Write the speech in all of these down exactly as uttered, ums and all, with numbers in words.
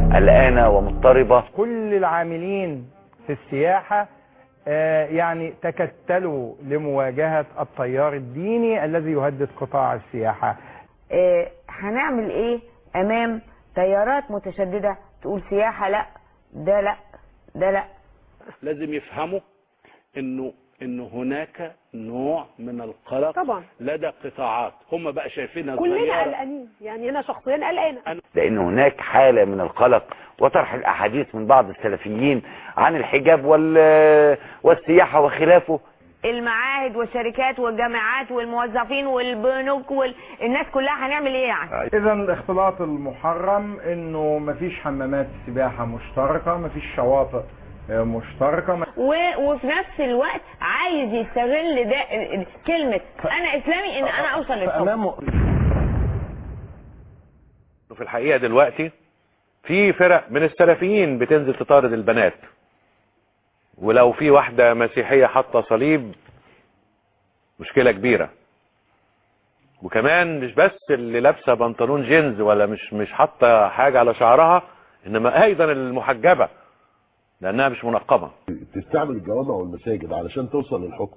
قلقانة ومضطربة. كل العاملين في السياحة يعني تكتلوا لمواجهة التيار الديني الذي يهدد قطاع السياحة. هنعمل ايه امام تيارات متشددة تقول سياحة لا، ده لا، ده لا. لازم يفهموا انه انه هناك نوع من القلق طبعا لدى قطاعات هم بقى شايفينها كلنا قلقانين، يعني انا شخصيا قلقانه، لان هناك حاله من القلق وطرح الاحاديث من بعض السلفيين عن الحجاب وال والسياحه وخلافه. المعاهد والشركات والجامعات والموظفين والبنوك والناس كلها هنعمل ايه يعني؟ اذا الاختلاط المحرم انه مفيش حمامات سباحه مشتركه، مفيش شواطئ مشتركه، و... وفي نفس الوقت عايز يستغل ده كلمه انا اسلامي ان انا اوصل للحكم. في الحقيقه دلوقتي في فرق من السلفيين بتنزل تطارد البنات، ولو في واحده مسيحيه حاطه صليب مشكله كبيره. وكمان مش بس اللي لابسه بنطلون جينز ولا مش مش حاطه حاجه على شعرها، انما ايضا المحجبه لانها مش منقبه. تستعمل الجوامع والمساجد علشان توصل للحكم.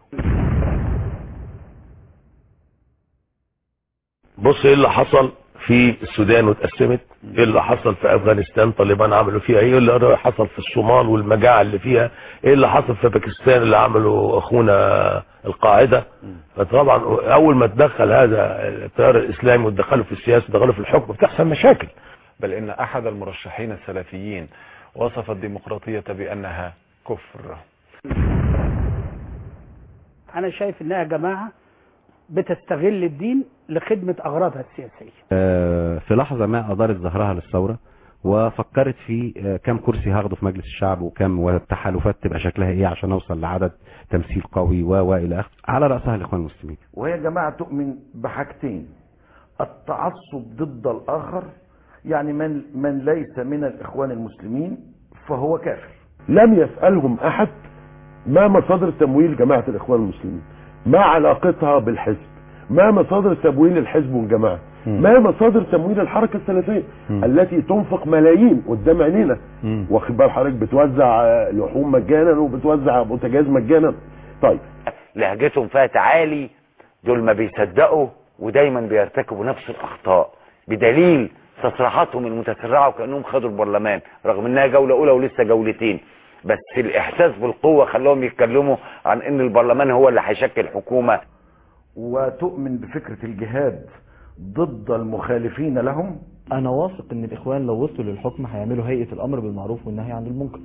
بص ايه اللي حصل في السودان واتقسمت، ايه اللي حصل في افغانستان طالبان عملوا فيها ايه، اللي حصل في الصومال والمجاعه اللي فيها، ايه اللي حصل في باكستان اللي عملوا اخونا القاعده. فطبعا اول ما تدخل هذا التيار الاسلامي وتدخله في السياسه ودخله في الحكم بتحصل مشاكل. بل ان احد المرشحين السلفيين وصف الديمقراطيه بانها كفر. انا شايف انها جماعه بتستغل الدين لخدمة أغراضها السياسية. في لحظة ما أدارت ظهرها للثورة وفكرت في كم كرسي هاخده في مجلس الشعب وكم، والتحالفات تبقى شكلها إيه عشان أوصل لعدد تمثيل قوي و وإلى آخره، على رأسها الإخوان المسلمين. وهي جماعة تؤمن بحاجتين: التعصب ضد الآخر، يعني من من ليس من الإخوان المسلمين فهو كافر. لم يسألهم أحد ما مصادر تمويل جماعة الإخوان المسلمين، ما علاقتها بالحزب، ما مصادر تمويل الحزب والجماعه، ما مصادر تمويل الحركه السلفيه التي تنفق ملايين قدام عينينا. واخد بال حضرتك؟ بتوزع لحوم مجانا وبتوزع بوتاجاز مجانا. طيب لهجتهم فيها تعالي، دول ما بيصدقوا ودايما بيرتكبوا نفس الاخطاء، بدليل تصريحاتهم المتسرعه وكانهم خدوا البرلمان رغم انها جوله اولى ولسه جولتين، بس الاحساس بالقوه خلاهم يتكلموا عن ان البرلمان هو اللي هيشكل حكومه. وتؤمن بفكرة الجهاد ضد المخالفين لهم. انا واثق ان الاخوان لو وصلوا للحكم هيعملوا هيئة الامر بالمعروف والنهي عن المنكر.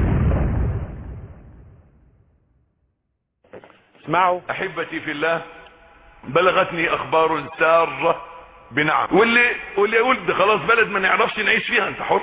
اسمعوا احبتي في الله، بلغتني اخبار سارة بنعم، واللي واللي يقول ده خلاص بلد ما نعرفش نعيش فيها، انت حر.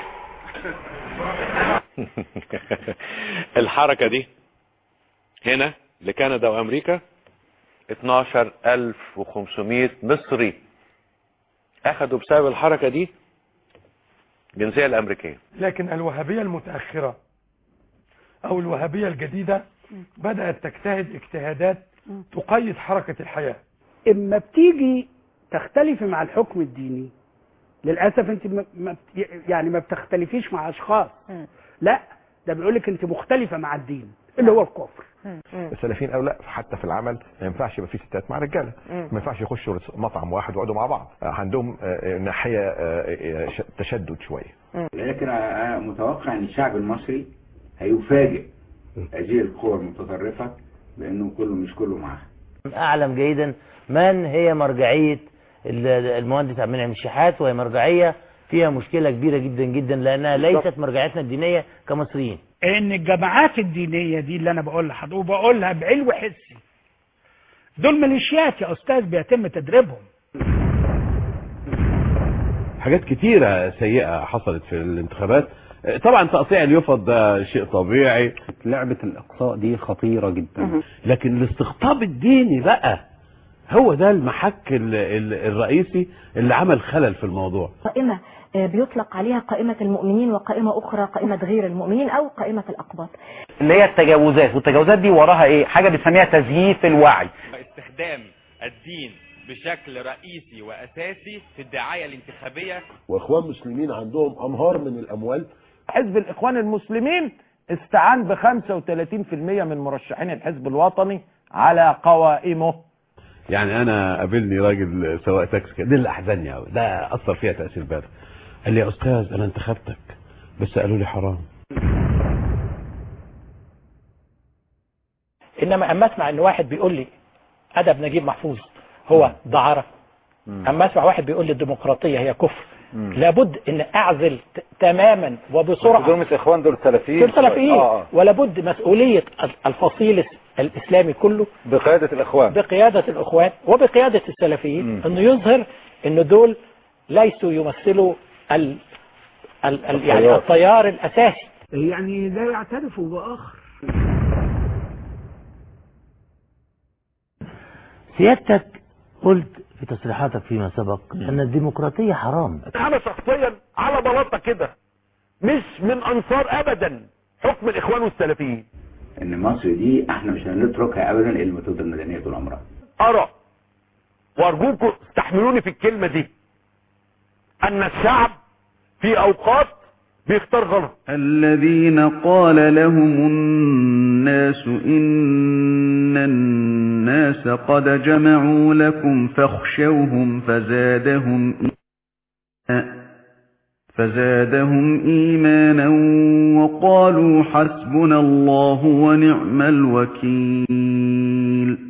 الحركة دي هنا لكندا وامريكا اتناشر الف وخمسمائة مصري اخدوا بسبب الحركة دي الجنسية الامريكية. لكن الوهابية المتأخرة او الوهابية الجديدة بدأت تجتهد اجتهادات تقيد حركة الحياة. اما بتيجي تختلف مع الحكم الديني للأسف انت ما يعني ما بتختلفيش مع اشخاص، لا ده بيقولك انت مختلفة مع الدين اللي هو الكفر. السلفيين او لا حتى في العمل ما ينفعش يبقى في ستات مع رجاله، ما ينفعش يخشوا مطعم واحد ويقعدوا مع بعض، عندهم ناحيه تشدد شويه. لكن انا متوقع ان الشعب المصري هيفاجئ هذه القوى المتطرفه بانه كله مش كله معاها. اعلم جيدا من هي مرجعيه المهندس عبد المنعم الشحات، وهي مرجعيه فيها مشكله كبيره جدا جدا لانها ليست مرجعيتنا الدينيه كمصريين. ان الجماعات الدينيه دي اللي انا بقول لحضرتك وبقولها بعلو حسي، دول ميليشيات يا استاذ بيتم تدريبهم. حاجات كتيره سيئه حصلت في الانتخابات، طبعا تقطيع اليفط ده شيء طبيعي، لعبه الاقصاء دي خطيره جدا، لكن الاستقطاب الديني بقى هو ده المحك الرئيسي اللي عمل خلل في الموضوع. قائمة بيطلق عليها قائمة المؤمنين وقائمة أخرى قائمة غير المؤمنين أو قائمة الأقباط، اللي هي التجاوزات، والتجاوزات دي وراها إيه؟ حاجة بتسميها تزييف الوعي. استخدام الدين بشكل رئيسي وأساسي في الدعاية الانتخابية. واخوان مسلمين عندهم انهار من الاموال. حزب الاخوان المسلمين استعان ب خمسة وثلاثين بالمئة من مرشحين الحزب الوطني على قوائمه. يعني انا قابلني راجل سواق تاكسي كده، دي اللي احزنني قوي، ده اثر فيها تاثير بالغ. قال لي يا استاذ انا انتخبتك بس قالوا لي حرام. انما اما اسمع ان واحد بيقول لي ادب نجيب محفوظ هو دعاره، اما اسمع واحد بيقول لي الديمقراطيه هي كفر، مم. لابد ان اعزل تماما وبسرعه. دول مش اخوان، دول سلفيين. دول سلفيين آه. ولابد مسؤوليه الفصيل الاسلامي كله بقياده الاخوان بقياده الاخوان وبقياده السلفيين مم. انه يظهر ان دول ليسوا يمثلوا ال ال ال يعني التيار الاساسي، يعني لا يعترفوا باخر. سيادتك قلت في تصريحاتك فيما سبق ان الديمقراطية حرام. انا شخصيا على بلاطة كده مش من انصار ابدا حكم الاخوان والسلفيين. ان مصر دي احنا مش هنتركها ابدا الا لما تفضل مدنية طول عمرها. ارى وارجوكم استحملوني في الكلمة دي ان الشعب في اوقات بيختار غلط. الذين قال لهم الناس إن الناس قد جمعوا لكم فاخشوهم فزادهم إيمانا فزادهم إيمانا وقالوا حسبنا الله ونعم الوكيل.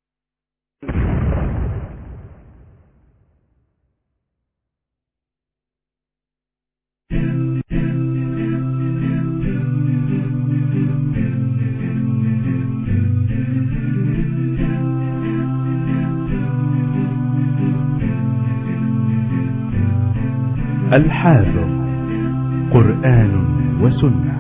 الحاذر قرآن وسنة.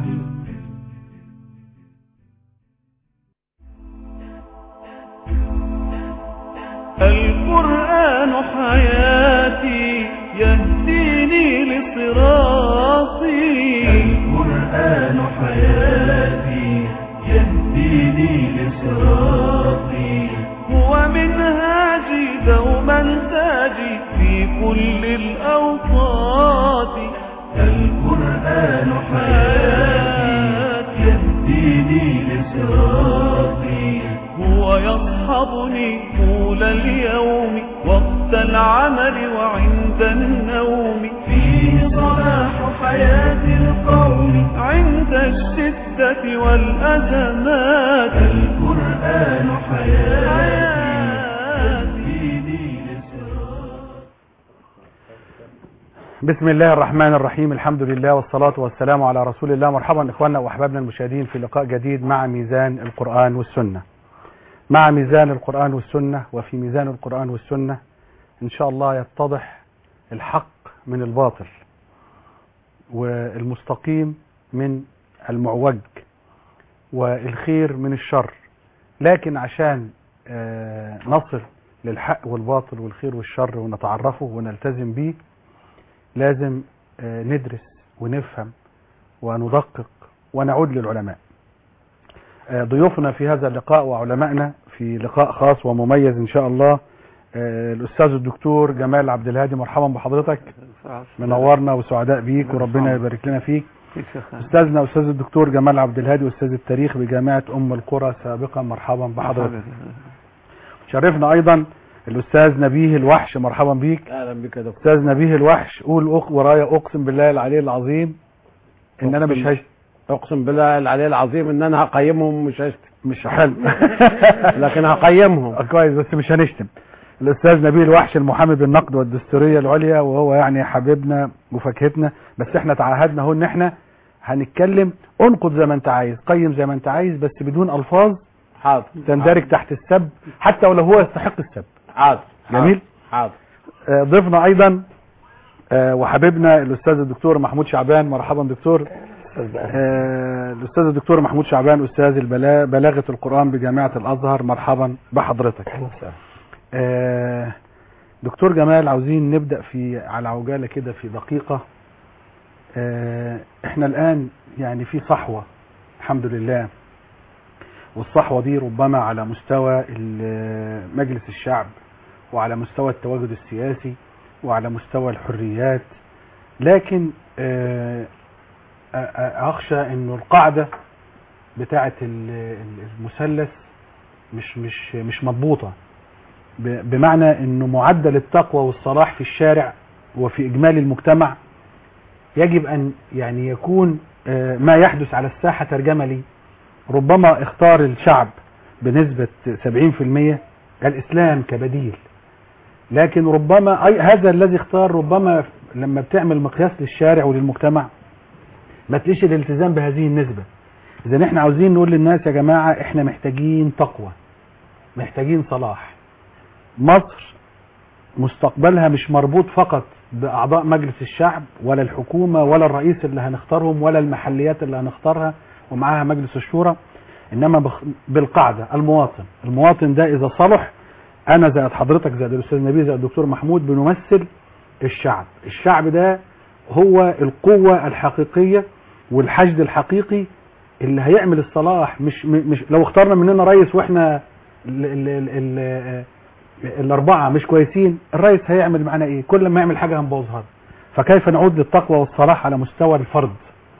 القرآن حياتي يهديني لصراطي. القرآن حياتي يهديني لصراطي. هو منهاجي دوما تاجي في كل الأوقات. القرآن حياتي يهديني لصراطي. هو يصحبني طول اليوم وقت العمل وعند النوم. فيه صلاح حياة القوم عند الشدة والأزمات. القرآن حياتي بسم الله الرحمن الرحيم. الحمد لله والصلاة والسلام على رسول الله. مرحبا إخواننا وأحبابنا المشاهدين في لقاء جديد مع ميزان القرآن والسنة. مع ميزان القرآن والسنة، وفي ميزان القرآن والسنة إن شاء الله يتضح الحق من الباطل والمستقيم من المعوج والخير من الشر. لكن عشان نصل للحق والباطل والخير والشر ونتعرفه ونلتزم به لازم ندرس ونفهم وندقق ونعود للعلماء. ضيوفنا في هذا اللقاء وعلمائنا في لقاء خاص ومميز إن شاء الله الأستاذ الدكتور جمال عبد الهادي. مرحبا بحضرتك، منورنا وسعداء بيك وربنا يبارك لنا فيك. أستاذنا أستاذ الدكتور جمال عبد الهادي أستاذ التاريخ بجامعة أم القرى سابقا. مرحبا بحضرتك. شرفنا أيضا الأستاذ نبيه الوحش. مرحبا بيك. أهلا بك يا دكتور. أستاذ نبيه الوحش، قول أق ورايا أقسم بالله العلي العظيم إن أنا مش هشتم. أقسم بالله العلي العظيم إن أنا هقيمهم مش هشتم. مش حلو لكن هقيمهم كويس بس مش هنشتم. الأستاذ نبيه الوحش المحامي بالنقد والدستورية العليا، وهو يعني حبيبنا وفاكهتنا، بس احنا تعهدنا اهو ان احنا هنتكلم انقد زي ما انت عايز، قيم زي ما انت عايز، بس بدون ألفاظ حاضر تندرج تحت السب حتى ولو هو يستحق السب. حاضر جميل. حاضر. آه ضيفنا ايضا آه وحبيبنا الاستاذ الدكتور محمود شعبان. مرحبا دكتور. آه الاستاذ الدكتور محمود شعبان استاذ بلاغة القرآن بجامعة الازهر. مرحبا بحضرتك. آه دكتور جمال، عاوزين نبدأ في على عجالة كده في دقيقة. آه احنا الان يعني في صحوة الحمد لله، والصحوة دي ربما على مستوى مجلس الشعب وعلى مستوى التواجد السياسي وعلى مستوى الحريات، لكن آه، اخشى انه القاعدة بتاعة المثلث مش مش مش مضبوطة، بمعنى انه معدل التقوى والصلاح في الشارع وفي اجمالي المجتمع يجب ان يعني يكون ما يحدث على الساحة ترجمة لي. ربما اختار الشعب بنسبة سبعين في المية الاسلام كبديل، لكن ربما أي هذا الذي اختار ربما لما بتعمل مقياس للشارع وللمجتمع ما تلاقيش الالتزام بهذه النسبة. اذا احنا عاوزين نقول للناس يا جماعة احنا محتاجين تقوى، محتاجين صلاح. مصر مستقبلها مش مربوط فقط بأعضاء مجلس الشعب ولا الحكومة ولا الرئيس اللي هنختارهم ولا المحليات اللي هنختارها ومعاها مجلس الشورى، إنما بالقاعدة المواطن. المواطن ده إذا صلح، أنا زائد حضرتك زائد الأستاذ نبيل زائد الدكتور محمود بنمثل الشعب. الشعب ده هو القوة الحقيقية والحشد الحقيقي اللي هيعمل الصلاح. مش مش لو اخترنا مننا رئيس واحنا ال ال ال ال الاربعه مش كويسين، الرئيس هيعمل معنا ايه؟ كل ما يعمل حاجه هنبوظها. فكيف نعود للتقوى والصلاح على مستوى الفرد؟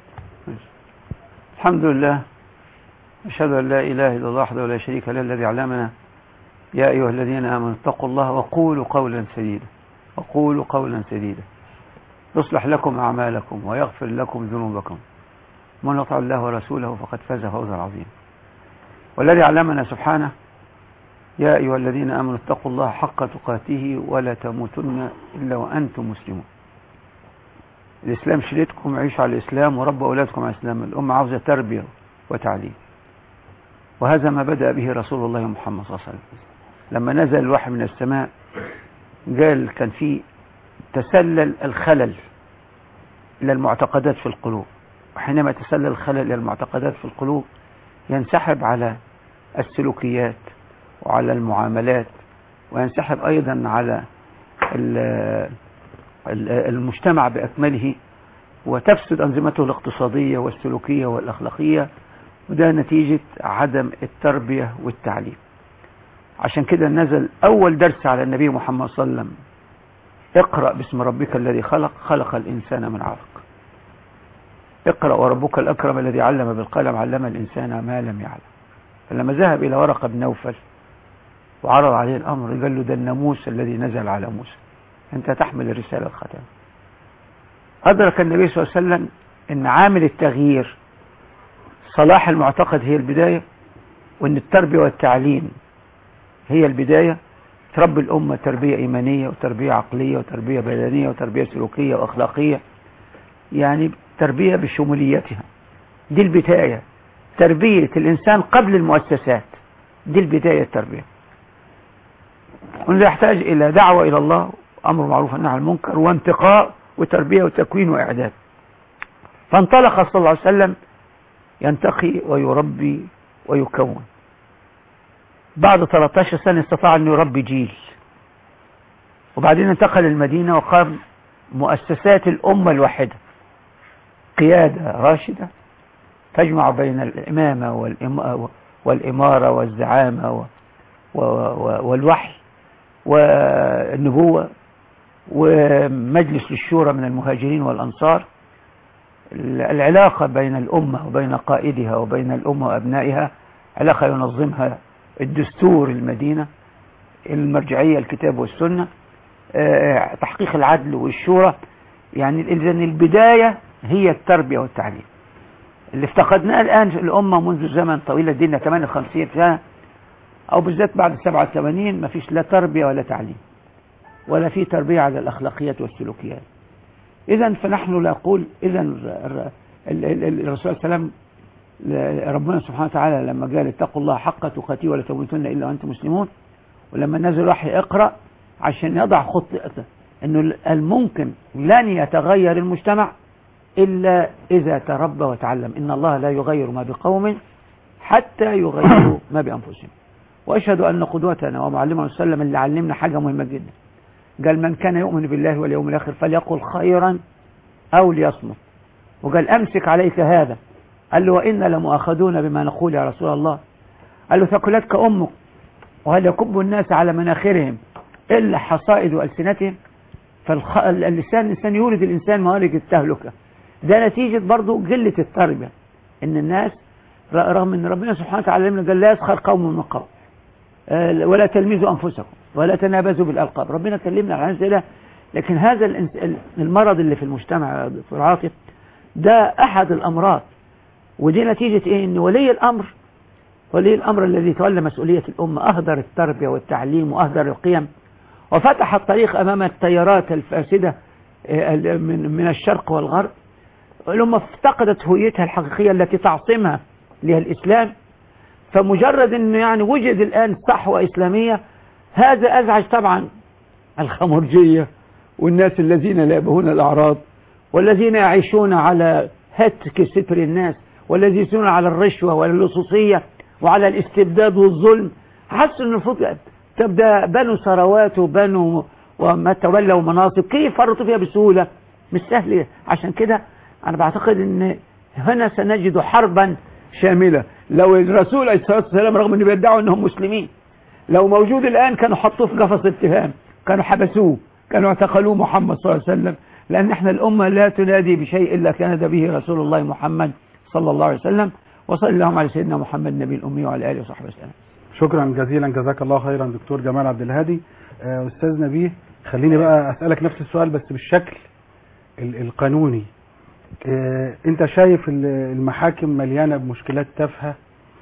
الحمد لله، اشهد ان لا اله الا الله وحده لا شريك له الذي علمنا يا ايها الذين امنوا اتقوا الله وقولوا قولا سديدا وقولوا قولا سديدا يصلح لكم اعمالكم ويغفر لكم ذنوبكم من يطع الله ورسوله فقد فاز فوزا عظيما. والذي علمنا سبحانه يا أيها الذين آمنوا اتقوا الله حق تقاته ولا تموتن إلا وأنتم مسلمون. الإسلام شريتكم، عيشوا على الإسلام وربوا أولادكم على الإسلام. الأمة عاوزة تربية وتعليم، وهذا ما بدأ به رسول الله محمد صلى الله عليه وسلم. لما نزل الوحي من السماء قال كان في تسلل الخلل إلى المعتقدات في القلوب، وحينما تسلل الخلل إلى المعتقدات في القلوب ينسحب على السلوكيات وعلى المعاملات، وينسحب أيضا على المجتمع بأكمله، وتفسد أنظمته الاقتصادية والسلوكية والأخلاقية، وده نتيجة عدم التربية والتعليم. عشان كده نزل أول درس على النبي محمد صلى الله عليه وسلم: اقرأ باسم ربك الذي خلق خلق الإنسان من علق. اقرأ وربك الأكرم الذي علم بالقلم علم الإنسان ما لم يعلم. فلما ذهب إلى ورقة بن نوفل وعرض عليه الأمر قال له: ده الناموس الذي نزل على موسى، أنت تحمل الرسالة الختام. أدرك النبي صلى الله عليه وسلم أن عامل التغيير صلاح المعتقد هي البداية، وأن التربية والتعليم هي البداية. تربي الأمة تربية إيمانية وتربية عقلية وتربية بدنية وتربية سلوكية وأخلاقية، يعني تربية بشموليتها. دي البداية، تربية الإنسان قبل المؤسسات، دي البداية التربية. ونحن يحتاج إلى دعوة إلى الله، أمر معروف والنهي عن المنكر، وانتقاء وتربية وتكوين وإعداد. فانطلق صلى الله عليه وسلم ينتقي ويربي ويكون. بعد ثلاثة عشر سنة استطاع أن يربي جيل، وبعدين انتقل المدينة وقام مؤسسات الأمة الواحدة، قيادة راشدة تجمع بين الإمامة والإمارة والزعامة والوحي والنبوة، ومجلس الشورى من المهاجرين والأنصار. العلاقة بين الأمة وبين قائدها وبين الأمة وأبنائها علاقة ينظمها الدستور المدينة، المرجعية الكتاب والسنة، تحقيق العدل والشورى. يعني إذن البداية هي التربية والتعليم. اللي افتقدناه الآن في الأمة منذ زمن طويل، الدنيا ثمانية وخمسين سنة أو بالذات بعد سبعة وثمانين، ما فيش لا تربية ولا تعليم، ولا في تربية على الأخلاقيات والسلوكيات. إذن فنحن نقول إذن الرسول صلى الله عليه وسلم، ربنا سبحانه وتعالى لما قال اتقوا الله حق تقاته ولا تموتن إلا وأنتم مسلمون، ولما نزل وحي اقرأ عشان يضع خطة أنه الممكن لن يتغير المجتمع إلا إذا تربى وتعلم. إن الله لا يغير ما بقوم حتى يغيروا ما بأنفسهم. وأشهد أن قدوتنا ومعلمنا صلى الله عليه وسلم اللي علمنا حاجة مهمة جدا، قال: من كان يؤمن بالله واليوم الآخر فليقل خيرا أو ليصمت. وقال: أمسك عليك هذا. قال له: وإنا لمؤاخذون بما نقول يا رسول الله. قال له: ثقلتك أمك، وهل يكب الناس على مناخرهم إلا حصائد ألسنتهم. فاللسان الإنسان يولد الإنسان موارد التهلكة. ده نتيجة برضو قلة التربية، إن الناس رغم أن ربنا سبحانه وتعالى قال لا يسخر قوم من قوم ولا تلمزوا أنفسكم ولا تنابزوا بالألقاب. ربنا كلمنا عن هذا، لكن هذا المرض اللي في المجتمع دكتور عاطف ده أحد الأمراض. ودي نتيجة إيه؟ إن ولي الأمر ولي الأمر الذي تولى مسؤولية الأمة أهدر التربية والتعليم وأهدر القيم، وفتح الطريق أمام التيارات الفاسدة من من الشرق والغرب. الأمة افتقدت هويتها الحقيقية التي تعصمها لها الإسلام. فمجرد أنه يعني وجد الآن صحوة إسلامية، هذا أزعج طبعا الخمرجية والناس الذين لا يبهون الأعراض والذين يعيشون على هتك ستر الناس والذين يعيشون على الرشوة واللصوصية وعلى الاستبداد والظلم. حسوا أن المفروض تبدأ بنوا ثروات وبنوا وما تولوا مناصب، كيف فرطوا فيها بسهولة؟ مش سهل. عشان كده أنا بعتقد أن هنا سنجد حربا شاملة. لو الرسول عليه الصلاة والسلام رغم أنه بيدعوا أنهم مسلمين لو موجود الآن كانوا حطوه في قفص اتهام، كانوا حبسوه، كانوا اعتقلوه محمد صلى الله عليه وسلم، لأن احنا الأمة لا تنادي بشيء إلا كان به رسول الله محمد صلى الله عليه وسلم. وصلى اللهم على سيدنا محمد النبي الأمي وعلى آله وصحبه وسلم. شكرا جزيلا، جزاك الله خيرا دكتور جمال عبد الهادي. أستاذ نبيه، خليني بقى أسألك نفس السؤال بس بالشكل القانوني. أنت شايف المحاكم مليانة بمشكلات تافهة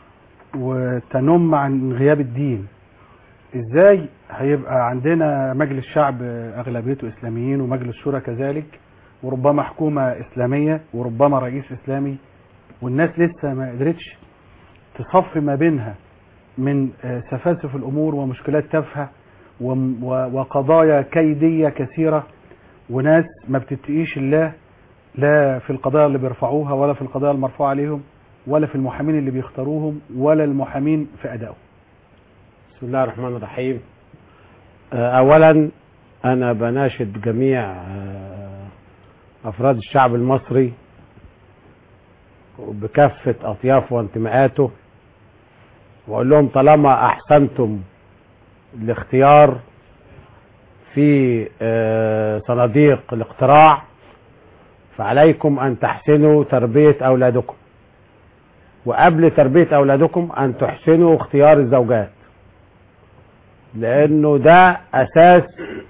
وتنم عن غياب الدين، ازاي هيبقى عندنا مجلس شعب اغلبيته اسلاميين ومجلس شورى كذلك وربما حكومة اسلامية وربما رئيس اسلامي، والناس لسه ما قدرتش تصفي ما بينها من سفاسف الامور ومشكلات تافهة وقضايا كيدية كثيرة، وناس ما بتتقيش الله لا في القضايا اللي بيرفعوها ولا في القضايا المرفوعة عليهم ولا في المحامين اللي بيختاروهم ولا المحامين في أدائهم. بسم الله الرحمن الرحيم. أولا أنا بناشد جميع أفراد الشعب المصري بكافة أطيافه وانتماءاته وأقول لهم طالما أحسنتم الاختيار في صناديق الاقتراع فعليكم أن تحسنوا تربية أولادكم، وقبل تربية أولادكم أن تحسنوا اختيار الزوجات، لأنه ده أساس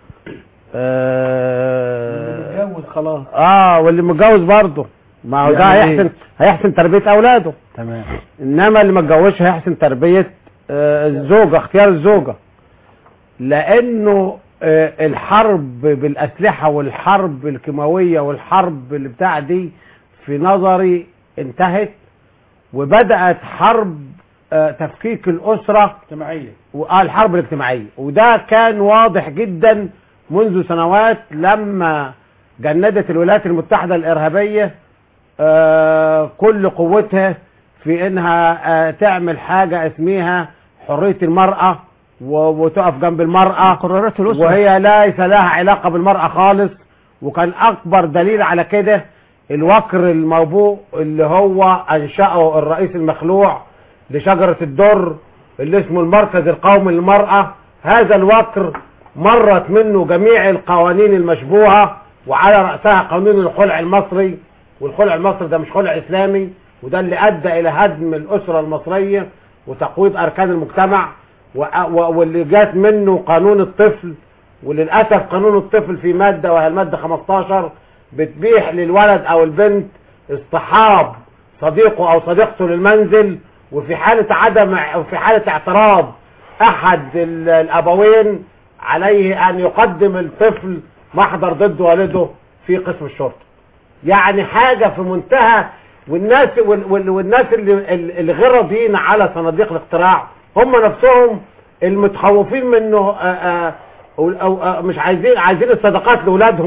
آه متجوز خلاص آه واللي متجوز برضه ما هو ده هيحسن هيحسن تربية أولاده. تمام. إنما اللي ما اتجوزش هيحسن تربية آه الزوجة، اختيار الزوجة، لأنه آه الحرب بالأسلحة والحرب الكيماوية والحرب اللي بتاع دي في نظري انتهت، وبدأت حرب آه تفكيك الأسرة اجتماعية وآه الحرب الاجتماعية، وده كان واضح جدا منذ سنوات لما جندت الولايات المتحدة الإرهابية آه كل قوتها في انها آه تعمل حاجة اسمها حرية المرأة وتقف جنب المرأة قرارات الأسرة، وهي ليس لها علاقة بالمرأة خالص. وكان أكبر دليل على كده الوكر الموبوء اللي هو أنشأه الرئيس المخلوع لشجرة الدر اللي اسمه المركز القومي للمرأة. هذا الوكر مرت منه جميع القوانين المشبوهة وعلى رأسها قانون الخلع المصري، والخلع المصري ده مش خلع إسلامي، وده اللي أدى إلى هدم الأسرة المصرية وتقويض أركان المجتمع، واللي جات منه قانون الطفل. وللأسف قانون الطفل في مادة وهي المادة خمستاشر بتبيح للولد أو البنت اصطحاب صديقه أو صديقته للمنزل، وفي حالة عدم وفي حالة اعتراض أحد الأبوين عليه أن يقدم الطفل محضر ضد والده في قسم الشرطة. يعني حاجة في منتهى. والناس والناس اللي, اللي غير راضيين على صناديق الاقتراع هم نفسهم المتخوفين منه آآ آآ أو مش عايزين عايزين الصدقات لاولادهم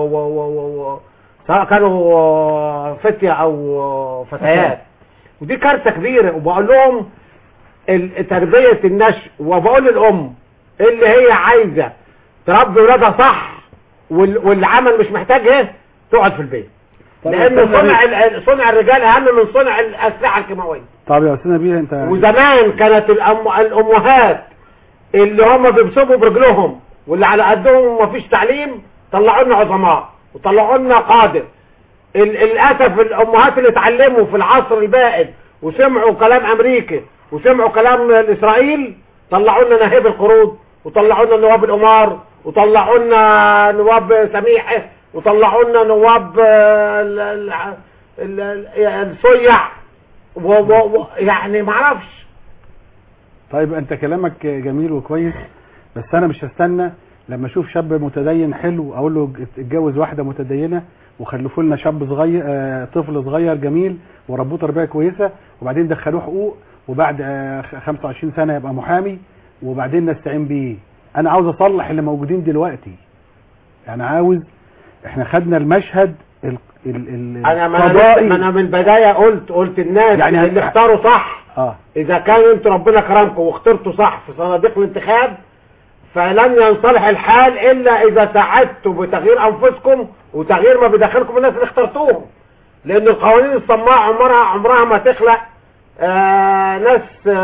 سواء كانوا فتية او فتيات، ودي كارثة كبيرة. وبقول لهم تربية النشء، وبقول للأم اللي هي عايزة تربي ولادها صح والعمل مش محتاجها تقعد في البيت، لأن صنع صنع الرجال أهم من صنع الأسلحة الكيماوية. طب يا أستاذ نبيه أنت وزمان كانت الأم الأمهات اللي هم بيبصموا برجلهم واللي على قدهم ومفيش تعليم طلعوا لنا عظماء وطلعوا لنا قادة. للاسف الامهات اللي اتعلموا في العصر البائد وسمعوا كلام امريكا وسمعوا كلام اسرائيل طلعوا لنا نهيب القرود وطلعوا لنا نواب الامار وطلعوا لنا نواب سميحه وطلعوا لنا نواب الصيع يعني ما اعرفش. طيب انت كلامك جميل وكويس، بس انا مش هستنى لما اشوف شاب متدين حلو اقول له اتجوز واحده متدينه وخلفوا لنا شاب صغير آه طفل صغير جميل وربوه تربيه كويسه وبعدين دخلوه حقوق وبعد آه خمسة وعشرين سنه يبقى محامي وبعدين نستعين بيه. انا عاوز اصلح اللي موجودين دلوقتي. يعني عاوز احنا خدنا المشهد ال ال ال انا ما انا من البدايه قلت قلت الناس يعني اللي اختاروا صح. اه اذا كان انتوا ربنا كرمكم واخترتوا صح في صناديق الانتخاب فلن ينصلح الحال الا اذا ساعدتوا بتغيير انفسكم وتغيير ما بداخلكم الناس اللي اخترتوهم. لان القوانين الصماء عمرها عمرها ما تخلق آه ناس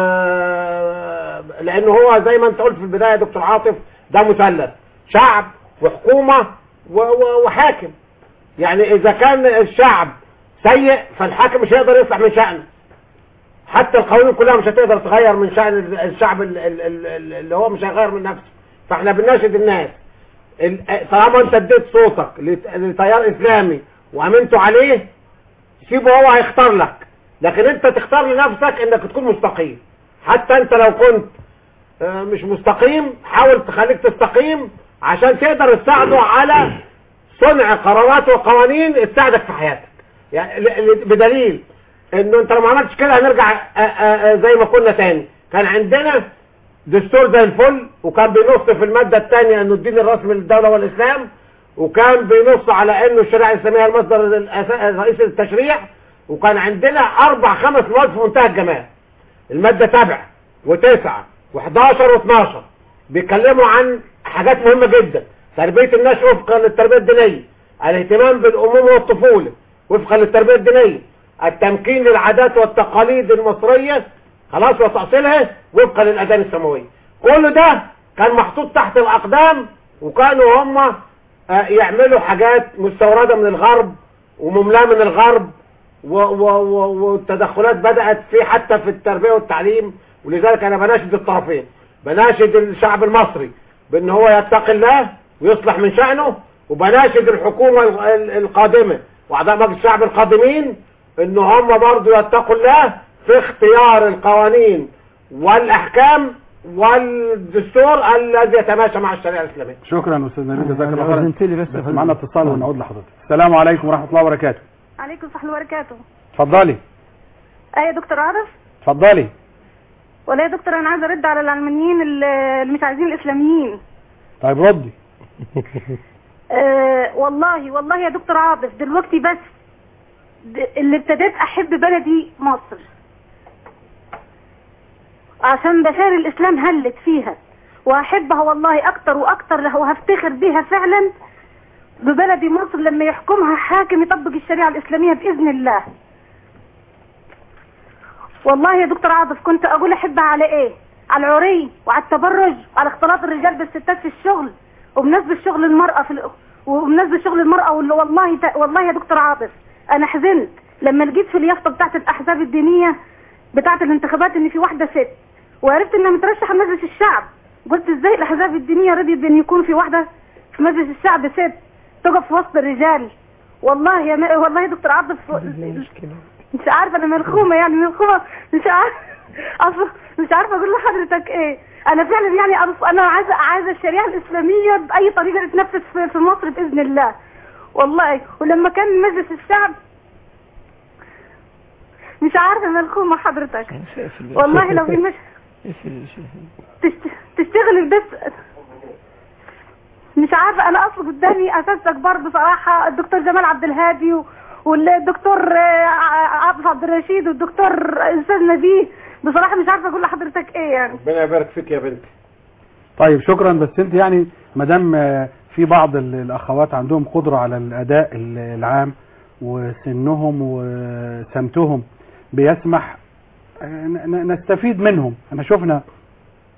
آه لان هو زي ما انت قلت في البدايه يا دكتور عاطف ده مثلث شعب وحكومه وحاكم. يعني اذا كان الشعب سيء فالحاكم مش هيقدر يصلح من شأنه. حتى القوانين كلها مش هتقدر تغير من شأن الشعب اللي هو مش هيغير من نفسه. فاحنا بنناشد الناس طالما انت اديت صوتك لتيار اسلامي وامنتوا عليه سيبه هو هيختار لك، لكن انت تختار لنفسك انك تكون مستقيم. حتى انت لو كنت مش مستقيم حاول تخليك تستقيم عشان تقدر تساعده على صنع قرارات وقوانين تساعدك في حياتك. يعني بدليل انه انت لو ما عملتش كده هنرجع زي ما كنا تاني. كان عندنا دستور زي الفل وكان بينص في المادة الثانية انه الدين الرسمي للدولة والاسلام وكان بينص على انه الشريعة الاسلامية المصدر الرئيسي للتشريع وكان عندنا اربع خمس مواد في منتهى الجمال. المادة سبعة وتسعة وحداشر واثناشر بيتكلموا عن حاجات مهمة جدا. تربية الناس وفقا للتربية الدينية، الاهتمام بالامومة والطفولة وفقا للتربية الدينية، التمكين للعادات والتقاليد المصرية خلاص وتأصيلها وفقا للأذان السماوية. كل ده كان محطوط تحت الأقدام وكانوا هم يعملوا حاجات مستوردة من الغرب ومملاة من الغرب والتدخلات بدأت في حتى في التربية والتعليم. ولذلك أنا بناشد الطرفين، بناشد الشعب المصري بأن هو يتقي الله ويصلح من شأنه، وبناشد الحكومة القادمة وأعضاء مجلس الشعب القادمين ان هم برضو يتقوا الله في اختيار القوانين والاحكام والدستور الذي يتماشى مع الشريعه الاسلاميه. شكرا استاذ نبيل جزاك الله خير. بس معنا اتصال ونعود لحضرتك. السلام عليكم ورحمه الله وبركاته. عليكم السلام وبركاته. اتفضلي. ايه يا دكتور عارف؟ اتفضلي. ولا يا دكتور انا عايزه ارد على العلمانيين اللي مش عايزين الاسلاميين. طيب ردي. أه والله والله يا دكتور عاطف دلوقتي بس اللي ابتديت احب بلدي مصر عشان بشار الاسلام هلت فيها واحبها والله اكتر واكتر وهفتخر بيها فعلا ببلدي مصر لما يحكمها حاكم يطبق الشريعة الاسلامية باذن الله. والله يا دكتور عاطف كنت اقول احبها على ايه؟ على العري وعلى التبرج وعلى اختلاط الرجال بالستات في الشغل وبمناسبة شغل المرأة في ال... وبمناسبة شغل المرأة واللي والله ت... والله يا دكتور عاطف انا حزنت لما لقيت في اليافطه بتاعت الاحزاب الدينيه بتاعت الانتخابات ان في واحده ست وعرفت انها مترشحه مجلس الشعب. قلت ازاي الاحزاب الدينيه رضيت بان يكون في واحده في مجلس الشعب ست تقف في وسط الرجال. والله يا م... والله يا دكتور عاطف مش عارفه انا ملخومه يعني ملخومه مش عارفه اصلا مش عارفه اقول لحضرتك ايه. انا فعلا يعني انا عايزه عايزه الشريعه الاسلاميه باي طريقه تتنفذ في مصر باذن الله والله. ولما كان مجلس الشعب مش عارفه ملخومه حضرتك والله لو في مش تشتغل بس مش عارفه. انا اصلا قدامي اساتذتك برضه صراحه الدكتور جمال عبد الهادي والدكتور عبد عبد الرشيد والدكتور استاذ نبيه بصراحه مش عارفه اقول لحضرتك ايه يعني. ربنا يبارك فيك يا بنتي. طيب شكرا. بس انت يعني ما دام في بعض الاخوات عندهم قدره على الاداء العام وسنهم وسمتهم بيسمح نستفيد منهم. احنا شفنا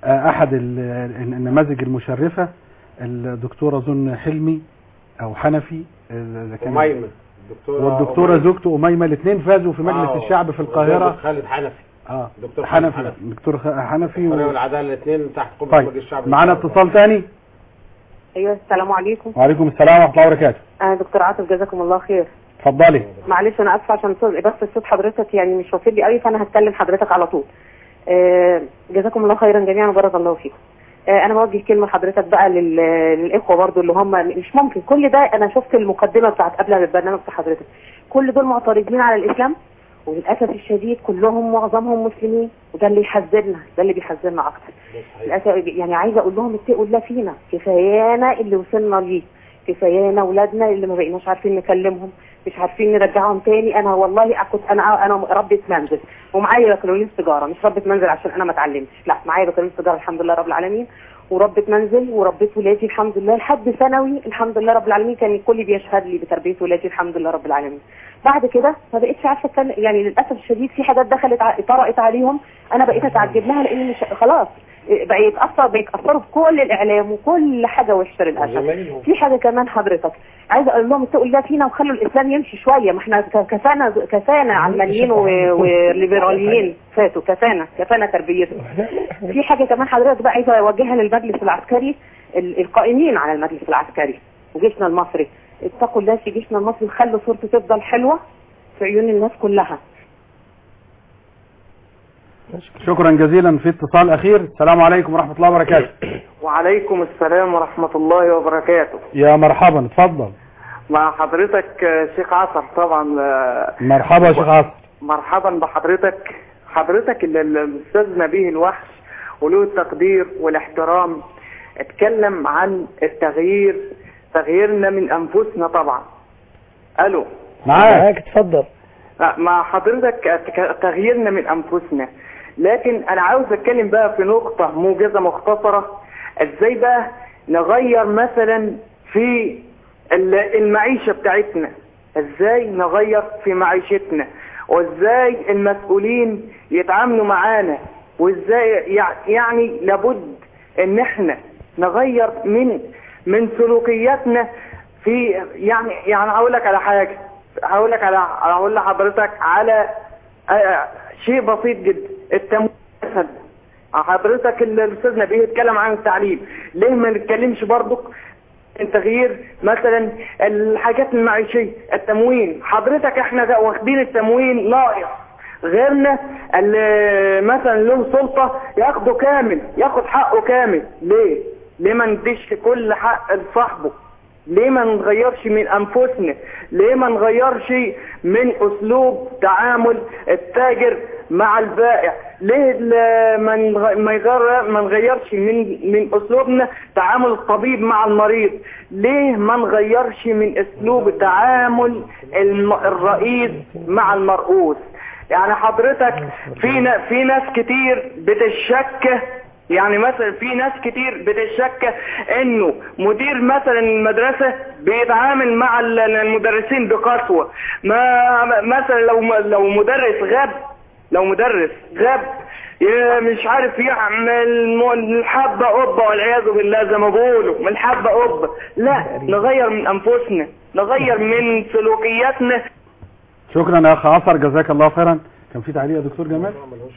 آه، احد ال- النماذج المشرفه الدكتوره ظن حلمي او حنفي، آه، إذا كان- أميمة الدكتورة والدكتوره أميمة. زوجته اميمه، الاثنين فازوا في مجلس آه، الشعب في وزوجة القاهره. خالد حنفي اه دكتور خالد حنفي حنفي. دكتور خ- حنفي الحرية و... والعدالة الاثنين تحت قبة طيب مجلس الشعب. معانا اتصال تاني. ايوه السلام عليكم. وعليكم السلام ورحمه الله وبركاته. انا دكتور عاطف جزاكم الله خير. اتفضلي. معلش انا اسفه عشان صوت بس صوت حضرتك يعني مش واصل لي قوي، فانا هتكلم حضرتك على طول. آه جزاكم الله خيرا جميعا وبارك الله فيكم. آه انا بوجه كلمه حضرتك بقى لل... للاخوه برضو اللي هم مش ممكن كل ده. انا شفت المقدمه بتاعت قبل البرنامج بتاع حضرتك، كل دول معترضين على الاسلام وللاسف الشديد كلهم معظمهم مسلمين، وده اللي يحذرنا، ده اللي بيحذرنا اكتر. للاسف يعني عايزه اقول لهم اتقوا الله فينا، كفايانا اللي وصلنا ليه، كفايانا اولادنا اللي ما بقيناش عارفين نكلمهم، مش عارفين نرجعهم تاني. انا والله كنت انا انا ربة منزل ومعايا بكالوريوس تجاره، مش ربة منزل عشان انا ما اتعلمتش، لا معايا بكالوريوس تجاره الحمد لله رب العالمين، وربة منزل وربيت ولادي الحمد لله لحد ثانوي الحمد لله رب العالمين. كان الكل بيشهد لي بتربيه ولادي الحمد لله رب العالمين. بعد كده ما بقتش عارفه اتكلم، يعني للاسف الشديد في حاجات دخلت ع- طرقت عليهم انا بقيت اتعجب لها، لان مش خلاص بقى يتاثر بيتاثروا بكل الاعلام وكل حاجه وحشه للاسف. في حاجه كمان حضرتك عايزه اقول لهم اتقوا الله فينا وخلوا الاسلام يمشي شويه، ما احنا ك- كفانا كفانا علمانيين و- وليبراليين فاتوا، كفانا كفانا تربيتهم. في حاجه كمان حضرتك بقى عايزه اوجهها للمجلس العسكري، ال- القائمين على المجلس العسكري وجيشنا المصري، اتقوا الله في جيشنا المصري وخلوا صورته تفضل حلوه في عيون الناس كلها. شكرا جزيلا. في اتصال اخير. السلام عليكم ورحمه الله وبركاته. وعليكم السلام ورحمة الله وبركاته. يا مرحبا، اتفضل. مع حضرتك آه، شيخ عصر طبعا. آه، مرحبا يا شيخ عاصم. مرحبا بحضرتك. حضرتك ال- ال- الأستاذ نبيه الوحش وله التقدير والاحترام اتكلم عن التغيير، تغييرنا من أنفسنا طبعا. ألو معاك اتفضل. مع حضرتك ت- تغييرنا من أنفسنا، لكن أنا عاوز أتكلم بقى في نقطة موجزة مختصرة. ازاي بقى نغير مثلا في ال- المعيشة بتاعتنا، ازاي نغير في معيشتنا، وازاي المسؤولين يتعاملوا معانا، وازاي يع- يعني لابد ان احنا نغير من من سلوكياتنا في يعني يعني هقول لك على حاجة، هقول لك على هقول لحضرتك على آه، شيء بسيط جدا. التمويل مثلا، حضرتك الاستاذ نبيه اتكلم عن التعليم، ليه ما نتكلمش برضك التغيير مثلا الحاجات المعيشيه، التموين. حضرتك احنا واخدين التموين ناقص، غيرنا اللي مثلا له سلطه ياخده كامل، ياخد حقه كامل. ليه؟ ليه ما نديش كل حق لصاحبه؟ ليه ما نغيرش من انفسنا؟ ليه ما نغيرش من اسلوب تعامل التاجر مع البائع؟ ليه ل- ما نغ- ما يغير- ما نغيرش من من اسلوبنا تعامل الطبيب مع المريض؟ ليه ما نغيرش من اسلوب تعامل الم- الرئيس مع المرؤوس؟ يعني حضرتك في نا- في ناس كتير بتشك، يعني مثلا في ناس كتير بتشك انه مدير مثلا المدرسة بيتعامل مع ال- المدرسين بقسوة. ما مثلا لو لو مدرس غاب، لو مدرس غاب ي- مش عارف يعمل م- الحبة قبة والعياذ بالله زي ما بيقولوا، من الحبة قبة. لا، نغير من انفسنا، نغير من سلوكياتنا. شكرا يا اخ عصر، جزاك الله خيرا. كان في تعليق يا دكتور جمال؟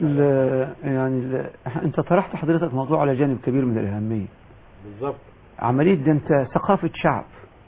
ال- يعني ال- انت طرحت حضرتك موضوع على جانب كبير من الاهميه. بالظبط. عمليه ده انت ثقافه شعب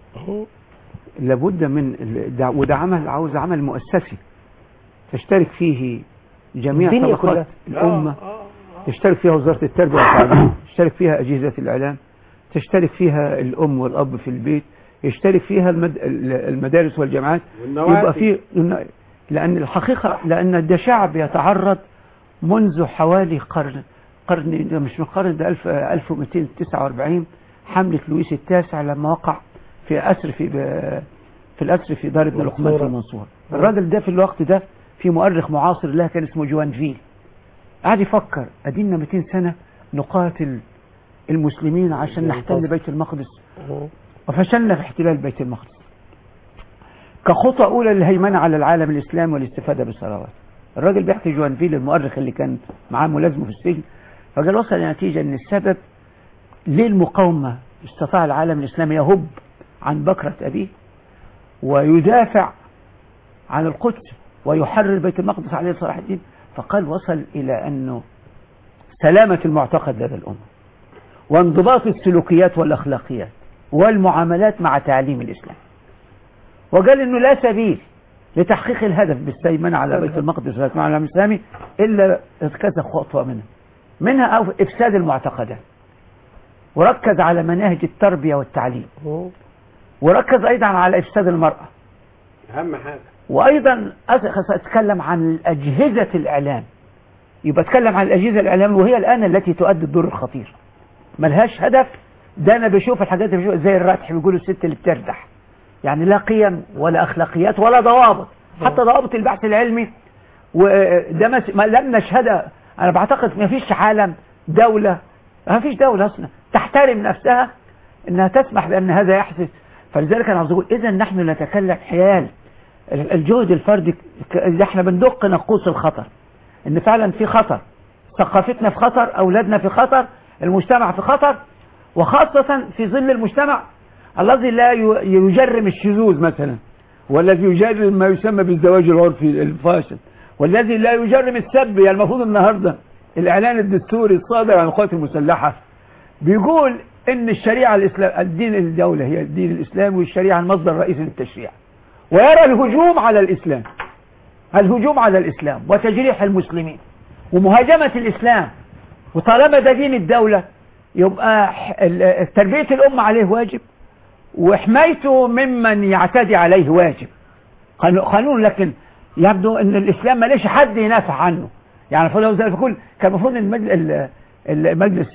لابد من ال- ده- وده عمل عاوز عمل مؤسسي تشترك فيه جميع الدنيا طبقات كلها. الامه، تشترك فيها وزاره التربيه والتعليم، تشترك فيها اجهزه الاعلام، تشترك فيها الام والاب في البيت، يشترك فيها المد... المدارس والجامعات، والنوادي. يبقى في لان الحقيقه لان ده شعب يتعرض منذ حوالي قرن قرن ده مش من قرن ده ألف ألف ومئتين وتسعة وأربعين حملة لويس التاسع لما وقع في أسر في في الأسر في دار ابن لقمان في المنصورة. الراجل ده في الوقت ده في مؤرخ معاصر له كان اسمه جوانفيل، قعد يفكر ادينا مئتين سنة نقاتل المسلمين عشان نحتل بيت المقدس وفشلنا في احتلال بيت المقدس كخطوة أولى للهيمنة على العالم الإسلامي والاستفادة بالثروات. الراجل بيحكي جوانفيل المؤرخ اللي كان معاه ملازمه في السجن فقال وصل إلى نتيجة أن السبب ليه المقاومة استطاع العالم الإسلامي يهب عن بكرة أبيه ويدافع عن القدس ويحرر بيت المقدس عليه صلاح الدين. فقال وصل إلى أنه سلامة المعتقد لدى الأمة وانضباط السلوكيات والأخلاقيات والمعاملات مع تعليم الإسلام، وقال أنه لا سبيل لتحقيق الهدف بالسيمنة على بيت المقدس والعالم العالم الإسلامي إلا كذا خطوة منها منها أو إفساد المعتقدات، وركز على مناهج التربية والتعليم، وركز أيضا على إفساد المرأة أهم حاجة، وأيضا أتكلم عن أجهزة الإعلام. يبقى أتكلم عن الأجهزة الإعلام وهي الآن التي تؤدي الدور الخطير، ملهاش هدف. ده أنا بشوف الحاجات اللي بشوف زي الردح بيقولوا الست اللي بتردح، يعني لا قيم ولا أخلاقيات ولا ضوابط، حتى ضوابط البحث العلمي وده ما لم نشهدها. أنا بعتقد ما فيش عالم دولة ما فيش دولة أصلا تحترم نفسها أنها تسمح بأن هذا يحدث. فلذلك أنا عاوز أقول إذا نحن نتكلم حيال الجهد الفردي اللي احنا بندق نقوص الخطر، ان فعلا في خطر، ثقافتنا في خطر، اولادنا في خطر، المجتمع في خطر، وخاصة في ظل المجتمع الذي لا يجرم الشذوذ مثلا، والذي يجرم ما يسمى بالزواج العرفي الفاشل، والذي لا يجرم السب. يعني المفروض النهاردة الاعلان الدستوري الصادر عن القوات المسلحة بيقول ان الشريعة الاسلام الدين الدولة هي الدين الاسلامي والشريعة المصدر الرئيسي للتشريع، ويرى الهجوم على الإسلام الهجوم على الإسلام وتجريح المسلمين ومهاجمة الإسلام. وطالما ده دين الدولة يبقى تربية الأمة عليه واجب، وحمايته ممن يعتدي عليه واجب قانون. لكن يبدو أن الإسلام ما ليش حد ينافع عنه. يعني فلو زي بقول كان المفروض المجلس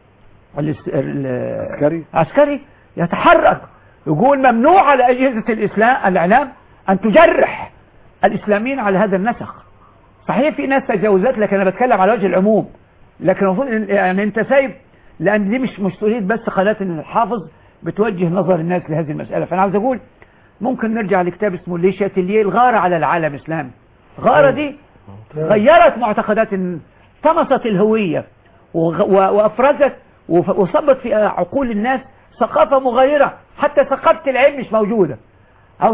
العسكري يتحرك يقول ممنوع على أجهزة الإسلام الإعلام أن تجرح الإسلاميين على هذا النسق. صحيح في ناس تجاوزات، لكن أنا بتكلم على وجه العموم. لكن المفروض يعني أنت سايب، لأن دي مش مسؤولية بس قناة الحافظ بتوجه نظر الناس لهذه المسألة. فأنا عاوز أقول ممكن نرجع لكتاب اسمه لي شاتيليه الغارة على العالم الإسلامي. الغارة دي غيرت معتقدات، طمست الهوية وأفرزت وصبت في عقول الناس ثقافة مغايرة. حتى ثقافة العلم مش موجودة، أو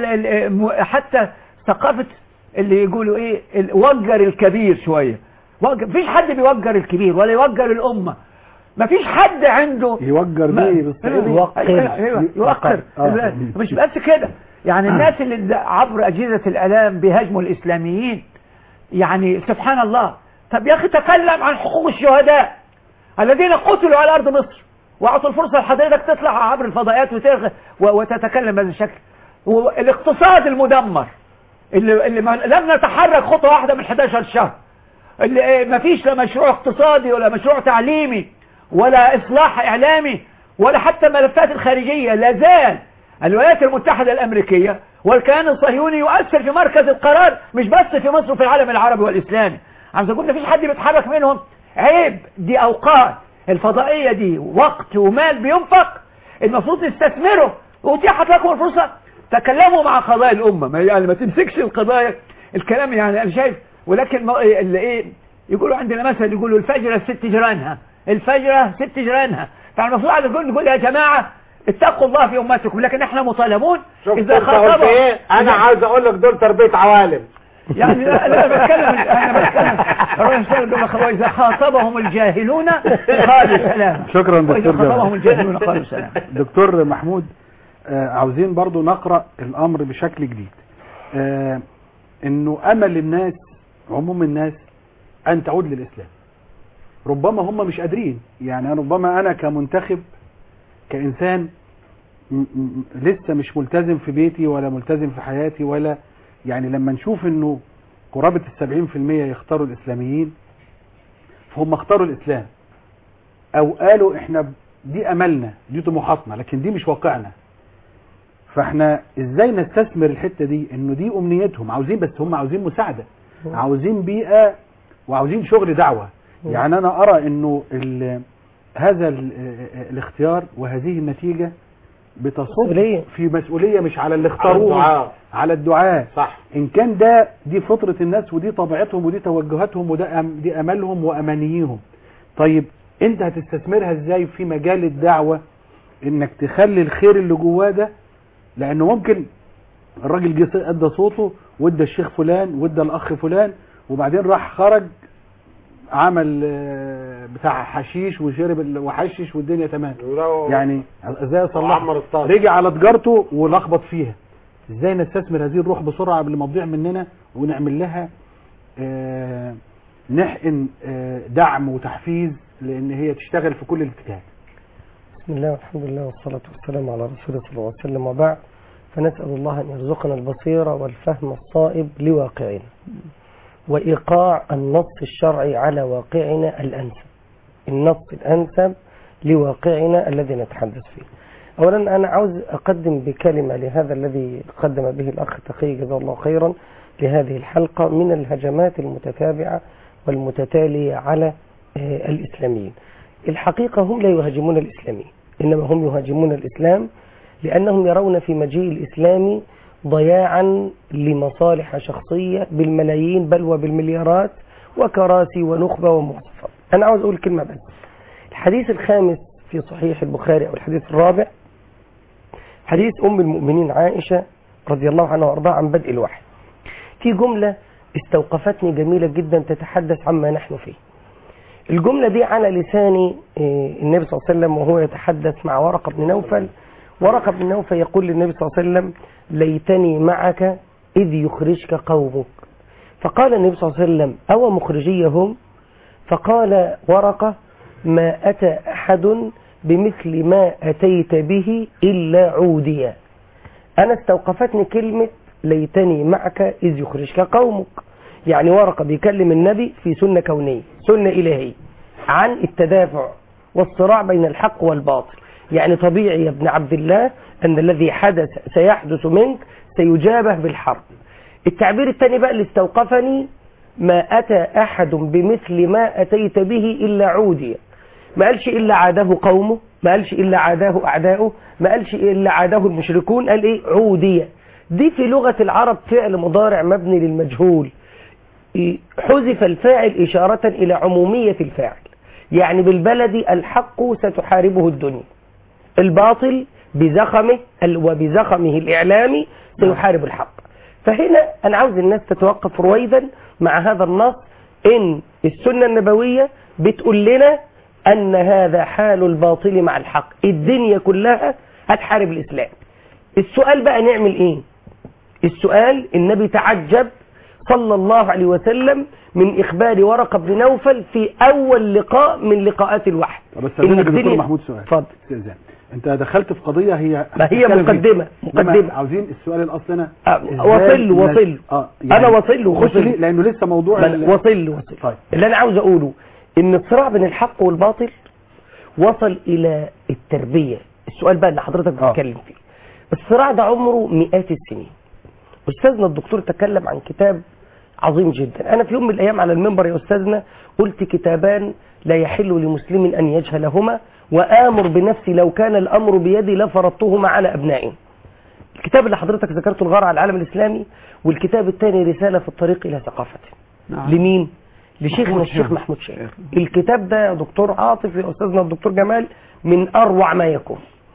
حتى ثقافة اللي يقولوا إيه وجر الكبير شوية. مفيش حد بيوجر الكبير ولا يوجر الأمة. مفيش حد عنده يوجر دي بالصعيدي يوقر يوقر آه. مش بس كده، يعني الناس اللي عبر أجهزة الإعلام بيهاجموا الإسلاميين، يعني سبحان الله. طب يا أخي تكلم عن حقوق الشهداء الذين قتلوا على أرض مصر، واعطوا الفرصة لحضرتك تطلع عبر الفضائيات وترغي وتتكلم بهذا الشكل. والاقتصاد المدمر اللي, اللي لم نتحرك خطوة واحدة من إحدى عشر شهر، اللي ما فيش لا مشروع اقتصادي ولا مشروع تعليمي ولا إصلاح إعلامي ولا حتى ملفات الخارجية. لا زال الولايات المتحدة الأمريكية والكيان الصهيوني يؤثر في مركز القرار، مش بس في مصر وفي العالم العربي والإسلامي. عم تقول ما فيش حد بيتحرك منهم. عيب، دي أوقات الفضائية دي وقت ومال بينفق المفروض نستثمره، واتيحت لكم الفرصة تكلموا مع قضايا الأمة. يعني ما تمسكش القضايا الكلام، يعني أنا شايف. ولكن اللي إيه يقولوا عندنا مثلا يقولوا الفجرة ست جيرانها، الفجرة ست جيرانها. فالمفروض على نقول نقول يا جماعة اتقوا الله في أمتكم. لكن احنا مطالبون إذا خاطبوا إيه؟ أنا عاوز أقول لك دول تربية عوالم. يعني لا لا بتكلم انا بتكلم إذا خاطبهم الجاهلون قالوا سلام. شكرا دكتور. خاطبهم الجاهلون قالوا سلام. دكتور محمود، آه عاوزين برضو نقرأ الأمر بشكل جديد. آه إنه أمل الناس، عموم الناس، أن تعود للإسلام. ربما هم مش قادرين، يعني ربما أنا كمنتخب كإنسان م م لسه مش ملتزم في بيتي ولا ملتزم في حياتي، ولا يعني لما نشوف انه قرابة السبعين في المية يختاروا الاسلاميين، فهم اختاروا الاسلام او قالوا احنا دي املنا دي طموحاتنا، لكن دي مش واقعنا. فاحنا ازاي نستثمر الحتة دي انه دي امنيتهم، عاوزين بس هم عاوزين مساعدة، عاوزين بيئة وعاوزين شغل دعوة. يعني انا ارى انه ال هذا ال الاختيار وهذه النتيجة بتصب في مسؤولية مش على اللي اختاروه، على الدعاء. صح. ان كان ده دي فطرة الناس ودي طبيعتهم ودي توجهاتهم وده دي املهم وامانيهم، طيب انت هتستثمرها ازاي في مجال الدعوة انك تخلي الخير اللي جواه ده؟ لانه ممكن الراجل جه ادى صوته وادى الشيخ فلان وادى الاخ فلان وبعدين راح خرج عمل بتاع حشيش وشرب وحشش والدنيا تمام، يعني ازاي اصلح؟ رجع على تجارته ولخبط فيها. ازاي نستثمر هذه الروح بسرعه قبل ما تضيع مننا ونعمل لها آه نحقن آه دعم وتحفيز لان هي تشتغل في كل الاتجاهات. بسم الله والحمد لله والصلاة والسلام على رسول الله صلى الله عليه وسلم، وبعد، فنسأل الله أن يرزقنا البصيرة والفهم الصائب لواقعنا وإيقاع النص الشرعي على واقعنا الأنسب، النص الأنسب لواقعنا الذي نتحدث فيه. أولا أنا عاوز أقدم بكلمة لهذا الذي قدم به الأخ تقي جزاه الله خيرا لهذه الحلقة من الهجمات المتتابعة والمتتالية على الإسلاميين. الحقيقة هم لا يهاجمون الإسلاميين، إنما هم يهاجمون الإسلام لأنهم يرون في مجيء الإسلام ضياعا لمصالح شخصية بالملايين بل وبالمليارات وكراسي ونخبة ومواصفات. أنا عاوز أقول كلمة بس. الحديث الخامس في صحيح البخاري أو الحديث الرابع حديث أم المؤمنين عائشة رضي الله عنها وأرضاها عن بدء الوحي. في جملة استوقفتني جميلة جدا تتحدث عما نحن فيه. الجملة دي على لسان النبي صلى الله عليه وسلم وهو يتحدث مع ورقة بن نوفل. ورقة بن نوفل يقول للنبي صلى الله عليه وسلم: ليتني معك إذ يخرجك قومك. فقال النبي صلى الله عليه وسلم: أو مخرجيهم؟ فقال ورقة: ما أتى أحد بمثل ما أتيت به إلا عوديا. أنا استوقفتني كلمة ليتني معك إذ يخرجك قومك، يعني ورقة بيكلم النبي في سنة كونية، سنة إلهية، عن التدافع والصراع بين الحق والباطل. يعني طبيعي يا ابن عبد الله أن الذي حدث سيحدث منك سيجابه بالحرب. التعبير الثاني بقى اللي استوقفني: ما أتى أحد بمثل ما أتيت به إلا عوديا. ما قالش إلا عاده قومه، ما قالش إلا عاده أعداؤه، ما قالش إلا عاده المشركون، قال إيه؟ عودية. دي في لغة العرب فعل مضارع مبني للمجهول، حذف الفاعل إشارة إلى عمومية الفاعل. يعني بالبلدي الحق ستحاربه الدنيا، الباطل بزخمه وبزخمه الإعلامي سيحارب الحق. فهنا أنا عاوز الناس تتوقف رويدا مع هذا النص، إن السنة النبوية بتقول لنا أن هذا حال الباطل مع الحق، الدنيا كلها هتحارب الإسلام. السؤال بقى نعمل إيه؟ السؤال النبي تعجب صلى الله عليه وسلم من إخبار ورقة بن نوفل في أول لقاء من لقاءات الوحي. بس أنا دكتور محمود سؤال. اتفضل. انت دخلت في قضيه هي ما هي مقدمه مقدمه عاوزين السؤال الاصلي انا وصل وصل آه يعني انا وصل وصل لانه لسه موضوع وصل وصل طيب. اللي انا عاوز اقوله ان الصراع بين الحق والباطل وصل الى التربيه. السؤال بقى اللي حضرتك بتتكلم فيه، الصراع ده عمره مئات السنين. استاذنا الدكتور تكلم عن كتاب عظيم جدا. انا في يوم من الايام على المنبر يا استاذنا قلت كتابان لا يحل لمسلم ان يجهلهما، وآمر بنفسي لو كان الأمر بيدي لفرضتهما على أبنائي. الكتاب اللي حضرتك ذكرته الغار على العالم الإسلامي، والكتاب الثاني رسالة في الطريق إلى ثقافته. نعم. لمين؟ لشيخنا الشيخ محمود شاهر. الكتاب ده يا دكتور عاطف يا أستاذنا الدكتور جمال من أروع ما يكون.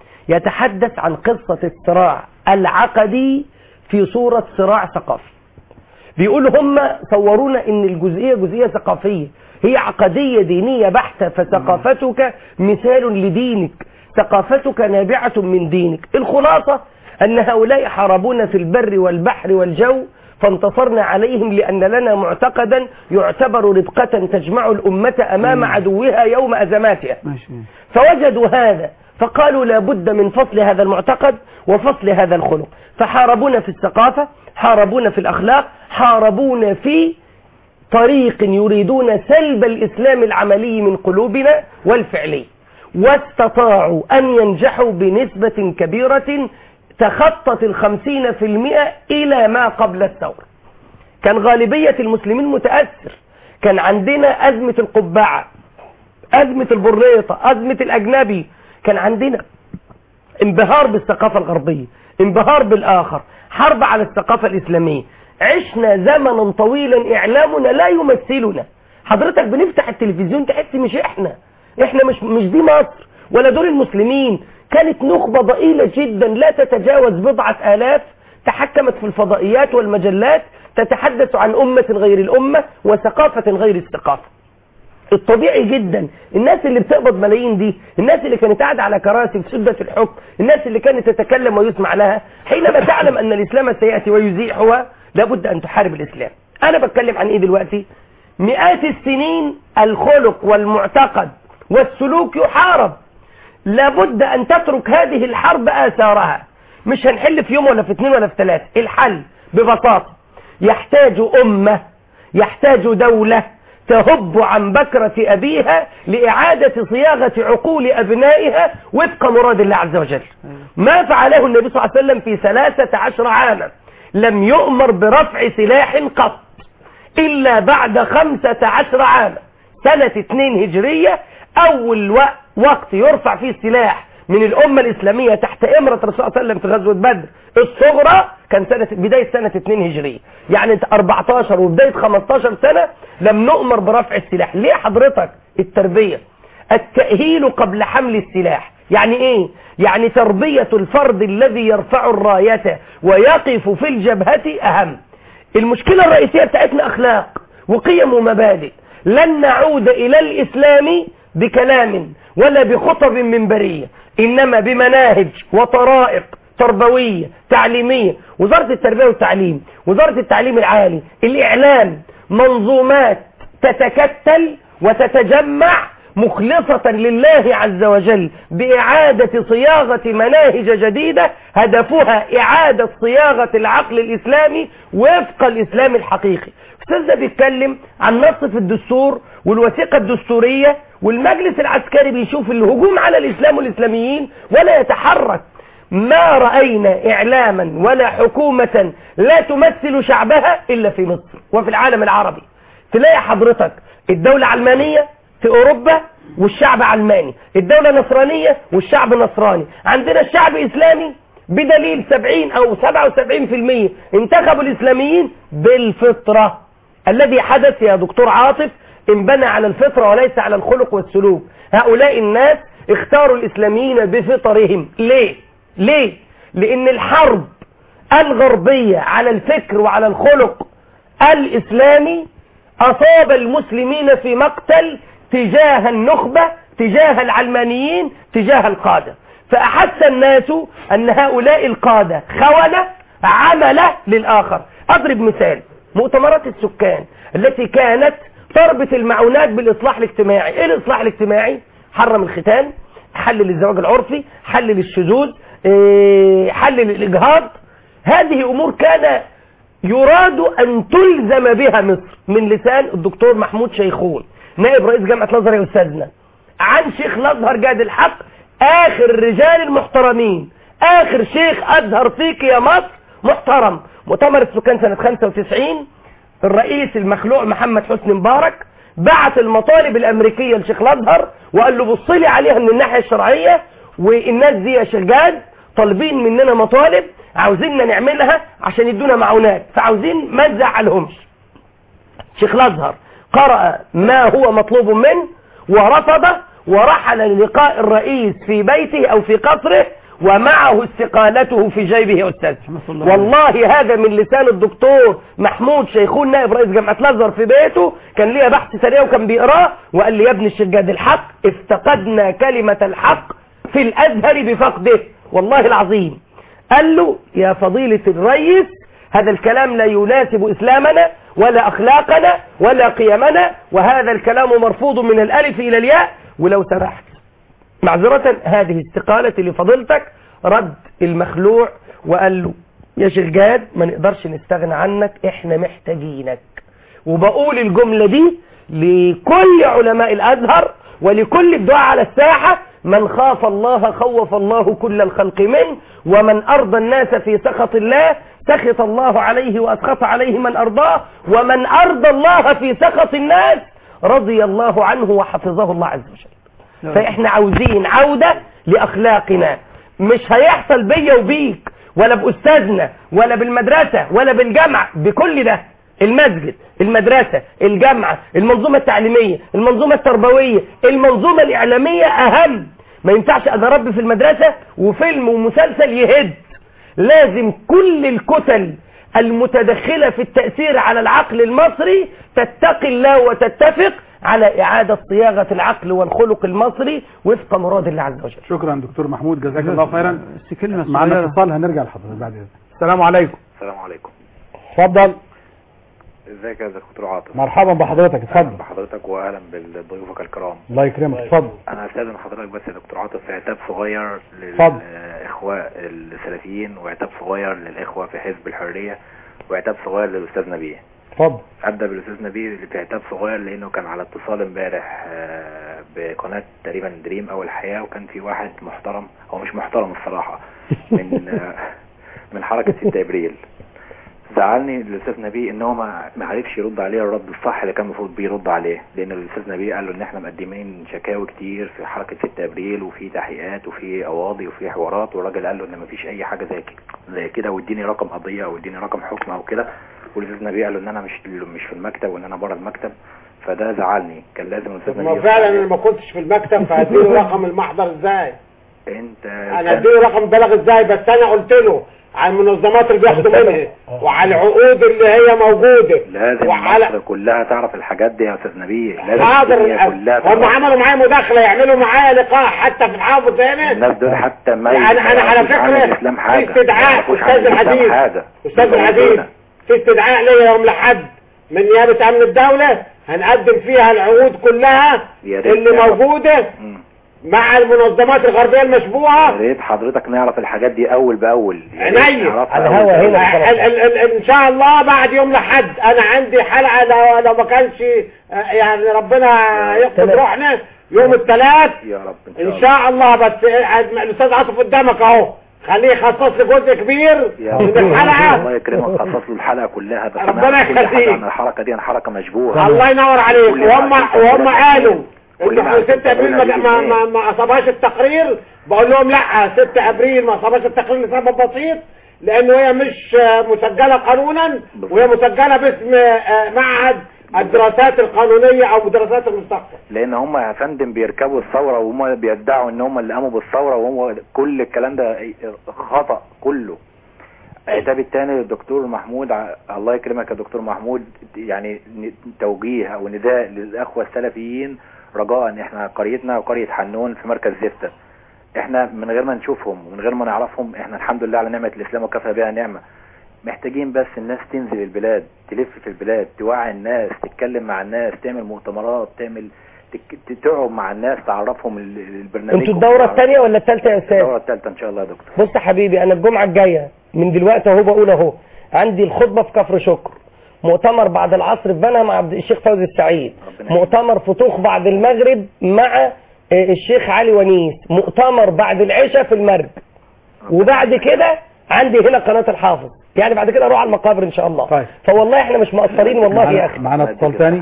يتحدث عن قصة الصراع العقدي في صورة صراع ثقافي. بيقولوا هم صورونا إن الجزئية جزئية ثقافية، هي عقدية دينية بحتة، فثقافتك مثال لدينك، ثقافتك نابعة من دينك. الخلاصة أن هؤلاء حاربونا في البر والبحر والجو فانتصرنا عليهم لأن لنا معتقدا يعتبر ربقة تجمع الأمة أمام عدوها يوم أزماتها. فوجدوا هذا فقالوا لا بد من فصل هذا المعتقد وفصل هذا الخلق، فحاربونا في الثقافة، حاربونا في الأخلاق، حاربونا في طريق يريدون سلب الإسلام العملي من قلوبنا والفعلي، واستطاعوا أن ينجحوا بنسبة كبيرة تخطت الخمسين في المئة إلى ما قبل الثورة. كان غالبية المسلمين متأثر، كان عندنا أزمة القبعة، أزمة البريطة، أزمة الأجنبي، كان عندنا انبهار بالثقافة الغربية، انبهار بالآخر، حرب على الثقافة الإسلامية. عشنا زمنا طويلا إعلامنا لا يمثلنا، حضرتك بنفتح التلفزيون تحس مش احنا احنا مش مش دي مصر ولا دول المسلمين. كانت نخبة ضئيلة جدا لا تتجاوز بضعة آلاف تحكمت في الفضائيات والمجلات تتحدث عن أمة غير الأمة وثقافة غير الثقافة. الطبيعي جدا الناس اللي بتقبض ملايين دي، الناس اللي كانت قاعدة على كراسي في سدة الحكم، الناس اللي كانت تتكلم ويسمع لها، حينما تعلم أن الإسلام سيأتي ويزيحها لابد أن تحارب الإسلام. أنا بتكلم عن إيه دلوقتي؟ مئات السنين الخلق والمعتقد والسلوك يحارب، لابد أن تترك هذه الحرب آثارها. مش هنحل في يوم ولا في اثنين ولا في ثلاثة. الحل ببساطة يحتاج أمة، يحتاج دولة تهب عن بكرة أبيها لإعادة صياغة عقول أبنائها وفق مراد الله عز وجل. ما فعله النبي صلى الله عليه وسلم في ثلاثة عشر عاما، لم يؤمر برفع سلاح قط إلا بعد خمسة عشر عاما. سنة اثنين هجرية أول وقت يرفع فيه السلاح من الأمة الإسلامية تحت إمرة الرسول صلى الله عليه وسلم في غزوة بدر الصغرى كان سنة بداية سنة اثنين هجرية، يعني أربعتاشر وبداية خمستاشر سنة لم نؤمر برفع السلاح. ليه حضرتك؟ التربية، التأهيل قبل حمل السلاح. يعني إيه؟ يعني تربية الفرد الذي يرفع الراية ويقف في الجبهة أهم. المشكلة الرئيسية بتاعتنا أخلاق وقيم ومبادئ. لن نعود إلى الإسلام بكلام ولا بخطب منبرية، إنما بمناهج وطرائق تربوية تعليمية. وزارة التربية والتعليم، وزارة التعليم العالي، الإعلام، منظومات تتكتل وتتجمع مخلصة لله عز وجل بإعادة صياغة مناهج جديدة هدفها إعادة صياغة العقل الإسلامي وفق الإسلام الحقيقي. أستاذ ده بيتكلم عن نص في الدستور والوثيقة الدستورية، والمجلس العسكري بيشوف الهجوم على الإسلام والإسلاميين ولا يتحرك. ما رأينا إعلاما ولا حكومة لا تمثل شعبها إلا في مصر وفي العالم العربي. تلاقي حضرتك الدولة علمانية في أوروبا والشعب علماني، الدولة نصرانية والشعب نصراني، عندنا الشعب إسلامي بدليل سبعين أو سبعة وسبعين في المية انتخبوا الإسلاميين بالفطرة. الذي حدث يا دكتور عاطف انبنى على الفطرة وليس على الخلق والسلوك. هؤلاء الناس اختاروا الإسلاميين بفطرهم. ليه؟ ليه؟ لأن الحرب الغربية على الفكر وعلى الخلق الإسلامي أصاب المسلمين في مقتل تجاه النخبة، تجاه العلمانيين، تجاه القادة. فأحس الناس أن هؤلاء القادة خونة عملة للآخر. أضرب مثال: مؤتمرات السكان التي كانت تربط المعونات بالإصلاح الاجتماعي. إيه الإصلاح الاجتماعي؟ حرم الختان، حلل الزواج العرفي، حلل الشذوذ، حلل الإجهاض. هذه أمور كان يراد أن تلزم بها مصر من لسان الدكتور محمود شيخون نائب رئيس جامعة الأزهر يا أستاذنا، عن شيخ الأزهر جاد الحق، آخر الرجال المحترمين، آخر شيخ أزهر فيك يا مصر محترم. مؤتمر السكان سنة خمسة وتسعين الرئيس المخلوع محمد حسني مبارك بعت المطالب الأمريكية لشيخ الأزهر وقال له بص لي عليها من الناحية الشرعية، والناس دي يا شيخ جاد طالبين مننا مطالب عاوزيننا نعملها عشان يدونا معونات، فعاوزين ما تزعلهمش. شيخ الأزهر قرأ ما هو مطلوب منه ورفضه ورحل للقاء الرئيس في بيته أو في قصره ومعه استقالته في جيبه يا أستاذ. والله هذا من لسان الدكتور محمود شيخون نائب رئيس جامعة الأزهر في بيته، كان ليا بحث سريع وكان بيقراه وقال لي يا ابن الشيخ جاد الحق افتقدنا كلمة الحق في الأزهر بفقده والله العظيم. قال له يا فضيلة الرئيس هذا الكلام لا يناسب إسلامنا ولا أخلاقنا ولا قيمنا، وهذا الكلام مرفوض من الألف إلى الياء، ولو سمحت معذرة هذه استقالتي لفضيلتك. رد المخلوع وقال له يا شيخ جاد ما نقدرش نستغنى عنك، احنا محتاجينك. وبقول الجملة دي لكل علماء الأزهر ولكل الدعاء على الساحة: من خاف الله خوف الله كل الخلق منه، ومن أرضى الناس في سخط الله سخط الله عليه وأسخط عليه من أرضاه، ومن أرضى الله في سخط الناس رضي الله عنه وحفظه الله عز وجل. فإحنا عاوزين عودة لأخلاقنا، مش هيحصل بيا وبيك ولا بأستاذنا ولا بالمدرسة ولا بالجامعة، بكل ده المسجد، المدرسة، الجامعة، المنظومة التعليمية، المنظومة التربوية، المنظومة الإعلامية أهم. ما ينفعش أنا ربي في المدرسة وفيلم ومسلسل يهد. لازم كل الكتل المتدخلة في التأثير على العقل المصري تتقي الله وتتفق على إعادة صياغة العقل والخلق المصري وفق مراد الله عز وجل. شكرا دكتور محمود، جزاك الله خيرا. كلمة معنا اتصال هنرجع لحضرتك بعد اذنك. السلام عليكم. السلام عليكم. اتفضل. ازيك يا دكتور عاطف؟ مرحبا بحضرتك، اتفضل. بحضرتك واهلا بضيوفك الكرام. الله يكرمك، اتفضل. انا استاذن حضرتك بس يا دكتور عاطف في عتاب صغير اتفضل. للاخوه السلفيين، وعتاب صغير للاخوه في حزب الحريه، وعتاب صغير للاستاذ نبيه. اتفضل. ابدا بالاستاذ نبيه اللي في عتاب صغير، لانه كان على اتصال امبارح بقناه تقريبا دريم او الحياه، وكان في واحد محترم، هو مش محترم الصراحه، من من حركه ستة ابريل. زعلني الاستاذ نبيه ان هو ما ما عرفش يرد عليه الرد الصح اللي كان المفروض بيرد عليه، لان الاستاذ نبيه قال له ان احنا مقدمين شكاوي كتير في حركه ستة ابريل، وفي تحقيقات وفي قواضي وفي حوارات، والراجل قال له ان ما فيش اي حاجه زي كده زي كده واديني رقم قضيه او اديني رقم حكم او كده. والاستاذ نبيه قال له ان انا مش مش في المكتب وان انا بره المكتب، فده زعلني. كان لازم الاستاذ نبيه ما فعلا انا ما كنتش في المكتب، فهديله رقم المحضر ازاي؟ انت انا اديله رقم بلاغ ازاي؟ بس انا قلت له على المنظمات اللي بياخدوا منها وعلى العقود اللي هي موجوده. لازم وعلى مصر كلها تعرف الحاجات دي يا استاذ نبيه. لازم حاضر. الدنيا كلها هم عملوا معايا مداخله، يعملوا معايا لقاء حتى في الحافظ هنا. الناس دول حتى ما انا انا على فكره في استدعاء استاذ العزيز استاذ العزيز في استدعاء ليا يوم الاحد من نيابه امن الدوله، هنقدم فيها العقود كلها اللي موجوده مع المنظمات الغربيه المشبوهه. يا ريت حضرتك نعرف الحاجات دي اول باول. عينيا على الهوا هنا ان شاء الله بعد يوم الاحد. انا عندي حلقه لو, لو ما كانش يعني ربنا يقبض روحنا يوم الثلاث يا رب ان شاء الله. بس الاستاذ عاطف قدامك اهو، خليه يخصص لي جزء كبير من الحلقه. الله يكرمك، خصص له الحلقه كلها. بس ربنا يخليك. الحلقه دي حركه مشبوهه. الله ينور عليك. وهم وهم قالوا ان ستة ابريل ما ما ما, ما اصابهاش التقرير. بقول لهم لا، ستة ابريل ما اصابهاش التقرير لسبب بسيط، لانه هي مش مسجله قانونا، وهي مسجله باسم معهد الدراسات القانونيه او دراسات المستقبل. لان هم يا فندم بيركبوا الثوره، وهم بيدعوا ان هم اللي قاموا بالثوره، وهم كل الكلام ده خطا كله. عتاب الثاني للدكتور محمود، الله يكرمك يا دكتور محمود، يعني توجيه او نداء للاخوه السلفيين، رجاء احنا قريتنا وقريه حنون في مركز زفته، احنا من غير ما نشوفهم ومن غير ما نعرفهم، احنا الحمد لله على نعمه الاسلام وكفى بها نعمه. محتاجين بس الناس تنزل البلاد، تلف في البلاد، توعي الناس، تتكلم مع الناس، تعمل مؤتمرات، تعمل تقعد مع الناس، تعرفهم البرنامج. انتوا الدوره الثانيه ولا الثالثه يا استاذ؟ الدوره الثالثه ان شاء الله يا دكتور. بص يا حبيبي، انا الجمعه الجايه من دلوقتي اهو بقول اهو عندي الخطبه في كفر شكر، مؤتمر بعد العصر في بنها مع عبد الشيخ فوزي السعيد، مؤتمر فتوح بعد المغرب مع الشيخ علي ونيس، مؤتمر بعد العشاء في المرج، وبعد كده عندي هنا قناه الحافظ، يعني بعد كده اروح على المقابر ان شاء الله. طيب. فوالله احنا مش مقصرين والله يا اخي. معانا اتصال ثاني.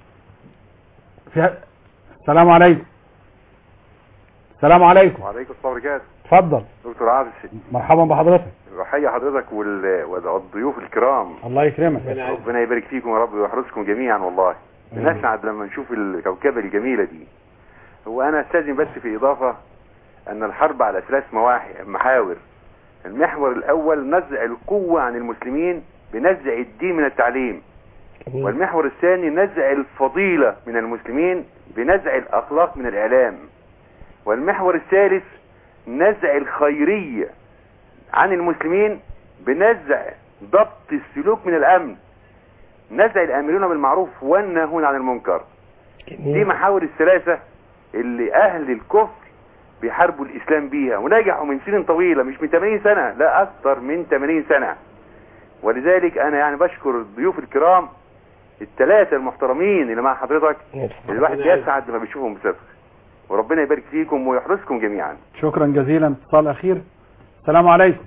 السلام عليكم. السلام عليكم. وعليكم السلام وبركاته. اتفضل دكتور عادل. مرحبا بحضرتك. بحيي حضرتك وال... والضيوف الكرام. الله يكرمك. ربنا يبارك فيكم يا رب ويحرسكم جميعا. والله بنسعد لما نشوف الكوكبه الجميله دي. هو انا استاذن بس في اضافه ان الحرب على ثلاث محاور. المحور الاول نزع القوه عن المسلمين بنزع الدين من التعليم، والمحور الثاني نزع الفضيله من المسلمين بنزع الاخلاق من الاعلام، والمحور الثالث نزع الخيريه عن المسلمين بنزع ضبط السلوك من الامن، نزع الامرون بالمعروف والناهون عن المنكر. دي محاور الثلاثه اللي اهل الكفر بيحاربوا الاسلام بيها، ونجحوا من سنين طويله، مش من ثمانين سنه، لا اكثر من ثمانين سنه. ولذلك انا يعني بشكر الضيوف الكرام الثلاثه المحترمين اللي مع حضرتك، الواحد بيسعد لما بيشوفهم بصدق. وربنا يبارك فيكم ويحرسكم جميعا. شكرا جزيلا. اتصال اخير. السلام عليكم.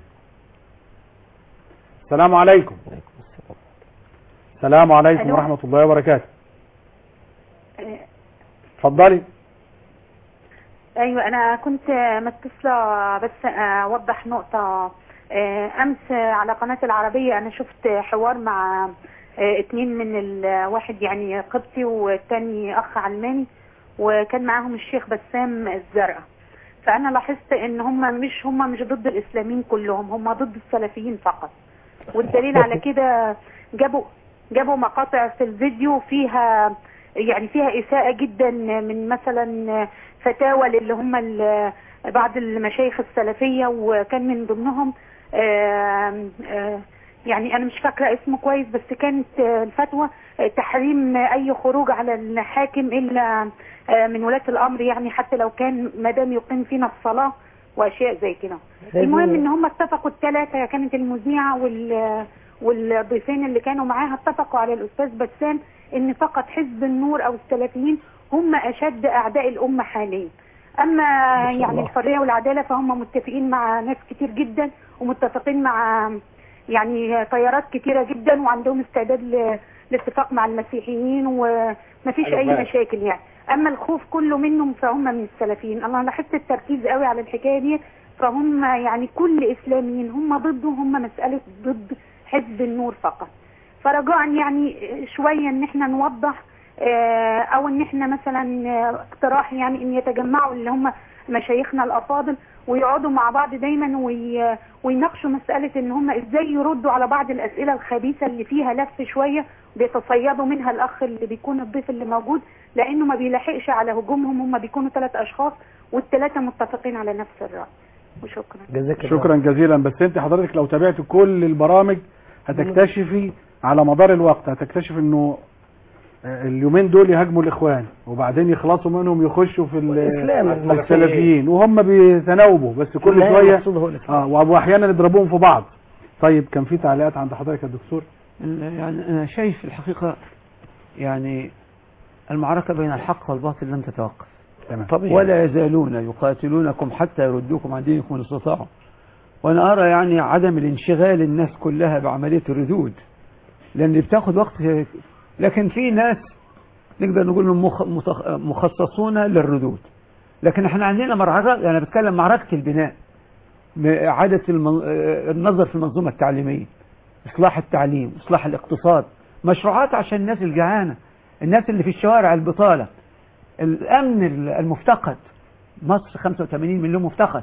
السلام عليكم. السلام عليكم ورحمه الله وبركاته. اتفضلي. ايوه انا كنت متصله بس اوضح نقطه. امس على قناه العربيه انا شفت حوار مع آه، اتنين من الواحد يعني قبطي والتاني اخ علماني، وكان معاهم الشيخ بسام الزرقاء. فانا لاحظت ان هم مش هم مش ضد الاسلاميين كلهم، هم ضد السلفيين فقط. والدليل على كده جابوا جابوا مقاطع في الفيديو فيها يعني فيها اساءة جدا من مثلا فتاوى اللي هم ال- بعض المشايخ السلفية، وكان من ضمنهم آم، آم، يعني انا مش فاكرة اسمه كويس، بس كانت الفتوى تحريم اي خروج على الحاكم الا من ولاة الامر، يعني حتى لو كان ما دام يقيم فينا الصلاة واشياء زي كده. المهم ان هم اتفقوا الثلاثة، كانت المذيعة وال والضيفين اللي كانوا معاها اتفقوا على الاستاذ بسام ان فقط حزب النور او السلفيين هم اشد اعداء الامة حاليا. اما يعني الحرية والعدالة فهم متفقين مع ناس كتير جدا، ومتفقين مع يعني تيارات كتيرة جدا، وعندهم استعداد ل- للاتفاق مع المسيحيين، ومفيش اي أيوة. مشاكل يعني. اما الخوف كله منهم فهم من السلفيين. انا لاحظت التركيز قوي على الحكاية دي، فهم يعني كل اسلاميين هم ضده، هم مسألة ضد حزب النور فقط. فرجاء يعني شوية ان احنا نوضح آه، او ان احنا مثلا آه، اقتراح يعني ان يتجمعوا اللي هم مشايخنا الافاضل ويقعدوا مع بعض دايما وي- ويناقشوا مسألة ان هم ازاي يردوا على بعض الاسئلة الخبيثة اللي فيها لف شوية بيتصيدوا منها الاخ اللي بيكون الضيف اللي موجود، لانه ما بيلاحقش على هجومهم. هم بيكونوا ثلاث اشخاص والثلاثة متفقين على نفس الرأي. وشكرا. شكرا جزيلا. بس انت حضرتك لو تابعت كل البرامج هتكتشفي على مدار الوقت هتكتشف انه اليومين دول يهاجموا الاخوان وبعدين يخلصوا منهم يخشوا في ال- والإسلام. السلفيين، وهم بيتناوبوا بس كل والله شويه المقصود هو الإسلام. اه واحيانا يضربوهم في بعض. طيب كان في تعليقات عند حضرتك يا دكتور؟ يعني أنا شايف الحقيقة يعني المعركة بين الحق والباطل لن تتوقف. تمام. طبيعي. ولا يزالون يقاتلونكم حتى يردوكم عن دينكم إن استطاعوا. وأنا أرى يعني عدم الانشغال الناس كلها بعملية الردود، لأن بتاخد وقت. لكن في ناس نقدر نقول إنهم مخ- متخ- مخصصون للردود، لكن احنا عندنا معركة. أنا بتكلم معركة البناء، إعادة المن- النظر في المنظومة التعليمية، إصلاح التعليم، إصلاح الاقتصاد، مشروعات عشان الناس الجعانة، الناس اللي في الشوارع، البطالة، الأمن المفتقد. مصر خمسة وثمانين مليون مفتقد.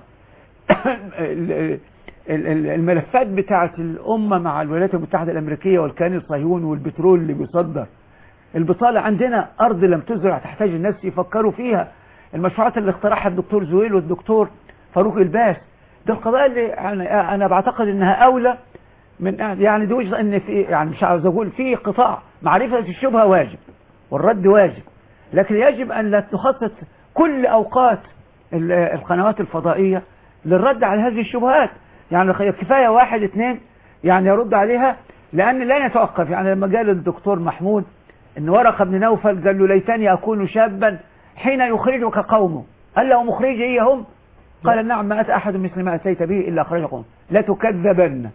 ال- ال- الملفات بتاعة الأمة مع الولايات المتحدة الأمريكية والكيان الصهيوني والبترول اللي بيصدر، البطالة عندنا، أرض لم تزرع تحتاج الناس يفكروا فيها، المشروعات اللي اقترحها الدكتور زويل والدكتور فاروق الباس. ده القضايا اللي أنا, أنا بعتقد أنها أولى من يعني دي وجهة أن في يعني مش عاوز أقول في قطاع معرفة الشبهة واجب والرد واجب، لكن يجب أن لا تخصص كل أوقات ال- القنوات الفضائية للرد على هذه الشبهات. يعني كفاية واحد اثنين يعني يرد عليها، لأن لا يتوقف. يعني لما قال الدكتور محمود إن ورقة بن نوفل قال له ليتني أكون شابا حين يخرجك قومه، قال له مخرجي هم؟ قال نعم، ما أتى أحد مثل ما أتيت به إلا أخرجكم، لا تكذبن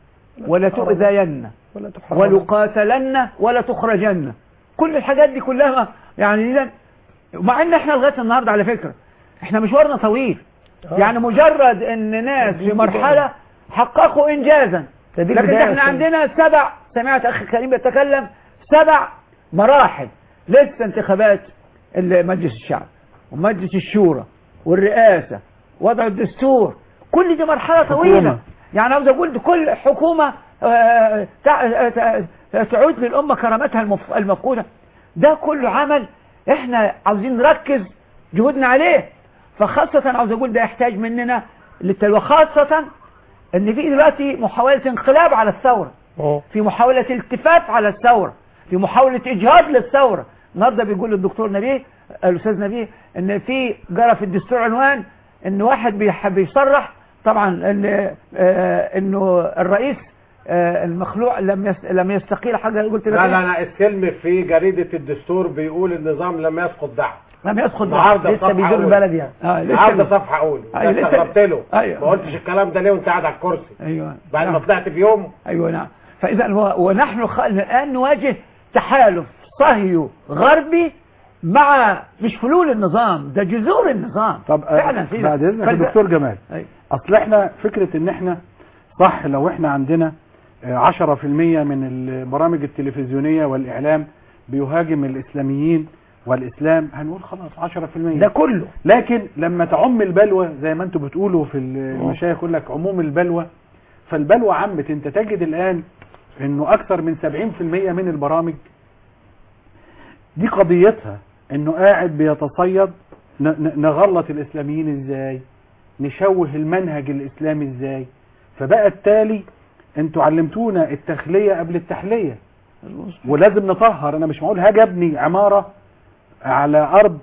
ولا تؤذين ولا تحرمن ولقاتلن ولا تخرجن. كل الحاجات دي كلها يعني إذن، مع ان احنا لغايه النهارده على فكره احنا مشوارنا طويل. يعني مجرد ان ناس في مرحله حققوا انجازا، لكن احنا عندنا سبع، سمعت اخي كريم يتكلم، سبع مراحل لسه: انتخابات مجلس الشعب ومجلس الشورى والرئاسه، وضع الدستور، كل دي مرحله طويله. حكومة. يعني عاوز اقول كل حكومه آه، تع- تع- تعود للامه كرامتها المف- المفقوده. ده كله عمل احنا عاوزين نركز جهودنا عليه. فخاصة عاوز اقول ده يحتاج مننا للتلوى، خاصة ان في دلوقتي محاولة انقلاب على الثورة، في محاولة التفاف على الثورة، في محاولة اجهاض للثورة. النهارده بيقول الدكتور نبيه الاستاذ نبيه ان في جرى في الدستور عنوان ان واحد بيح- بيصرح طبعا ان آه، انه الرئيس آه، المخلوع لم يس- لم يستقيل. حاجه قلت لك لا إيه؟ لا لا السلم في جريدة الدستور بيقول النظام لم يسقط دعم. لم يسقط النهارده لسه صفحة بيدور أولى. البلد يعني. اه لسه النهارده بي- صفحة أولى. أيوة، ده لسه- استغربت له. أيوة. ما قلتش الكلام ده ليه وأنت قاعد على الكرسي؟ ايوه بعد ما نعم. طلعت في يوم. ايوه نعم. فاذا هو ونحن خ... الان نواجه تحالف صهيو غربي مع مش فلول النظام، ده جذور النظام. طب فعلا في بعد اذنك يا فالد- دكتور جمال، أيوة. اصل احنا فكره ان احنا صح لو احنا عندنا عشرة في المية من البرامج التلفزيونية والإعلام بيهاجم الإسلاميين والإسلام، هنقول خلاص عشرة في المية ده كله. لكن لما تعم البلوى زي ما انتم بتقولوا في المشايخ يقول لك عموم البلوى، فالبلوى عمت. انت تجد الآن انه اكثر من سبعين في المية من البرامج دي قضيتها انه قاعد بيتصيد نغلط الإسلاميين ازاي، نشوه المنهج الإسلامي ازاي. فبقى التالي انتوا علمتونا التخلية قبل التحلية، ولازم نطهر. انا مش معقول هاجي ابني عمارة على ارض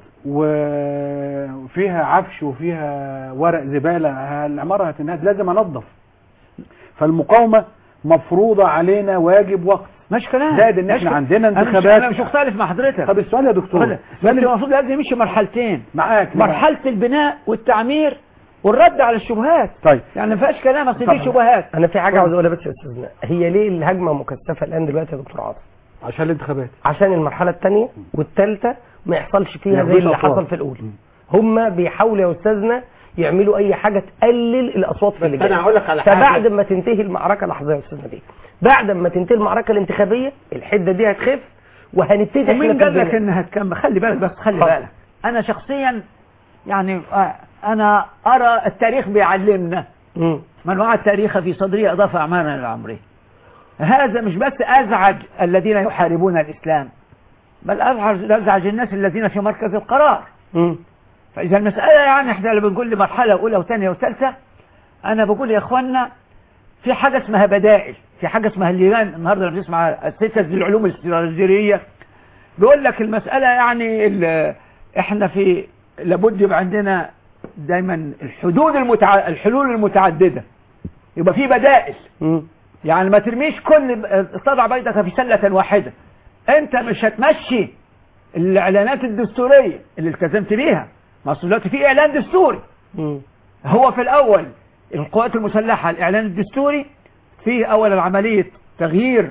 وفيها عفش وفيها ورق زبالة، العمارة هتنهد، لازم انظف. فالمقاومة مفروضة علينا واجب وقت. مش كلام زائد ان احنا عندنا انتخابات. انا مش مختلف مع حضرتك. طب السؤال يا دكتور، بس المفروض لازم يمشي مرحلتين معاك. مرحلة البناء والتعمير والرد على الشبهات. طيب يعني ما فيهاش كلام، اصل في شبهات. انا في حاجه عاوز اقولها بس يا استاذنا، هي ليه الهجمه مكثفه الان دلوقتي يا دكتور عاطف؟ عشان الانتخابات، عشان المرحله الثانيه والثالثه ما يحصلش فيها زي اللي حصل في الاولى. هم بيحاولوا يا استاذنا يعملوا اي حاجه تقلل الاصوات في اللجان. انا هقول لك على حاجه، فبعد ما تنتهي المعركه لحظه يا استاذنا دي، بعد ما تنتهي المعركه الانتخابيه الحده دي هتخف وهنبتدي. ومين قال لك انها هتكمل؟ خلي بالك بس، خلي بالك. انا شخصيا يعني انا ارى التاريخ بيعلمنا من وعى التاريخ في صدره اضاف اعمالا لعمره. هذا مش بس ازعج الذين يحاربون الاسلام، بل ازعج ازعج الناس الذين في مركز القرار. م. فاذا المساله يعني احنا اللي بنقول لمرحله اولى وثانيه وثالثه، انا بقول يا اخوانا في حاجه اسمها بدائل، في حاجه اسمها اللجان. النهارده بنسمع السياسه العلوم الاستراتيجيه بيقول لك المساله يعني احنا في لابد يبقى عندنا دايما الحدود المتع... الحلول المتعدده، يبقى في بدائل. م. يعني ما ترميش كل تضع بيضك في سله واحده. انت مش هتمشي الاعلانات الدستوريه اللي التزمت بيها. ما اصل دلوقتي في اعلان دستوري. م. هو في الاول القوات المسلحه الاعلان الدستوري فيه اولا عمليه تغيير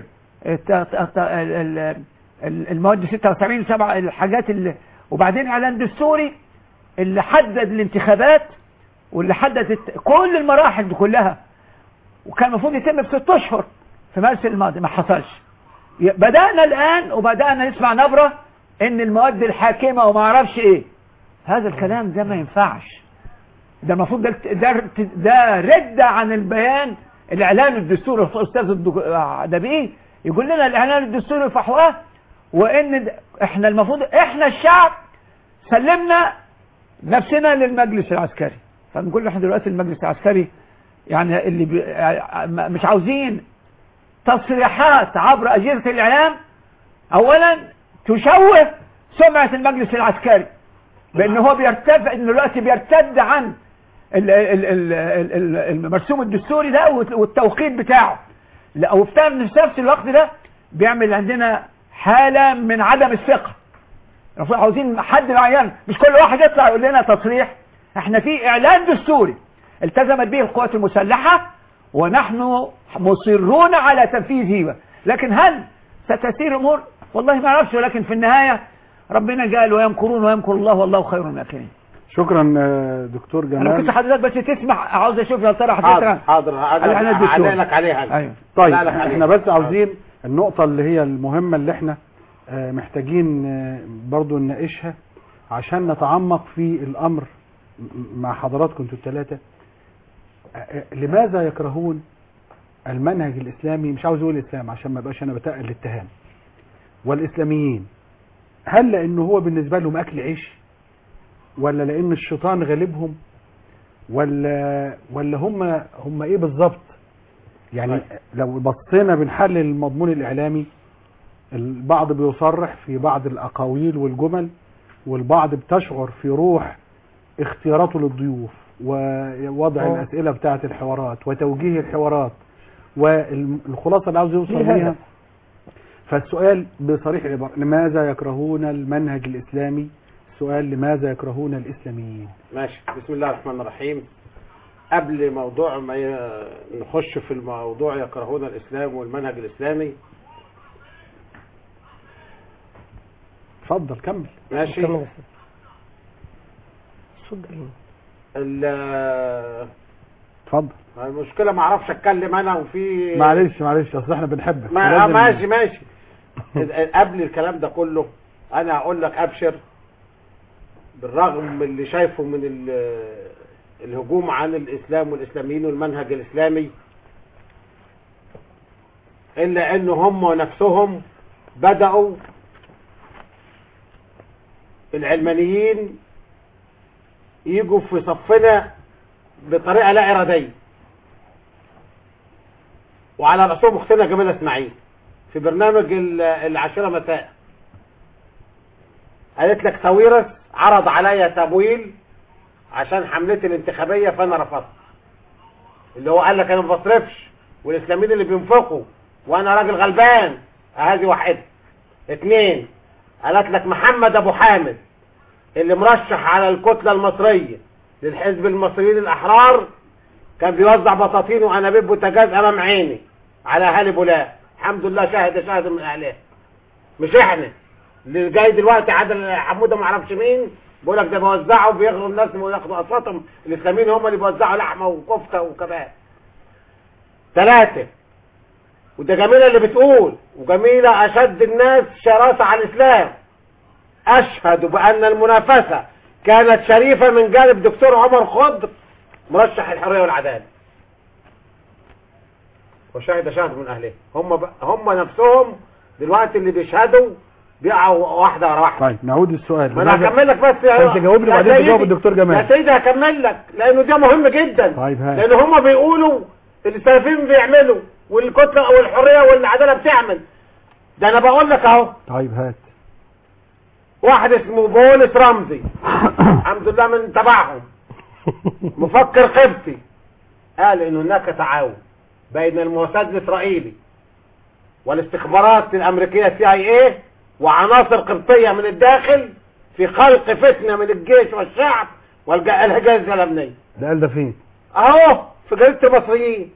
المواد ستة وسبعين سبعة الحاجات اللي، وبعدين اعلان دستوري اللي حدد الانتخابات واللي حدد كل المراحل دي كلها، وكان المفروض يتم في ست اشهر في مارس الماضي، ما حصلش. بدأنا الآن وبدأنا نسمع نبرة ان المواد الحاكمة وما اعرفش ايه. هذا الكلام ده ما ينفعش. ده المفروض ده ده, ده رد عن البيان الاعلان الدستوري. الاستاذ دبيه يقول لنا الاعلان الدستوري فحواه، وان احنا المفروض احنا الشعب سلمنا نفسنا للمجلس العسكري. فنقول احنا دلوقتي المجلس العسكري يعني اللي بي مش عاوزين تصريحات عبر اجهزه الاعلام اولا تشوه سمعه المجلس العسكري بان هو بيرتد، ان دلوقتي بيرتد عن المرسوم الدستوري ده والتوقيت بتاعه. لا، وفي نفس الوقت ده بيعمل عندنا حاله من عدم الثقه. المفروض عاوزين حد معين، مش كل واحد يطلع يقول لنا تصريح. احنا في اعلان دستوري التزمت به القوات المسلحه ونحن مصرون على تنفيذه، لكن هل ستسير الامور؟ والله ما اعرفش، ولكن في النهايه ربنا قال ويمكرون ويمكر الله والله خير الماكرين. شكرا دكتور جمال. انا كنت حضرتك بس تسمع، عاوز اشوف يا ترى حضرتك حاضر حاضر هعلق عليها. أيوة. طيب احنا بس عاوزين النقطه اللي هي المهمه اللي احنا محتاجين برضو نناقشها عشان نتعمق في الامر مع حضراتكم انتوا الثلاثه. لماذا يكرهون المنهج الاسلامي؟ مش عاوز اقول الاسلام عشان ما بقاش انا بتقل الاتهام، والاسلاميين. هل لانه هو بالنسبه لهم اكل عيش، ولا لان الشيطان غالبهم، ولا ولا هم هم ايه بالظبط؟ يعني لو بصينا بنحلل المضمون الاعلامي، البعض بيصرح في بعض الاقاويل والجمل، والبعض بتشعر في روح اختياراته للضيوف ووضع أوه. الاسئله بتاعه الحوارات وتوجيه الحوارات والخلاصه اللي عاوز يوصل ليها. فالسؤال بصريح العباره، لماذا يكرهون المنهج الاسلامي؟ سؤال لماذا يكرهون الاسلاميين؟ ماشي. بسم الله الرحمن الرحيم. قبل موضوع ما ي... نخش في الموضوع يكرهون الاسلام والمنهج الاسلامي، اتفضل كمل. ماشي. كمل. ال اتفضل. المشكله ما اعرفش اتكلم انا وفي معلش معلش اصل احنا بنحبك. ما لازم- ماشي ماشي قبل الكلام ده كله انا هقول لك ابشر، بالرغم من اللي شايفه من ال- الهجوم عن الاسلام والاسلاميين والمنهج الاسلامي، الا ان هم نفسهم بدأوا العلمانيين يجوا في صفنا بطريقة لا ارادية، وعلى رأسهم اختنا جميلة اسماعيل في برنامج ال- العاشرة مساء قالت لك ساويرس عرض عليا تمويل عشان حملتي الانتخابية فانا رفضت، اللي هو قال لك انا ما بصرفش والاسلاميين اللي بينفقوا وانا راجل غلبان. هذه واحدة. اتنين، قالت لك محمد ابو حامد اللي مرشح على الكتلة المصرية للحزب المصريين الاحرار كان بيوزع بطاطين وانابيب بوتاجاز امام عيني على اهالي بولاق، الحمد لله شاهد شاهد من اهلها. مش احنا اللي جاي دلوقتي عادل حموده ما اعرفش مين بيقول لك ده بيوزعوا بيغروا الناس وياخدوا اصواتهم، الاسلاميين هم اللي بيوزعوا لحمه وكفته وكباب. ثلاثة، وده جميلة اللي بتقول، وجميلة أشد الناس شراسة على الإسلام، أشهد بأن المنافسة كانت شريفة من جانب دكتور عمر خضر مرشح الحرية والعدالة، وشاهد شاهد من أهله. هم ب... هم نفسهم دلوقتي اللي بيشهدوا بيقعوا واحدة ورا واحدة. طيب نعود للسؤال. ما أنا هكمل لك بس يا انت جاوبني يا وبعدين سيدي- تجاوب الدكتور جمال. يا سيدي هكمل لك لأنه ده مهم جدا. طيب هات. لأن هم بيقولوا السلفيين بيعملوا والكتلة والحرية والعدالة بتعمل. ده أنا بقول لك أهو. طيب هات. واحد اسمه بولس رمزي الحمد لله من تبعهم مفكر قبطي، قال إن هناك تعاون بين الموساد الإسرائيلي والاستخبارات الأمريكية سي اي اي وعناصر قبطية من الداخل في خلق فتنة من الجيش والشعب والهجاز اللبناني. ده قال ده فين؟ اهو في جريدة المصريين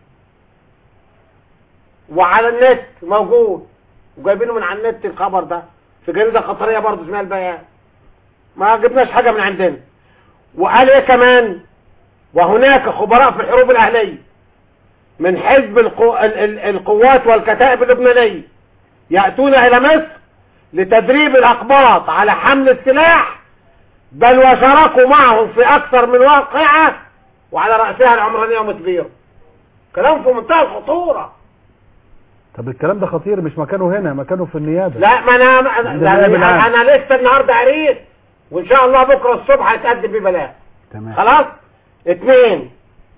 وعلى النت موجود، وجايبينه من على النت الخبر ده في جريدة قطرية برضه اسمها البيان، ما جبناش حاجة من عندنا. وقال ايه كمان، وهناك خبراء في الحروب الأهلية من حزب القو... ال... ال... القوات والكتائب اللبنانية يأتون إلى مصر لتدريب الأقباط على حمل السلاح، بل وشاركوا معهم في أكثر من واقعة وعلى رأسها العمرانية ومتبير. كلام في منتهى الخطورة. طب الكلام ده خطير، مش مكانه هنا، مكانه في النيابة. لا ما انا ما ده أنا, نائب العام. أنا لسه النهارده قريت وان شاء الله بكره الصبح هيتقدم بيه بلاغ. تمام. خلاص. اتنين،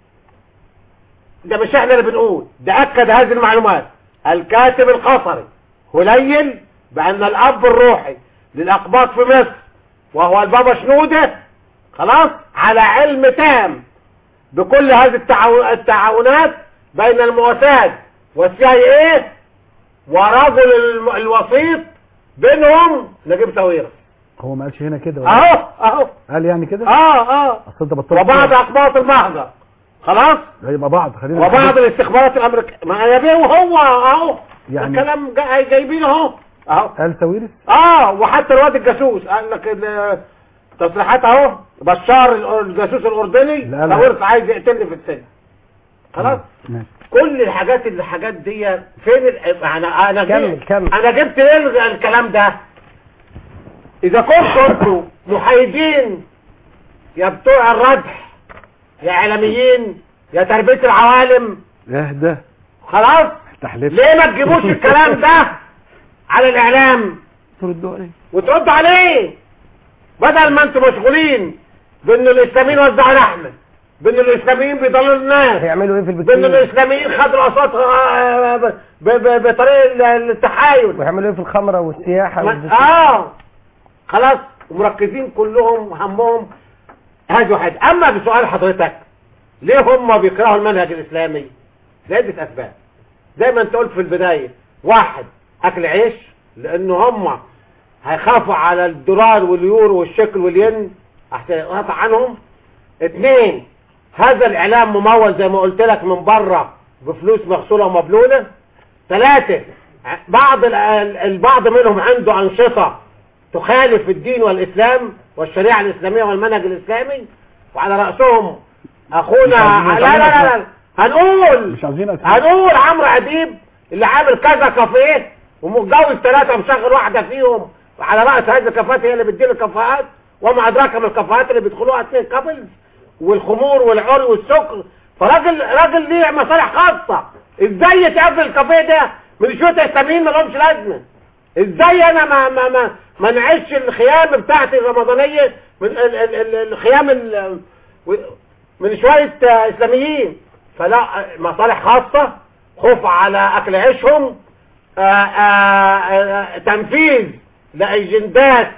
ده مش احنا اللي بنقول، ده اكد هذه المعلومات الكاتب القصري هليل بان الاب الروحي للاقباط في مصر وهو البابا شنودة خلاص على علم تام بكل هذه التعاو... التعاونات بين الموساد والسي اي اي ورجل الم- الوسيط بينهم نجيب ساويرس. هو ما قالش هنا كده ولا اهو اهو قال يعني كده؟ اه اه اصل انت بطلت وبعض اقباط المهجر خلاص يبقى بعض خلينا وبعض الاستخبارات الامريكيه ما يا بيه وهو اهو يعني- الكلام جاي جايبينه اهو اهو قال ساويرس. اه وحتى الواد الجاسوس قال لك ال- تصريحات اهو بشار ال- الجاسوس الاردني لا، لا. ساويرس عايز يقتلني في السجن. خلاص. ماشي. كل الحاجات الحاجات دي فين ال- انا انا كمل، جبت كمل. انا جبت ليه الكلام ده؟ اذا كنتوا انتوا محايدين يا بتوع الردح يا اعلاميين يا تربيه العوالم اهدى. خلاص تحلف. ليه ما تجيبوش الكلام ده على الاعلام تردوا عليه وتردوا عليه بدل ما انتوا مشغولين بان الاسلاميين وزعوا لحمه، بان الاسلاميين بيضللوا الناس، هيعملوا ايه في بان البكتيريا؟ الاسلاميين خدوا الاصوات آه، ب- ب- بطريق التحايل. ويعملوا ايه في الخمره والسياحه والبكتيريا؟ اه خلاص ومركزين كلهم همهم هذا واحد. اما بسؤال حضرتك ليه هم بيكرهوا المنهج الاسلامي؟ لعدة اسباب زي ما انت قلت في البداية. واحد، اكل عيش، لان هم هيخافوا على الدولار واليورو والشكل والين احسن يقطع عنهم. اثنين، هذا الاعلام ممول زي ما قلت لك من بره بفلوس مغسولة ومبلولة. ثلاثة، بعض ال- البعض منهم عنده انشطة تخالف الدين والاسلام والشريعة الاسلامية والمنهج الاسلامي، وعلى رأسهم اخونا لا لا لا لا هنقول مش عايزين هنقول عمرو اديب اللي عامل كذا كافيه ومتجوز ثلاثه مشغل واحده فيهم، وعلى راس هذه الكافيهات هي اللي بتدير الكافيهات، وما ادراك من الكافيهات اللي بيدخلوها اثنين كابلز، والخمور والعري والسكر. فراجل راجل ليه مصالح خاصه. ازاي يتقفل الكافيه ده من شويه اسلاميين ما لهمش لازمه؟ ازاي انا ما ما ما, ما نعيش الخيام بتاعتي الرمضانيه من ال ال ال الخيام ال من شويه اسلاميين؟ فلا، مصالح خاصه، خوف على اكل عيشهم، آآ آآ تنفيذ لاجندات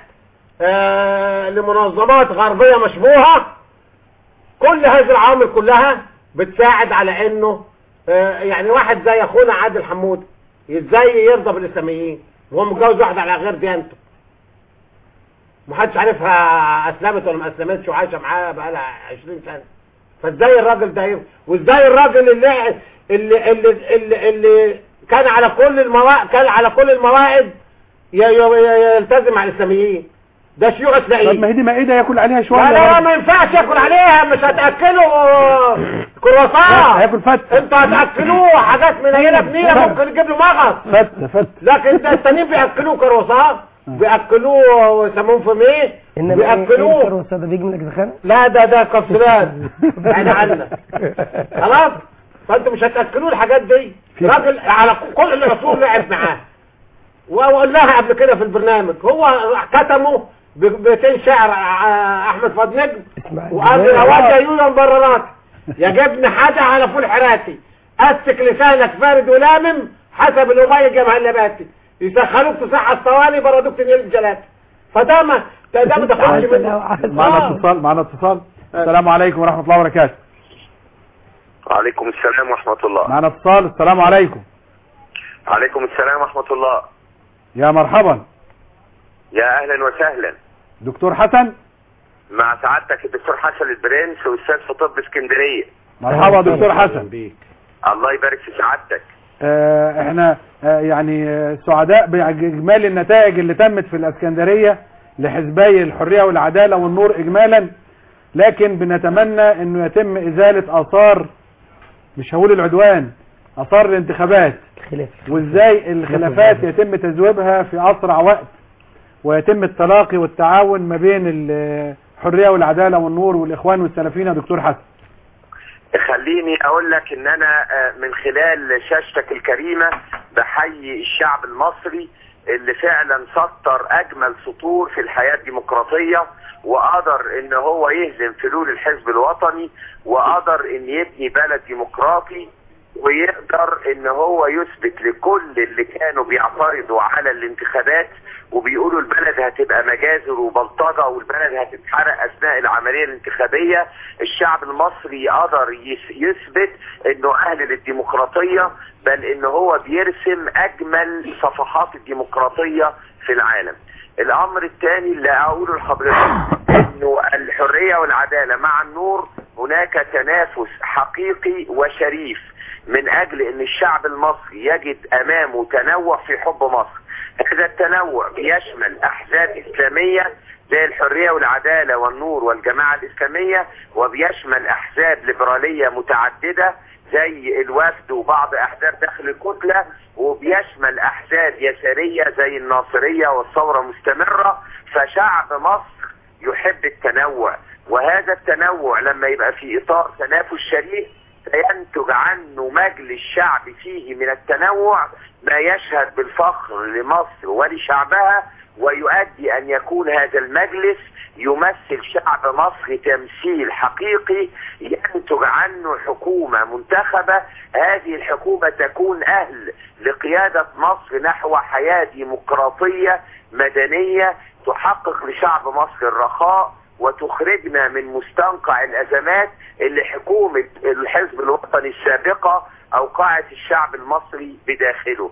لمنظمات غربيه مشبوهه. كل هذه العوامل كلها بتساعد على انه يعني واحد زي اخونا عادل حمود ازاي يرضى بالاسلاميين وهو متجوز واحده على غير ديانته، محدش عارفها اسلمت ولا ما اسلمتش وعايشه معاه بقالها عشرين سنه. فازاي الراجل ده يرضى؟ وازاي الراجل اللي اللي اللي, اللي, اللي كان على كل المواعيد كان على كل المواعيد يلتزم مع الاسلاميين؟ ده شيوع اسرائيل. طب ما هي دي مائده ياكل عليها شويه. لا لا ما ينفعش ياكل عليها، مش هتاكله كرواسون، هياكل فتة. انتوا هتاكلوه حاجات منيله بنيله ممكن يجيب له مغص. فتة فتة. لكن التانيين بياكلوه كرواسون، بياكلوه ويسموه فميه، بياكلوه الكرواسون ده بيجي من الدخان؟ لا ده ده كبسولات بعيد عنك. خلاص؟ فانتوا مش هتاكلوه الحاجات دي. راجل على كل الرسول لعب معاه، وقلناها قبل كده في البرنامج، هو كتمه بيتين شعر احمد فؤاد نجم وقال اواجه يولا مبررات يا جبن حاجه على فول حراتي، اسك لسانك فارد ولامم حسب الاميه الجمهلباتي، يسخنوك تصح الصواني بردوك تنيل الجلاتي. فده ما ده ما تاخدش منه. معنا اتصال معنا اتصال السلام عليكم ورحمه الله وبركاته. وعليكم السلام ورحمه الله. معنا اتصال. السلام عليكم. عليكم السلام ورحمه الله. يا مرحبا. يا اهلا وسهلا. دكتور حسن. مع سعادتك الدكتور حسن البرنس واستاذ في طب اسكندريه. مرحبا دكتور حسن بيك. الله يبارك في سعادتك. آه احنا آه يعني آه سعداء باجمالي النتائج اللي تمت في الاسكندريه لحزبي الحريه والعداله والنور اجمالا، لكن بنتمنى انه يتم ازاله اثار، مش هقول العدوان، اثار الانتخابات، وازاي الخلافات يتم تذويبها في اسرع وقت، ويتم التلاقي والتعاون ما بين الحريه والعداله والنور والاخوان والسلفيين. يا دكتور حسن خليني اقول لك ان انا من خلال شاشتك الكريمه بحيي الشعب المصري اللي فعلا سطر اجمل سطور في الحياه الديمقراطيه، وقدر ان هو يهزم فلول الحزب الوطني، وقدر ان يبني بلد ديمقراطي، ويقدر ان هو يثبت لكل اللي كانوا بيعترضوا على الانتخابات وبيقولوا البلد هتبقى مجازر وبلطجة والبلد هتتحرق اثناء العملية الانتخابية، الشعب المصري قدر يثبت انه اهل للديمقراطية، بل انه هو بيرسم اجمل صفحات الديمقراطية في العالم. الامر الثاني اللي اقوله لحضرتك انه الحرية والعدالة مع النور هناك تنافس حقيقي وشريف من اجل ان الشعب المصري يجد امامه تنوع في حب مصر. هذا التنوع بيشمل احزاب اسلامية زي الحرية والعدالة والنور والجماعة الاسلامية، وبيشمل احزاب ليبرالية متعددة زي الوفد وبعض احزاب داخل الكتلة، وبيشمل احزاب يسارية زي الناصرية والثورة مستمرة. فشعب مصر يحب التنوع، وهذا التنوع لما يبقى في اطار تنافس شريف سينتج عنه مجلس شعب فيه من التنوع ما يشهد بالفخر لمصر ولشعبها، ويؤدي ان يكون هذا المجلس يمثل شعب مصر تمثيل حقيقي ينتج عنه حكومة منتخبة. هذه الحكومة تكون اهل لقيادة مصر نحو حياة ديمقراطية مدنية تحقق لشعب مصر الرخاء وتخرجنا من مستنقع الازمات اللي حكومة الحزب الوطني السابقة اوقعت الشعب المصري بداخله.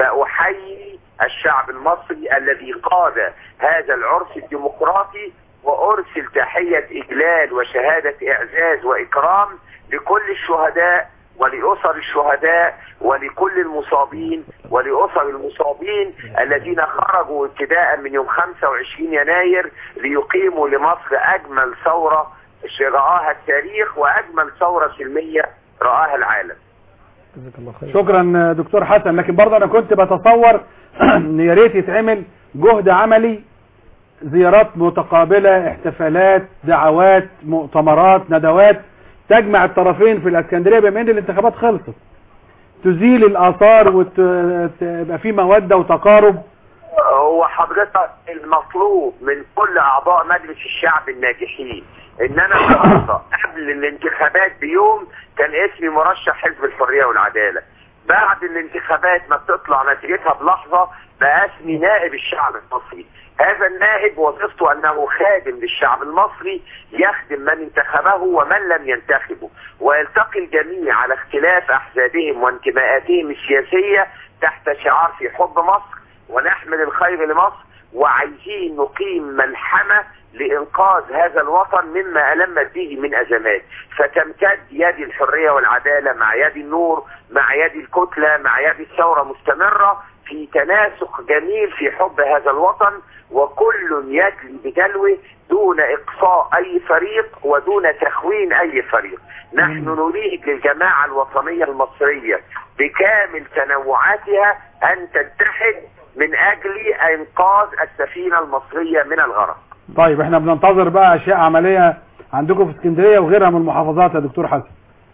فاحيي الشعب المصري الذي قاد هذا العرس الديمقراطي، وارسل تحية اجلال وشهادة اعزاز واكرام لكل الشهداء ولأسر الشهداء ولكل المصابين ولأسر المصابين الذين خرجوا ابتداء من يوم خمسة وعشرين يناير ليقيموا لمصر أجمل ثورة رآها التاريخ واجمل ثورة سلمية رآها العالم. شكرا دكتور حسن. لكن برضه انا كنت بتصور ان يا ريت يتعمل جهد عملي، زيارات متقابلة، احتفالات، دعوات، مؤتمرات، ندوات تجمع الطرفين في الاسكندرية بما ان الانتخابات خلصت، تزيل الاثار وتبقى في مودة وتقارب. هو حضرتك المطلوب من كل اعضاء مجلس الشعب الناجحين ان انا النهارده قبل الانتخابات بيوم كان اسمي مرشح حزب الحرية والعدالة، بعد الانتخابات ما بتطلع نتيجتها بلحظة بقى اسمي نائب الشعب المصري. هذا النائب وظيفته انه خادم للشعب المصري، يخدم من انتخبه ومن لم ينتخبه، ويلتقي الجميع على اختلاف احزابهم وانتماءاتهم السياسية تحت شعار في حب مصر ونحمل الخير لمصر، وعايزين نقيم ملحمة لإنقاذ هذا الوطن مما ألمت به من أزمات، فتمتد يد الحرية والعدالة مع يد النور، مع يد الكتلة، مع يد الثورة مستمرة في تناسق جميل في حب هذا الوطن، وكل يجري بدلوه دون إقصاء أي فريق ودون تخوين أي فريق. نحن نريد للجماعة الوطنية المصرية بكامل تنوعاتها أن تتحد من أجل إنقاذ السفينة المصرية من الغرق. طيب احنا بننتظر بقى اشياء عملية عندكم في اسكندرية وغيرها من المحافظات يا دكتور حسن.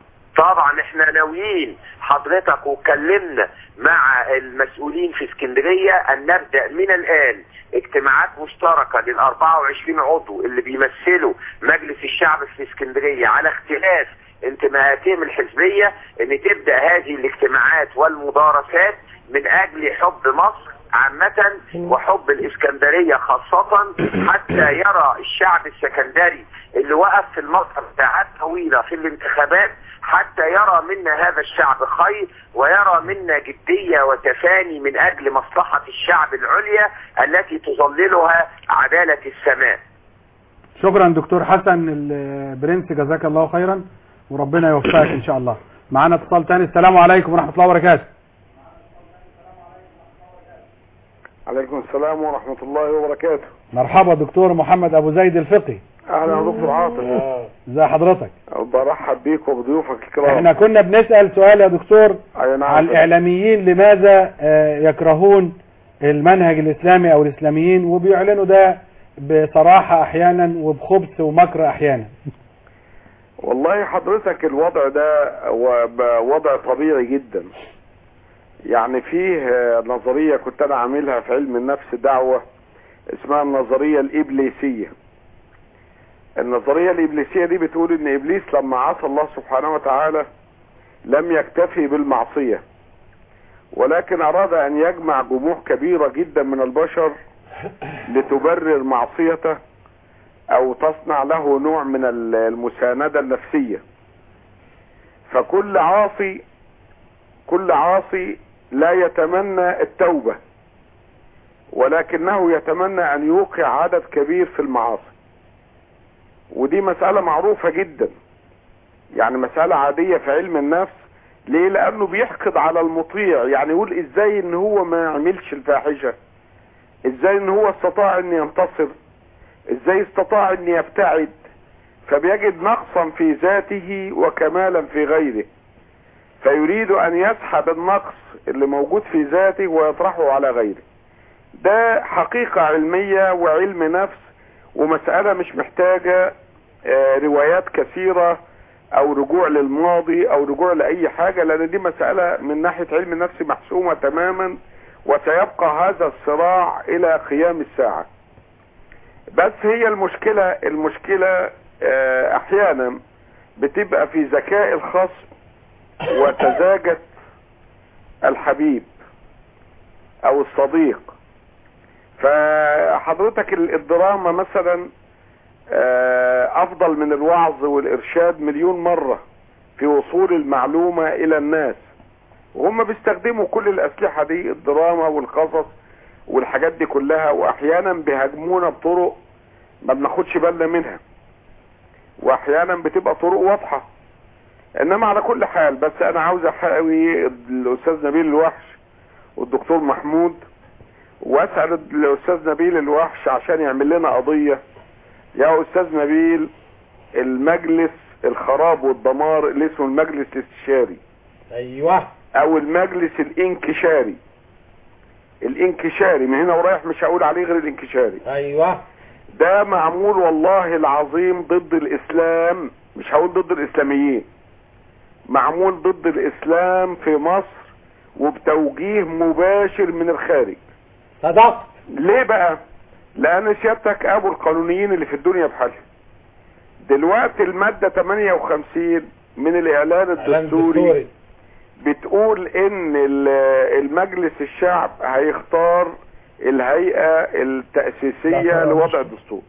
طبعا احنا ناويين حضرتك وكلمنا مع المسؤولين في اسكندرية ان نبدأ من الان اجتماعات مشتركة لل أربعة وعشرين عضو اللي بيمثلوا مجلس الشعب في اسكندرية على اختلاف انتماءاتهم الحزبية، ان تبدأ هذه الاجتماعات والمدارسات من اجل حب مصر عامة وحب الاسكندرية خاصة، حتى يرى الشعب السكندري اللي وقف في المصر ساعات طويلة في الانتخابات، حتى يرى منا هذا الشعب خير ويرى منا جدية وتفاني من اجل مصلحة الشعب العليا التي تظللها عدالة السماء. شكرا دكتور حسن البرنس، جزاك الله خيرا وربنا يوفقك ان شاء الله. معانا اتصال تاني. السلام عليكم ورحمة الله وبركاته. عليكم السلام ورحمة الله وبركاته. مرحبا دكتور محمد ابو زيد الفقي. اهلا يا دكتور عاطف. ازي حضرتك؟ برحب بيك وبضيوفك الكرام. احنا كنا بنسأل سؤال يا دكتور على الاعلاميين لماذا يكرهون المنهج الاسلامي او الاسلاميين وبيعلنوا ده بصراحة احيانا وبخبث ومكر احيانا. والله حضرتك الوضع ده وضع طبيعي جدا. يعني فيه نظرية كنت انا عاملها في علم النفس دعوة اسمها النظرية الإبليسية. النظرية الإبليسية دي بتقول ان ابليس لما عصى الله سبحانه وتعالى لم يكتفي بالمعصية، ولكن اراد ان يجمع جموع كبيرة جدا من البشر لتبرر معصيته او تصنع له نوع من المساندة النفسية. فكل عاصي كل عاصي لا يتمنى التوبة، ولكنه يتمنى ان يوقع عدد كبير في المعاصي. ودي مسألة معروفة جدا، يعني مسألة عادية في علم النفس. ليه؟ لانه بيحقد على المطيع، يعني يقول ازاي ان هو ما يعملش الفاحشة، ازاي ان هو استطاع ان ينتصر، ازاي استطاع ان يبتعد، فبيجد نقصا في ذاته وكمالا في غيره، فيريد ان يسحب النقص اللي موجود في ذاته ويطرحه على غيره. ده حقيقة علمية وعلم نفس، ومسألة مش محتاجة روايات كثيرة او رجوع للماضي او رجوع لأي حاجة، لان دي مسألة من ناحية علم النفس محسومة تماما، وسيبقى هذا الصراع الى قيام الساعة. بس هي المشكلة المشكلة احيانا بتبقى في ذكاء الخصم وسذاجة الحبيب او الصديق. فحضرتك الدراما مثلا افضل من الوعظ والارشاد مليون مرة في وصول المعلومة الى الناس، وهم بيستخدموا كل الاسلحة دي، الدراما والقصص والحاجات دي كلها، واحيانا بيهاجمونا بطرق ما بناخدش بالنا منها، واحيانا بتبقى طرق واضحة. انما على كل حال بس انا عاوز احاوي الاستاذ نبيل الوحش والدكتور محمود، واسأل الاستاذ نبيل الوحش عشان يعمل لنا قضية. يا استاذ نبيل، المجلس الخراب والدمار اللي اسمه المجلس الاستشاري ايوه او المجلس الانكشاري. الانكشاري من هنا ورايح مش هقول عليه غير الانكشاري. ايوه ده معمول والله العظيم ضد الاسلام، مش هقول ضد الاسلاميين، معمول ضد الاسلام في مصر وبتوجيه مباشر من الخارج. صدقت. ليه بقى؟ لان سيادتك ابو القانونيين اللي في الدنيا بحالها. دلوقتي المادة ثمانية وخمسين من الاعلان الدستوري بتقول ان المجلس الشعب هيختار الهيئة التأسيسية لوضع الدستور.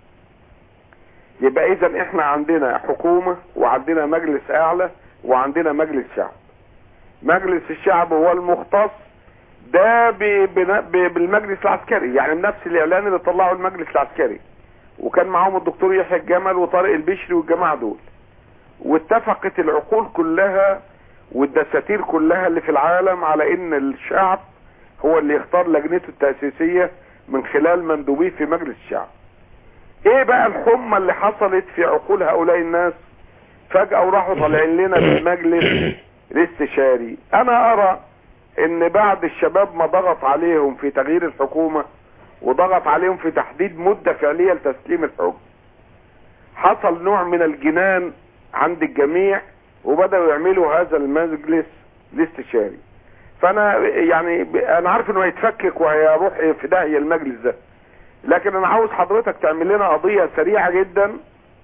يبقى اذا احنا عندنا حكومة وعندنا مجلس اعلى وعندنا مجلس شعب. مجلس الشعب هو المختص ده بالمجلس العسكري، يعني بنفس الاعلان اللي طلعه المجلس العسكري، وكان معاهم الدكتور يحيى الجمل وطارق البشري والجماعة دول، واتفقت العقول كلها والدساتير كلها اللي في العالم على ان الشعب هو اللي يختار لجنته التأسيسية من خلال مندوبيه في مجلس الشعب. ايه بقى الحمى اللي حصلت في عقول هؤلاء الناس؟ فجأة وراحوا طالعين لنا بالمجلس الاستشاري. انا ارى ان بعد الشباب ما ضغط عليهم في تغيير الحكومة وضغط عليهم في تحديد مدة فعلية لتسليم الحكم، حصل نوع من الجنان عند الجميع وبدأوا يعملوا هذا المجلس الاستشاري. فانا يعني انا عارف انه هيتفكك وهيروح في داهية المجلس ده، لكن انا عاوز حضرتك تعمل لنا قضية سريعة جدا،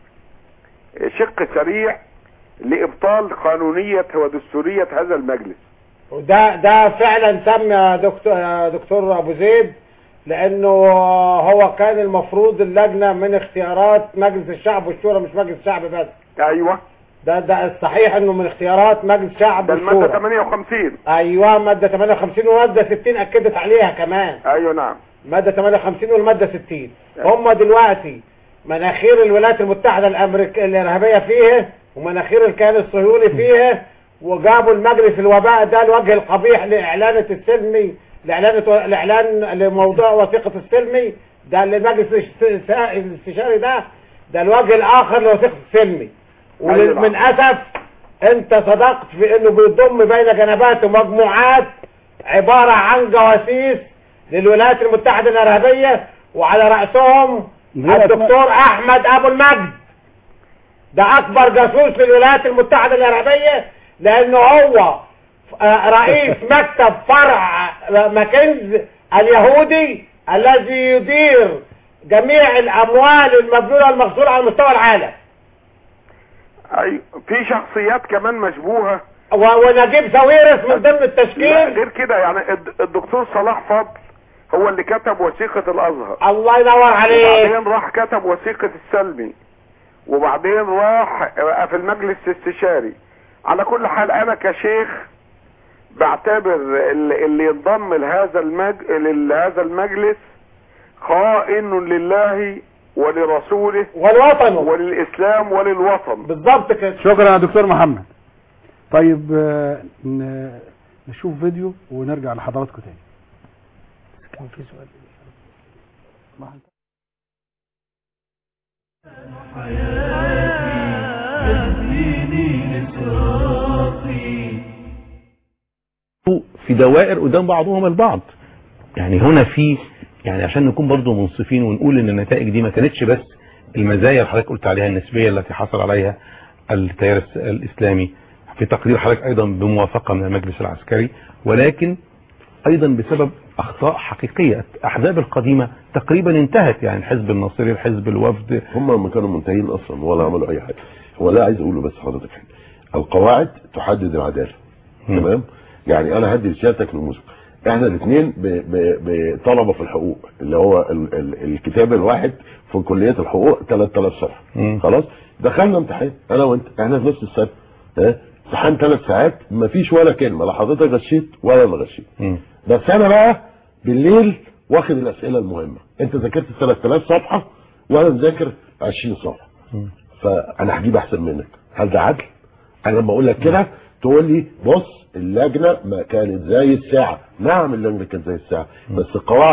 شق سريع لابطال قانونية ودستورية هذا المجلس. وده ده فعلا تم يا دكتور يا دكتور ابو زيد، لانه هو كان المفروض اللجنة من اختيارات مجلس الشعب والشورى، مش مجلس الشعب بس. ايوه ده ده الصحيح انه من اختيارات مجلس الشعب والشورى. ده المادة ثمانية وخمسين. ايوه مادة ثمانية وخمسين ومادة ستين اكدت عليها كمان. ايوه نعم. مادة ثمانية وخمسين والمادة ستين. هم دلوقتي مناخير الولايات المتحدة الامريكية الارهابية فيه ومناخير الكيان الصهيوني فيه، وجابوا المجلس الوباء ده الوجه القبيح لاعلان السلمي لاعلان الاعلان لموضوع وثيقة السلمي ده. المجلس الاستشاري ده ده الوجه الاخر لوثيقة السلمي. ومن اسف انت صدقت في انه بيضم بين جنباته مجموعات عبارة عن جواسيس للولايات المتحدة الارهابية، وعلى رأسهم الدكتور احمد ابو المجد. ده اكبر جاسوس للولايات المتحدة الارهابية، لانه هو رئيس مكتب فرع ماكنز اليهودي الذي يدير جميع الاموال المبذولة المغسولة على مستوى العالم. اي في شخصيات كمان مشبوهة، ونجيب ساويرس من ضمن التشكيل. غير كده يعني الدكتور صلاح فضل هو اللي كتب وثيقة الازهر. الله ينور عليك. وبعدين راح كتب وثيقة السلمي، وبعدين راح في المجلس الاستشاري. على كل حال انا كشيخ بعتبر اللي ينضم لهذا المج... لهذا المجلس خائن لله ولرسوله والوطن وللاسلام وللوطن. بالضبط كده. شكرا يا دكتور محمد. طيب نشوف فيديو ونرجع لحضراتكم تاني. كان في سؤال. في دوائر قدام بعضهم البعض. يعني هنا في يعني عشان نكون برضو منصفين ونقول ان النتائج دي ما كانتش بس المزايا اللي حضرتك قلت عليها النسبية التي حصل عليها التيار الاسلامي في تقدير حضرتك ايضا بموافقة من المجلس العسكري، ولكن ايضا بسبب اخطاء حقيقية. الاحزاب القديمة تقريبا انتهت، يعني الحزب الناصري، الحزب الوفد، هم ما كانوا منتهين اصلا ولا عملوا اي حاجة. هو لا عايز اقوله بس حضرتك حاجة، القواعد تحدد العدالة. تمام؟ يعني انا هدي رسالتك للمسلم، احنا الاثنين بطلبة في الحقوق، اللي هو ال ال الكتاب الواحد في كلية الحقوق ثلاثة آلاف صفحة. خلاص دخلنا امتحان انا وانت، احنا في نفس السنة، ها امتحان ثلاث ساعات ما فيش ولا كلمة، لا حضرتك غشيت ولا انا غشيت. بس انا بقى بالليل واخد الاسئلة المهمة، انت ذاكرت ثلاثة آلاف صفحة وانا مذاكر عشرين صفحة، فانا هجيب احسن منك. هل ده عدل؟ انا لما اقول لك كده تقول لي بص اللجنة ما كانت زي الساعة. نعم اللجنة كانت زي الساعة، بس القواعد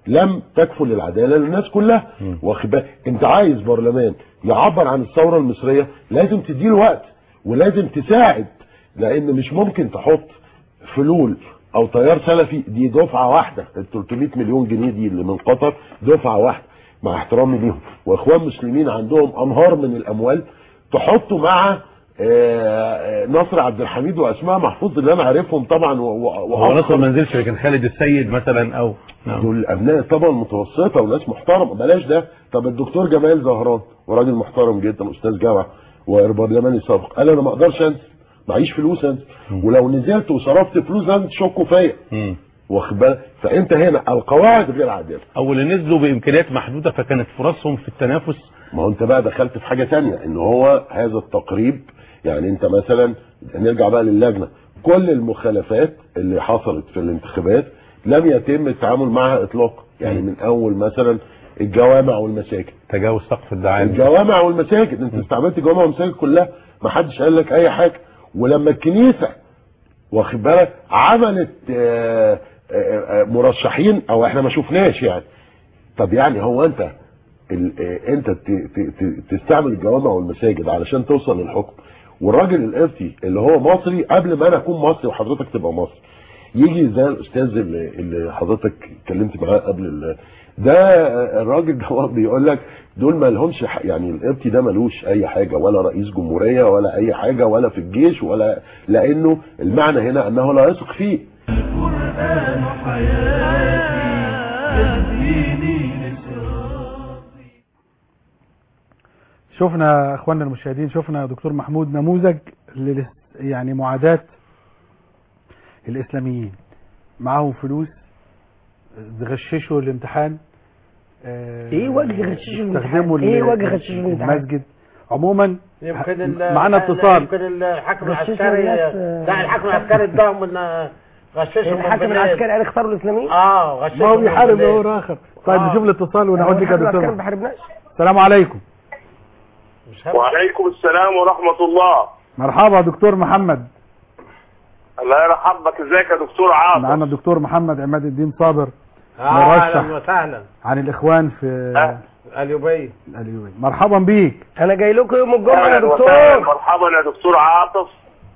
لم تكفل العداله للناس كلها. واخد بالك؟ انت عايز برلمان يعبر عن الثوره المصريه، لازم تديله وقت ولازم تساعد، لان مش ممكن تحط فلول او تيار سلفي دي دفعه واحده. ال ثلاثمائة مليون جنيه دي اللي من قطر دفعه واحده، مع احترامي ليهم، واخوان مسلمين عندهم انهار من الاموال، تحطوا مع نصر عبد الحميد واسماء محفوظ اللي انا عارفهم طبعا. هو نصر ما نزلش، لكن خالد السيد مثلا او دول ابناء طبعا متوسطه وناس محترمه، بلاش ده. طب الدكتور جمال زهران وراجل محترم جدا، استاذ جامعه وبرلماني سابق، قال انا ما اقدرش انزل، معيش فلوس انزل، ولو نزلت وصرفت فلوس انزل تشكوا فيا. واخد بالك؟ فانت هنا القواعد غير عادله، او اللي نزلوا بامكانيات محدوده فكانت فرصهم في التنافس. ما هو انت بقى دخلت في حاجه ثانيه، ان هو هذا التقريب، يعني انت مثلا نرجع بقى للجنه، كل المخالفات اللي حصلت في الانتخابات لم يتم التعامل معها اطلاقا. يعني من اول مثلا الجوامع والمساجد، تجاوز سقف الدعايه، الجوامع والمساجد، انت استعملت الجوامع والمساجد كلها، ما حدش قال لك اي حاجه. ولما الكنيسه واخد بالك عملت آآ آآ مرشحين، او احنا ما شفناش يعني. طب يعني هو انت انت تستعمل الجوامع والمساجد علشان توصل للحكم، والراجل القبطي اللي هو مصري قبل ما انا اكون مصري وحضرتك تبقى مصري يجي زي الاستاذ اللي, اللي حضرتك اتكلمت معاه قبل ده، الراجل ده بيقول لك دول ما لهمش يعني، القبطي ده ملوش اي حاجه، ولا رئيس جمهوريه ولا اي حاجه، ولا في الجيش، ولا لانه المعنى هنا انه لا يثق فيه. القرآن حياتي يهديني. شفنا اخواننا المشاهدين، شفنا يا دكتور محمود نموذج لل يعني معاداة الاسلاميين، معاهم فلوس غششوا الامتحان. ايه وجه غششوا الامتحان؟ ايه وجه غششوا الامتحان؟ المسجد عموما. يمكن معانا اتصال. يمكن الحاكم العسكري، لا الحاكم العسكري اداهم من غششهم. الحاكم العسكري قال اختاروا الاسلاميين؟ اه غششهم. ما هو بيحارب هو اخر. طيب نشوف الاتصال ونعود لك يا دكتور. ما بيحاربناش. السلام عليكم. وعليكم السلام ورحمة الله. مرحبا دكتور محمد. الله يرحمك، ازيك يا دكتور عاطف؟ معنا الدكتور محمد عماد الدين صابر، اه اهلا وسهلا، عن الاخوان في أه. اليوبية. اليوبية. مرحبا بيك. انا جاي لكم يوم الجمعة يا دكتور. مرحبا يا دكتور عاطف،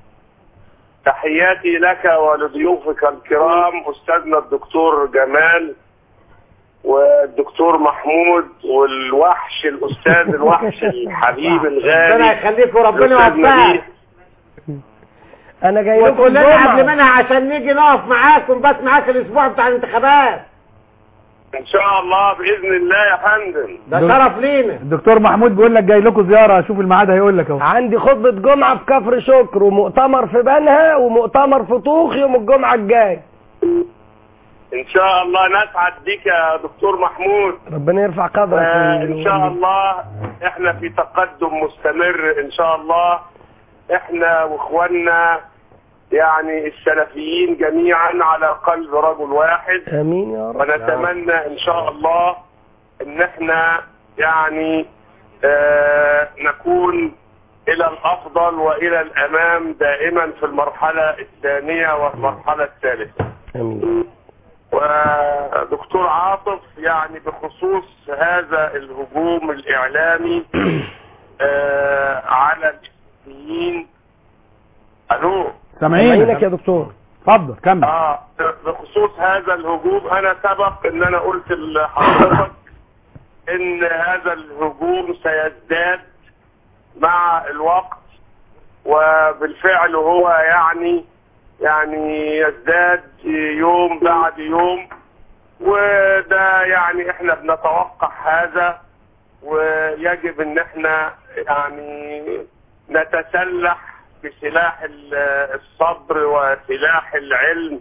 تحياتي لك ولضيوفك الكرام، استاذنا الدكتور جمال والدكتور محمود والوحش الاستاذ الوحش الحبيب الغالي. ربنا يخليك وربنا يوفقك. انا جاي لكم وتقول لنا قبل منها عشان نيجي نقف معاك ونبات معاك الاسبوع بتاع الانتخابات ان شاء الله باذن الله يا فندم. ده شرف لينا. الدكتور محمود بيقول لك جاي لكم زياره، شوف الميعاد هيقول لك اهو. عندي خطبه جمعه في كفر شكر، ومؤتمر في بنها، ومؤتمر في طوخ يوم الجمعه الجاي. ان شاء الله نسعد بك يا دكتور محمود، ربنا يرفع قدرك. آه ان شاء الله احنا في تقدم مستمر ان شاء الله، احنا واخواننا يعني السلفيين جميعا على قلب رجل واحد. امين يا رب. ونتمنى ان شاء الله ان احنا يعني آه نكون الى الافضل والى الامام دائما في المرحله الثانيه والمرحله الثالثه. امين. ودكتور عاطف، يعني بخصوص هذا الهجوم الإعلامي آه على الإسلاميين. ألو سامعينك يا دكتور، اتفضل كمل. اه بخصوص هذا الهجوم، أنا سبق إن أنا قلت لحضرتك إن هذا الهجوم سيزداد مع الوقت، وبالفعل هو يعني يعني يزداد يوم بعد يوم، وده يعني احنا بنتوقع هذا، ويجب ان احنا يعني نتسلح بسلاح الصبر وسلاح العلم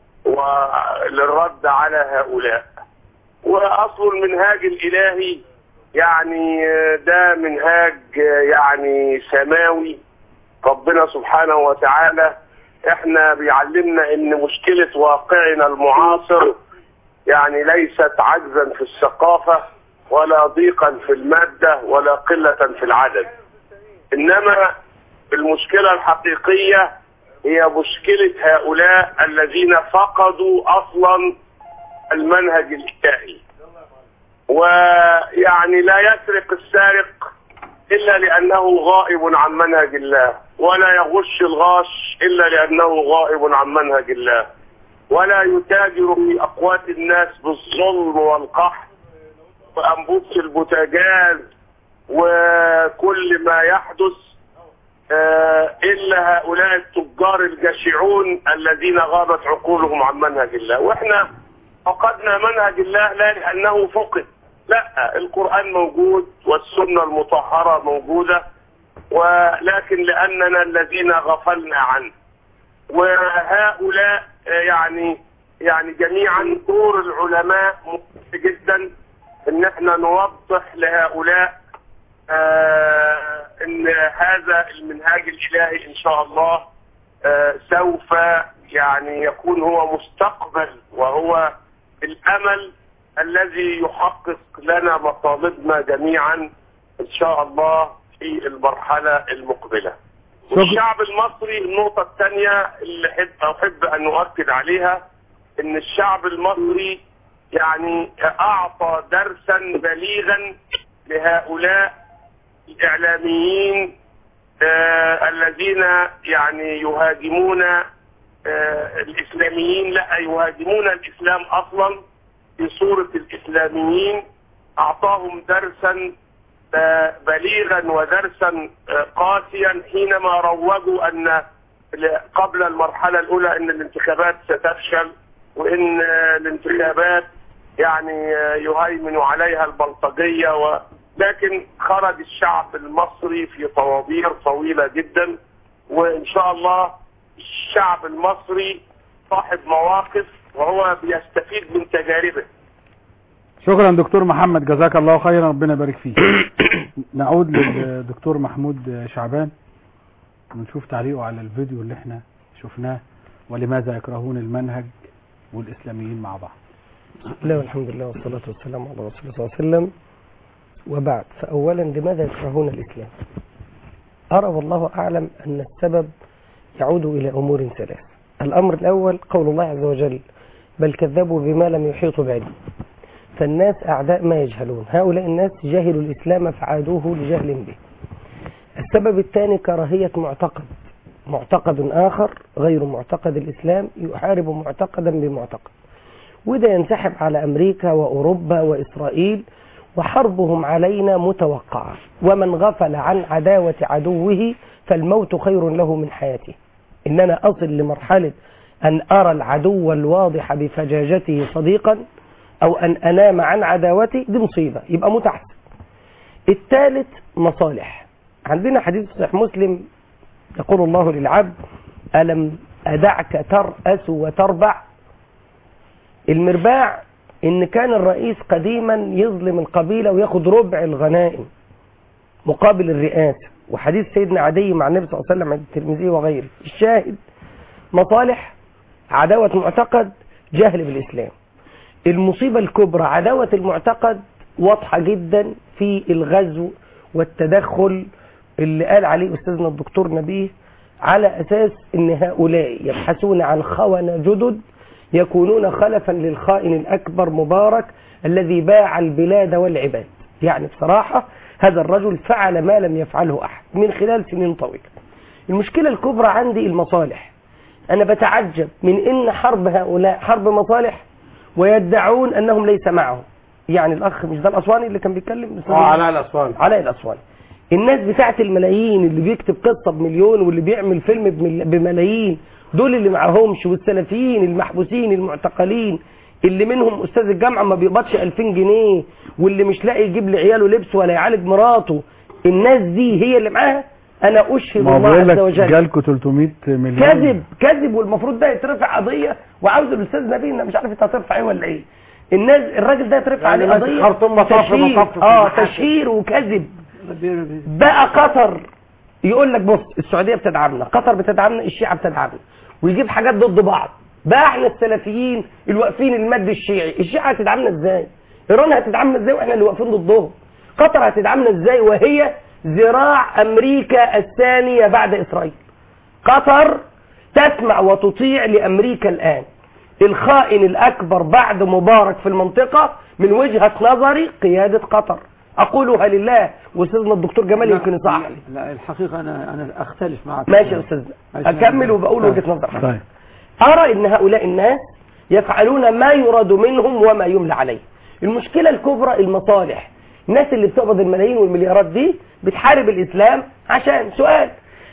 وللرد على هؤلاء. واصل المنهاج الالهي يعني ده منهاج يعني سماوي، ربنا سبحانه وتعالى احنا بيعلمنا ان مشكلة واقعنا المعاصر يعني ليست عجزا في الثقافة ولا ضيقا في المادة ولا قلة في العدد، انما المشكلة الحقيقية هي مشكلة هؤلاء الذين فقدوا اصلا المنهج الإلهي. ويعني لا يسرق السارق إلا لأنه غائب عن منهج الله، ولا يغش الغاش إلا لأنه غائب عن منهج الله، ولا يتاجر في أقوات الناس بالظلم والقحط وأنبوبة البوتاجاز وكل ما يحدث إلا هؤلاء التجار الجشعون الذين غابت عقولهم عن منهج الله. وإحنا فقدنا منهج الله لا لأنه فقد، لا، القرآن موجود والسنة المطهرة موجودة، ولكن لأننا الذين غفلنا عنه. وهؤلاء يعني يعني جميعا دور العلماء مهم جدا ان احنا نوضح لهؤلاء آه ان هذا المنهاج الالهي ان شاء الله آه سوف يعني يكون هو مستقبل، وهو الامل الذي يحقق لنا مطالبنا جميعا ان شاء الله في المرحلة المقبلة. والشعب المصري، النقطة الثانية اللي أحب أن أؤكد عليها، إن الشعب المصري يعني أعطى درسا بليغا لهؤلاء الإعلاميين آه الذين يعني يهاجمون آه الإسلاميين، لا يهاجمون الإسلام أصلا في صورة الإسلاميين. أعطاهم درسا بليغا ودرسا قاسيا حينما روجوا ان قبل المرحلة الاولى ان الانتخابات ستفشل، وان الانتخابات يعني يهيمن عليها البلطجية، ولكن خرج الشعب المصري في طوابير طويلة جدا، وان شاء الله الشعب المصري صاحب مواقف وهو بيستفيد من تجاربه. شكرا دكتور محمد، جزاك الله خيرا، ربنا يبارك فيك. نعود للدكتور محمود شعبان ونشوف تعليقه على الفيديو اللي احنا شفناه، ولماذا يكرهون المنهج والإسلاميين مع بعض. بسم الله والحمد لله والصلاة والسلام على رسول الله صلى الله عليه وسلم، وبعد. فأولا لماذا يكرهون الإسلام؟ أرى والله أعلم أن السبب يعود إلى أمور ثلاث. الأمر الأول قول الله عز وجل بل كذبوا بما لم يحيطوا بعلمه، فالناس أعداء ما يجهلون، هؤلاء الناس جهلوا الإسلام فعادوه لجهل به. السبب الثاني كراهية معتقد، معتقد آخر غير معتقد الإسلام يحارب معتقدا بمعتقد، وده ينسحب على أمريكا وأوروبا وإسرائيل، وحربهم علينا متوقعة، ومن غفل عن عداوة عدوه فالموت خير له من حياته. إن أنا أصل لمرحلة أن أرى العدو الواضح بفجاجته صديقا، أو أن أنام عن عداوتي، دي مصيبة، يبقى متحسن. الثالث مصالح. عندنا حديث صحيح مسلم يقول الله للعبد ألم أدعك ترأس وتربع. المرباع إن كان الرئيس قديما يظلم القبيلة وياخد ربع الغنائم مقابل الرئاسة، وحديث سيدنا عدي مع النبي صلى الله عليه وسلم عند الترمذي وغيره. الشاهد مصالح، عداوة معتقد، جهل بالإسلام. المصيبة الكبرى عداوة المعتقد واضحة جدا في الغزو والتدخل اللي قال عليه أستاذنا الدكتور نبيه، على أساس أن هؤلاء يبحثون عن خونة جدد يكونون خلفا للخائن الأكبر مبارك الذي باع البلاد والعباد. يعني بصراحة هذا الرجل فعل ما لم يفعله أحد من خلال سنين طويلة. المشكلة الكبرى عندي المصالح. أنا بتعجب من أن حرب هؤلاء حرب مصالح ويدعون أنهم ليس معهم. يعني الأخ مش ده الأسواني اللي كان بيتكلم؟ اه علاء الأسواني. علاء الأسواني. الناس بتاعت الملايين اللي بيكتب قصة بمليون واللي بيعمل فيلم بملايين، دول اللي معهمش. والسلفيين المحبوسين المعتقلين اللي منهم أستاذ الجامعة ما بيقبضش ألفين جنيه، واللي مش لاقي يجيب لعياله لبس ولا يعالج مراته، الناس دي هي اللي معاها. أنا أشهد الله عز وجل جالكوا ثلاثمية مليون كذب كذب، والمفروض ده يترفع قضية. وعاوز الأستاذ نبيل مش عارف انت هترفع ايه ولا ايه. الناس الراجل ده يترفع عليه يعني قضية خرطوم مطاف تشهير مطاف اه تشهير وكذب. بقى قطر يقول لك بص السعودية بتدعمنا، قطر بتدعمنا، الشيعة بتدعمنا، ويجيب حاجات ضد بعض. بقى احنا السلفيين الواقفين المد الشيعي، الشيعة هتدعمنا ازاي؟ ايران هتدعمنا ازاي واحنا اللي واقفين ضدهم؟ قطر هتدعمنا ازاي وهي ذراع امريكا الثانية بعد اسرائيل؟ قطر تسمع وتطيع لامريكا الان. الخائن الأكبر بعد مبارك في المنطقة من وجهة نظري قيادة قطر، أقولها لله، وأستاذنا الدكتور جمال يمكن يصحح لي. لا الحقيقة أنا أنا أختلف معك. ماشي يا أستاذنا، أكمل وبقول وجهة نظر. طيب. أرى إن هؤلاء الناس يفعلون ما يراد منهم وما يملى عليه. المشكلة الكبرى المصالح، الناس اللي بتقبض الملايين والمليارات دي بتحارب الإسلام عشان سؤال.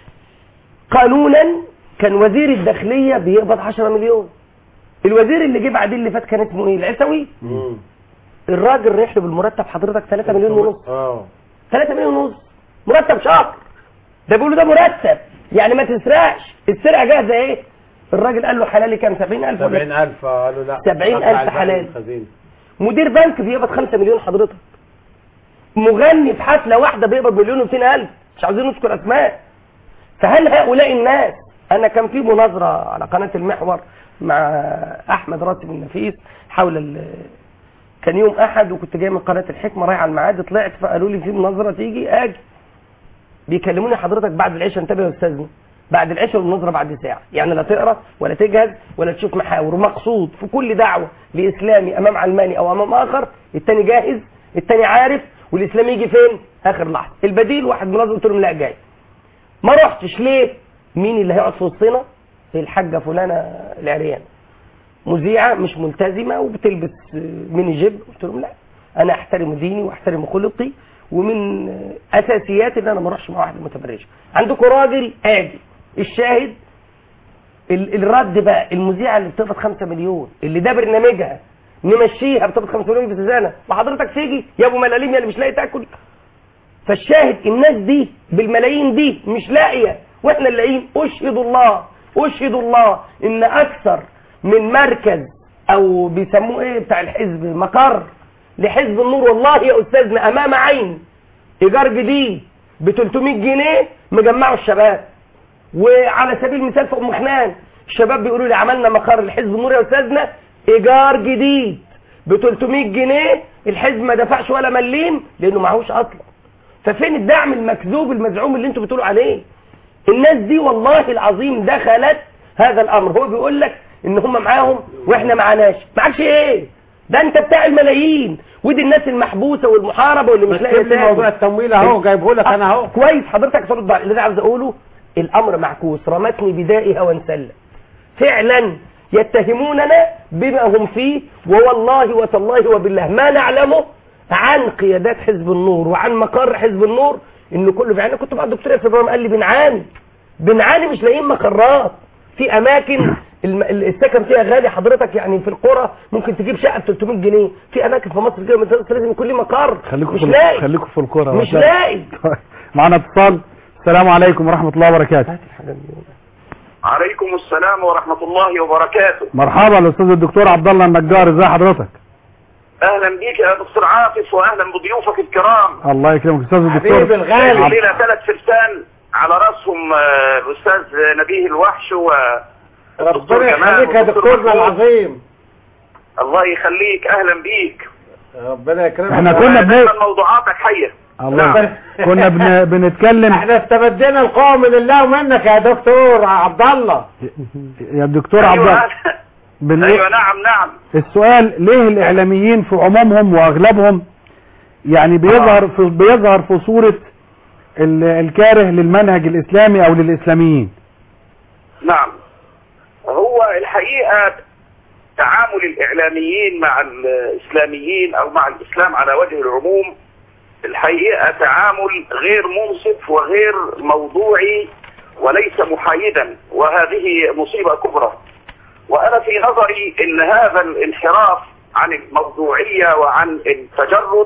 قانونا كان وزير الداخلية بيقبض عشرة مليون. الوزير اللي جه بعدين اللي فات كان اسمه ايه؟ العيسوي. الراجل رايح له بالمرتب حضرتك ثلاثة مليون ونص. اه ثلاثة مليون ونص مرتب شهر. ده بيقولوا ده مرتب، يعني ما تسرقش، السرقة جاهزة ايه؟ الراجل قال له حلالي كام؟ سبعين ألف. سبعين ألف قالوا لا سبعين ألف حلال. مدير بنك بيقبض خمسة مليون حضرتك. مغني في حفلة واحدة بيقبض مليون ومئتين ألف، مش عاوزين نذكر أسماء. فهل هؤلاء الناس، أنا كان في مناظرة على قناة المحور مع أحمد راتب النفيس حول ال... كان يوم أحد وكنت جاي من قناة الحكمة رايح على الميعاد، طلعت فقالوا لي في مناظرة تيجي أجي. بيكلموني حضرتك بعد العشاء، انتبه يا أستاذنا، بعد العشاء والمناظرة بعد ساعة، يعني لا تقرأ ولا تجهز ولا تشوف محاور. مقصود في كل دعوة لإسلامي أمام علماني أو أمام آخر، التاني جاهز، التاني عارف، والإسلام يجي فين؟ آخر لحظة. البديل واحد مناظر قلت لهم لا جاي. ما رحتش ليه؟ مين اللي هيقعد في وسطنا؟ الحاجة فلانة العريان، مذيعة مش ملتزمة وبتلبس ميني جيب. قلت لهم لا، أنا أحترم ديني وأحترم خلقي، ومن أساسيات إن أنا ما أروحش مع واحد متبرج. عندكم راجل آجي. الشاهد الرد بقى، المذيعة اللي بتقبض خمسة مليون اللي ده برنامجها نمشيها بتقبض خمسة مليون في السنة، وحضرتك تيجي يا ابو ملاليم يا اللي مش لاقي تاكل. فالشاهد الناس دي بالملايين دي مش لاقيه، واحنا اللاقيين. اشهد الله اشهد الله ان اكثر من مركز او بيسموه ايه بتاع الحزب مقر لحزب النور، والله يا استاذنا امام عين ايجار جديد ب ثلاثمائة جنيه مجمعوا الشباب. وعلى سبيل المثال في ام حنان الشباب بيقولوا لي عملنا مقر لحزب النور يا استاذنا ايجار جديد ب ثلاثمائة جنيه، الحزب ما دفعش ولا مليم لانه معهوش اصلا. ففين الدعم المكذوب المزعوم اللي انتوا بتقولوا عليه؟ الناس دي والله العظيم دخلت هذا الامر. هو بيقول لك ان هم معاهم واحنا معناش. معكش ايه؟ ده انت بتاع الملايين، ودي الناس المحبوسه والمحاربه واللي مش لاقيه تاكل. موضوع التمويل اهو جايبه لك انا اهو. كويس حضرتك ترد على اللي انا عاوز اقوله. الامر معكوس، رمتني بدائي هوى انسلم. فعلا يتهموننا بما هم فيه، ووالله وتالله وبالله ما نعلمه عن قيادات حزب النور وعن مقر حزب النور انه كله بعينه. كنت مع الدكتور ياسر ابراهيم قال لي بنعاني بنعاني مش لاقيين مقرات في اماكن السكن فيها غالي حضرتك، يعني في القرى ممكن تجيب شقه ب ثلاثمائة جنيه، في اماكن في مصر كده لازم يكون ليه مقر. خليكم مش في لاقي خليكم في القرى مش لاقي. معانا اتصال. السلام عليكم ورحمه الله وبركاته. عليكم السلام ورحمه الله وبركاته. مرحبا الاستاذ الدكتور عبد الله النجار، ازي حضرتك؟ اهلا بيك يا دكتور عاطف واهلا بضيوفك الكرام. الله يكرمك استاذ الدكتور. حبيبي الغالي. الليله ثلاث فرسان على راسهم الاستاذ نبيه الوحش والدكتور ربنا يخليك يا دكتورنا العظيم. الله يخليك، اهلا بيك. ربنا يكرمك. احنا كنا بن موضوعاتك حيه. الله كنا بن... بنتكلم. احنا استبدينا القوة من الله ومنك يا دكتور عبد الله. يا دكتور عبد الله. بن... ايوه نعم نعم. السؤال ليه الاعلاميين في عمومهم واغلبهم يعني بيظهر في بيظهر في صورة ال... الكاره للمنهج الاسلامي او للاسلاميين؟ نعم، هو الحقيقة تعامل الاعلاميين مع الاسلاميين او مع الاسلام على وجه العموم الحقيقة تعامل غير منصف وغير موضوعي وليس محايدا، وهذه مصيبة كبرى. وأنا في نظري أن هذا الانحراف عن الموضوعية وعن التجرد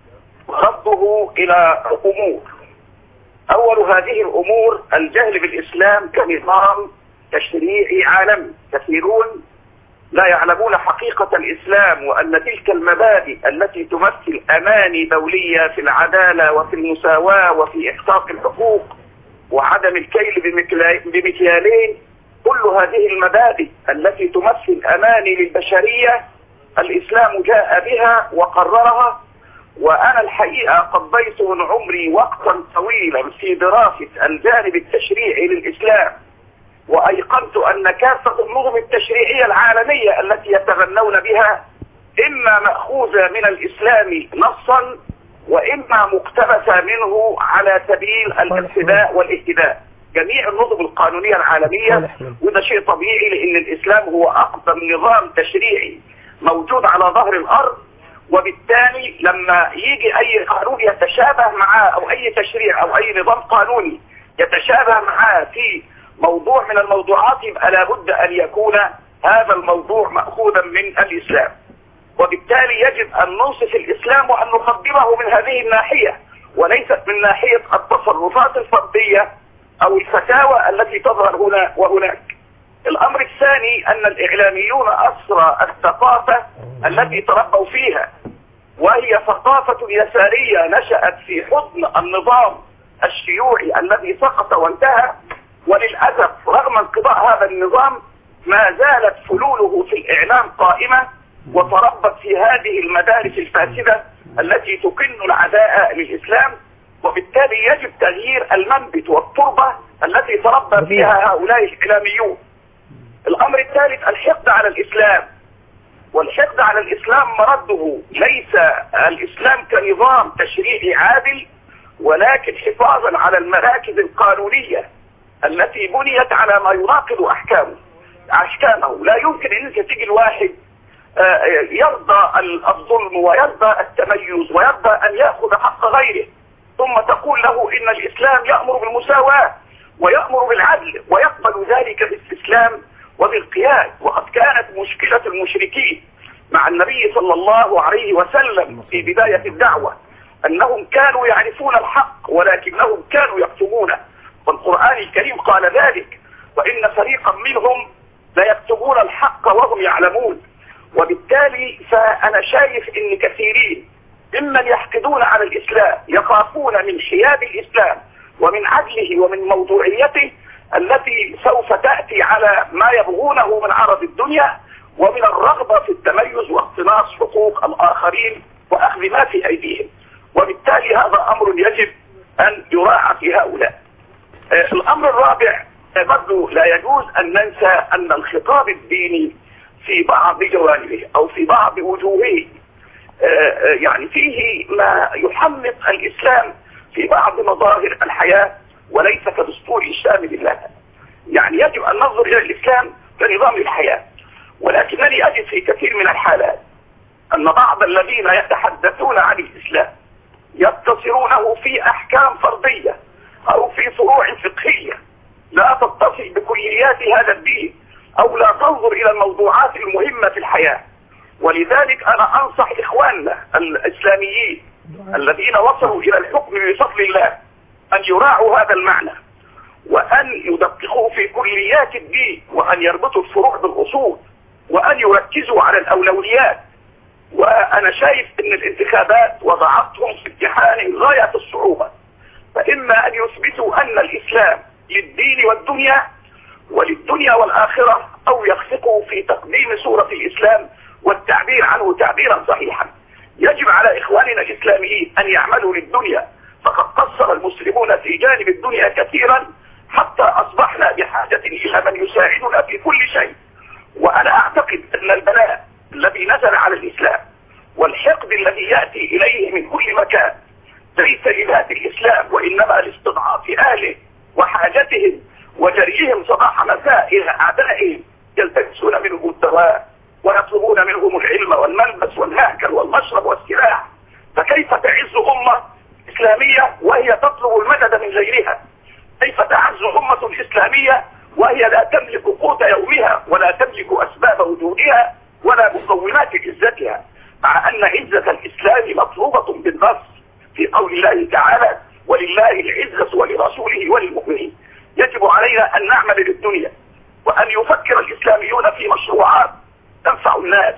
خطه إلى أمور. أول هذه الأمور الجهل بالإسلام كنظام تشريعي عالمي. كثيرون لا يعلمون حقيقة الإسلام، وأن تلك المبادئ التي تمثل أماني دولية في العدالة وفي المساواة وفي إحقاق الحقوق وعدم الكيل بمكيالين، كل هذه المبادئ التي تمثل أماني للبشرية الإسلام جاء بها وقررها. وأنا الحقيقة قضيت من عمري وقتا طويلا في دراسة الجانب التشريعي للإسلام، وأيقنت وجدت أن كافة النظم التشريعية العالمية التي يتغنون بها إما مأخوذة من الإسلام نصا وإما مقتبسة منه على سبيل الاقتداء والاهتداء. جميع النظم القانونية العالمية، وده شيء طبيعي لأن الإسلام هو أقدم نظام تشريعي موجود على ظهر الأرض، وبالتالي لما يجي أي قانون يتشابه معاه أو أي تشريع أو أي نظام قانوني يتشابه معاه في موضوع من الموضوعات، يبقى لابد أن يكون هذا الموضوع مأخوذا من الإسلام، وبالتالي يجب أن ننصف الإسلام وأن نقدمه من هذه الناحية وليست من ناحية التصرفات الفردية أو الفتاوى التي تظهر هنا وهناك. الأمر الثاني أن الإعلاميون أسرى الثقافة التي تربوا فيها، وهي ثقافة يسارية نشأت في حضن النظام الشيوعي الذي سقط وانتهى، وللأسف رغم انقضاء هذا النظام ما زالت فلوله في الإعلام قائمة وتربت في هذه المدارس الفاسدة التي تكن العداء للإسلام، وبالتالي يجب تغيير المنبت والتربة التي تربى فيها هؤلاء الإعلاميون. الأمر الثالث الحقد على الإسلام، والحقد على الإسلام مرده ليس الإسلام كنظام تشريعي عادل، ولكن حفاظا على المراكز القانونية التي بنيت على ما يناقض أحكامه أحكامه. لا يمكن أن تيجي الواحد يرضى الظلم ويرضى التميز ويرضى أن يأخذ حق غيره، ثم تقول له إن الإسلام يأمر بالمساواة ويأمر بالعدل ويقبل ذلك بالاستسلام وبالقياد. وقد كانت مشكلة المشركين مع النبي صلى الله عليه وسلم في بداية الدعوة أنهم كانوا يعرفون الحق ولكنهم كانوا يكتمونه، والقرآن الكريم قال ذلك: وإن فريقا منهم ليكتمون الحق وهم يعلمون. وبالتالي فأنا شايف إن كثيرين ممن يحقدون على الإسلام يخافون من حياد الإسلام ومن عدله ومن موضوعيته التي سوف تأتي على ما يبغونه من عرض الدنيا ومن الرغبة في التميز واقتناص حقوق الآخرين وأخذ ما في أيديهم. وبالتالي هذا أمر يجب أن يراعى في هؤلاء. آه الأمر الرابع، برضو لا يجوز أن ننسى أن الخطاب الديني في بعض جوانبه أو في بعض وجوهه آه يعني فيه ما يحمق الإسلام في بعض مظاهر الحياة وليس كدستور شامل لها. يعني يجب أن ننظر إلى الإسلام كنظام الحياة، ولكنني أجد في كثير من الحالات أن بعض الذين يتحدثون عن الإسلام يقتصرونه في أحكام فردية أو في فروع فقهية لا تتصل بكليات هذا الدين أو لا تنظر إلى الموضوعات المهمة في الحياة. ولذلك أنا أنصح إخواننا الإسلاميين الذين وصلوا إلى الحكم بفضل الله أن يراعوا هذا المعنى وأن يدققوا في كليات الدين وأن يربطوا الفروع بالأصول وأن يركزوا على الأولويات. وأنا شايف أن الانتخابات وضعتهم في امتحان غاية الصعوبة، فإما أن يثبتوا أن الإسلام للدين والدنيا وللدنيا والآخرة، أو يخفقوا في تقديم صورة الإسلام والتعبير عنه تعبيرا صحيحا. يجب على إخواننا الإسلاميين أن يعملوا للدنيا، فقد قصر المسلمون في جانب الدنيا كثيرا حتى أصبحنا بحاجة إلى من يساعدنا في كل شيء. وأنا أعتقد أن البلاء الذي نزل على الإسلام والحقد الذي يأتي إليه من كل مكان ليس لذات الإسلام وإنما لاستضعاف أهله وحاجتهم وجريهم صباح مساء إلى أعدائهم يلتمسون منهم الدواء ويطلبون منهم العلم والملبس والمأكل والمشرب والسلاح. فكيف تعز أمة إسلامية وهي تطلب المدد من غيرها؟ كيف تعز أمة إسلامية وهي لا تملك قوت يومها ولا تملك أسباب وجودها ولا مقومات عزتها، مع أن عزة الإسلام مطلوبة بالنص في قول الله تعالى: ولله العزة ولرسوله وللمؤمنين. يجب علينا أن نعمل للدنيا وأن يفكر الإسلاميون في مشروعات تنفع الناس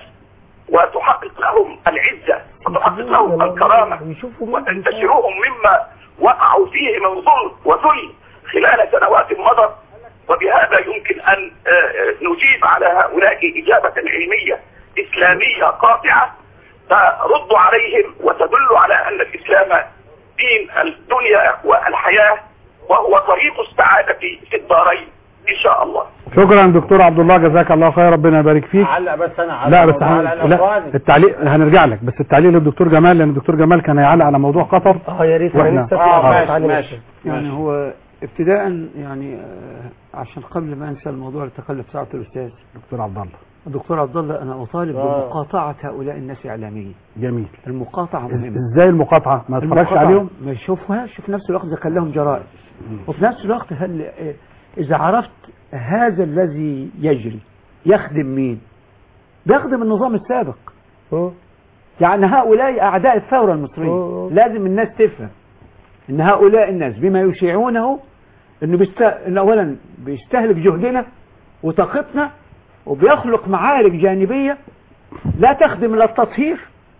وتحقق لهم العزة وتحقق لهم الكرامة وتنتشرهم مما وقعوا فيه من ظلم وذل خلال سنوات مضت. وبهذا يمكن أن نجيب على هؤلاء إجابة علمية إسلامية قاطعة ترد عليهم وتدل على أن الإسلام دين الدنيا والحياة، وهو طريق السعادة في الدارين. ان شاء الله. شكرا دكتور عبد الله، جزاك الله خير، ربنا يبارك فيك. علق بس انا على لا بس على لا التعليق هنرجع لك، بس التعليق للدكتور جمال، لان الدكتور جمال كان هيعلق على موضوع قطر. اه يا ريت واحنا اه ماشي ماشي يعني هو ابتداء يعني آه عشان قبل ما انسى الموضوع اللي تكلف ساعه الاستاذ دكتور عبد الله الدكتور عبد الله، انا اطالب آه. بمقاطعه هؤلاء الناس اعلاميا. جميل. المقاطعه مهمه. ازاي المقاطعه؟ ما اتفرجش عليهم؟ ما يشوفهاش، في نفس الوقت اذا كان لهم جرائد، وفي نفس الوقت هل اذا عرفت هذا الذي يجري يخدم مين؟ بيخدم النظام السابق. أوه. يعني هؤلاء اعداء الثوره المصريه. أوه. لازم الناس تفهم ان هؤلاء الناس بما يشيعونه انه بيست... إن اولا بيستهلك جهدنا وطاقتنا، وبيخلق معارك جانبيه لا تخدم لا التطهير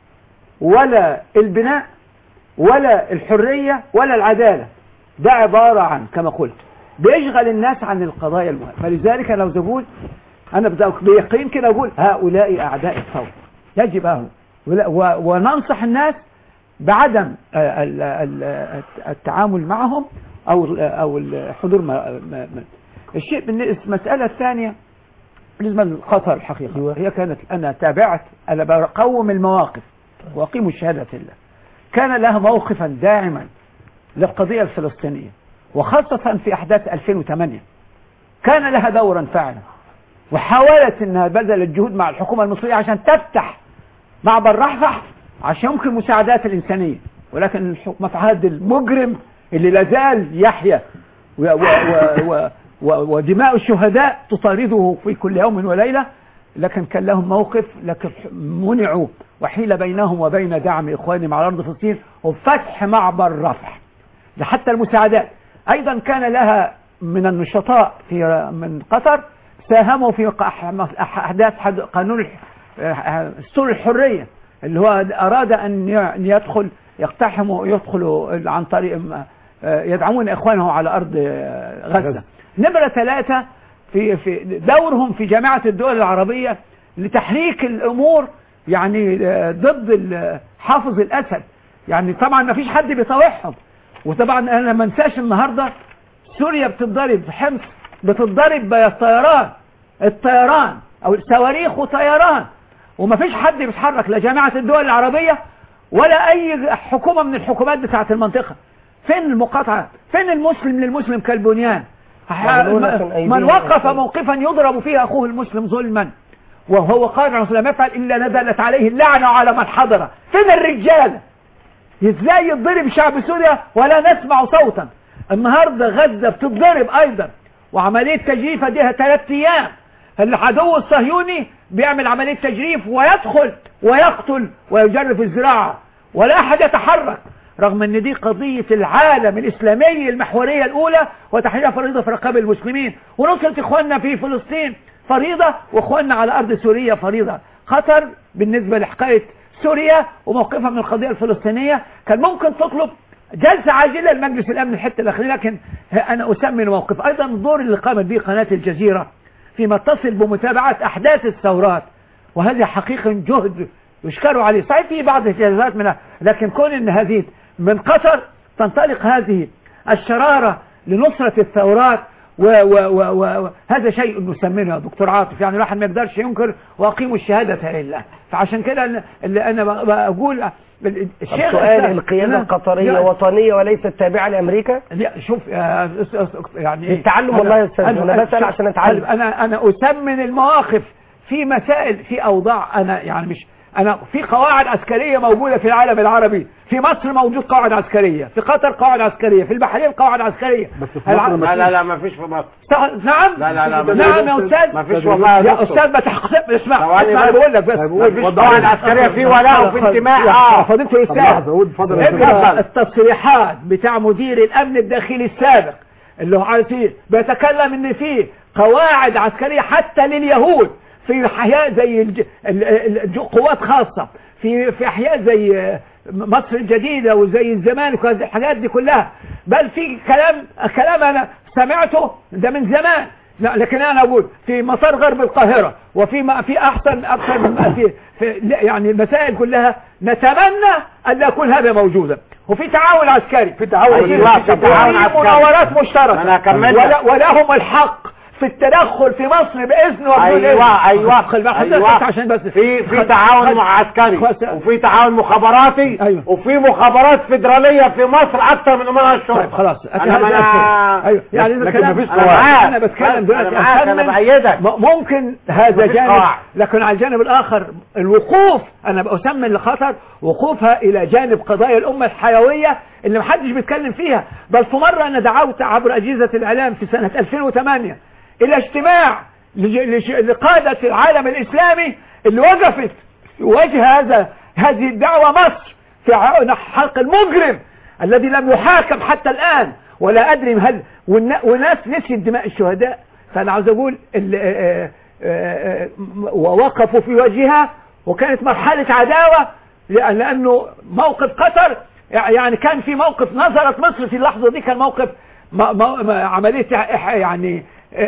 ولا البناء ولا الحريه ولا العداله. ده عباره عن كما قلت بيشغل الناس عن القضايا المهمه. فلذلك انا لو بقول انا بيقين كده اقول هؤلاء اعداء الثوره، يجب أهو وننصح الناس بعدم التعامل معهم او او الحضور. الشيء المساله الثانيه بالنسبه لقطر الحقيقه هي كانت، انا تابعت، انا بقوم المواقف واقيم الشهاده لله، كان لها موقفا داعما للقضيه الفلسطينيه، وخاصه في احداث ألفين وثمانية كان لها دورا فعلا، وحاولت انها بذلت جهود مع الحكومه المصريه عشان تفتح معبر رفح عشان يمكن المساعدات الانسانيه، ولكن الحكومه في عهد المجرم اللي لازال يحيا و و و و ودماء الشهداء تطارده في كل يوم وليله، لكن كان لهم موقف، لكن منعوا وحيل بينهم وبين دعم اخوانهم على ارض فلسطين وفتح معبر رفح. حتى المساعدات ايضا كان لها من النشطاء في من قطر ساهموا في احداث قانون سور الحريه اللي هو اراد ان يدخل يقتحموا يدخلوا عن طريق يدعمون اخوانهم على ارض غزه. نمره ثلاثه في في دورهم في جامعه الدول العربيه لتحريك الامور يعني ضد حافظ الاسد. يعني طبعا ما فيش حد بيطاوعهم، وطبعا انا ما انساش النهارده سوريا بتتضرب، حمص بتتضرب بالطيران، الطيران او الصواريخ وطيران، وما فيش حد بيتحرك، لا جامعه الدول العربيه ولا اي حكومه من الحكومات بتاعه المنطقه. فين المقاطعه؟ فين المسلم للمسلم كالبنيان؟ من وقف موقفا يضرب فيه اخوه المسلم ظلما وهو قادر على لم يفعل الا نزلت عليه اللعنه على من حضر. فين الرجاله؟ ازاي يتضرب شعب سوريا ولا نسمع صوتا؟ النهارده غزه بتتضرب ايضا، وعمليه تجريف اديها ثلاث ايام. العدو الصهيوني بيعمل عمليه تجريف ويدخل ويقتل ويجرف الزراعه ولا احد يتحرك، رغم ان دي قضيه العالم الاسلامي المحوريه الاولى، وتحرير فريضه في رقاب المسلمين، ونصره اخواننا في فلسطين فريضه، واخواننا على ارض سوريا فريضه. قطر بالنسبه لحكايه سوريا وموقفها من القضيه الفلسطينيه كان ممكن تطلب جلسه عاجله لمجلس الامن الحته الاخيره، لكن انا اسمي الموقف ايضا الدور اللي قامت به قناه الجزيره فيما تصل بمتابعه احداث الثورات، وهذا حقيقه جهد يشكروا عليه. صحيح في بعض الاجتهادات منها، لكن كون ان هذه من قطر تنطلق هذه الشراره لنصره الثورات وهذا شيء نسميه يا دكتور عاطف، يعني الواحد ما يقدرش ينكر واقيموا الشهاده لله. فعشان كده اللي انا بقول الشيخ سؤال، القياده القطريه وطنيه وليست تابعه لامريكا؟ لا شوف يعني التعلم والله يا استاذ، انا بسال عشان اتعلم. انا انا اسمن المواقف في مسائل في اوضاع، انا يعني مش انا في قواعد عسكريه موجوده في العالم العربي، في مصر موجود قواعد عسكريه، في قطر قواعد عسكريه، في البحرين قواعد عسكريه. بس في مصر لا لا لا ما فيش في مصر. نعم لا لا لا نعم يا استاذ، ما فيش والله يا استاذ. ما تحقق اسمع انا بقول لك بس قواعد عسكريه في ولا وفي انتماء. اه فضيله الاستاذ التصريحات بتاع مدير الامن الداخلي السابق اللي هو عارفين بيتكلم ان في قواعد عسكريه حتى لليهود في احياء زي قوات خاصه في في احياء زي مصر الجديده وزي الزمالك وهذه الحاجات دي كلها، بل في كلام كلام انا سمعته ده من زمان. لا لكن انا اقول في مطار غرب القاهره وفي ما في احسن اكثر من في, في يعني المسائل كلها نتمنى ان يكون هذا موجودا، وفي تعاون عسكري، في تعاون في مناورات مشتركه، ولهم الحق في التدخل في مصر باذن وبدون ايوه ايوه خلي بالك أيوة. عشان بس في في تعاون مع عسكري وفي تعاون مخابراتي أيوة. وفي مخابرات فيدراليه في مصر اكثر من امراء الشرطه. طيب خلاص انا ما ايوه يعني لكن مفيش قواعد. انا بتكلم دلوقتي انا معاك انا بايدك. ممكن هذا جانب، لكن على الجانب الاخر الوقوف انا بسمي لخطر وقوفها الى جانب قضايا الامه الحيويه اللي محدش بيتكلم فيها. بل في مره انا دعوت عبر اجهزه الاعلام في سنه ألفين وثمانية الى اجتماع لقادة العالم الاسلامي اللي وقفت في وجه هذا هذه الدعوة مصر في حلق المجرم الذي لم يحاكم حتى الان ولا ادري هل وناس نسيت دماء الشهداء. فانا عاوز اقول ووقفوا في وجهها وكانت مرحلة عداوة لانه موقف قطر يعني كان في موقف نظرت مصر في اللحظة دي كان موقف ما ما عملية يعني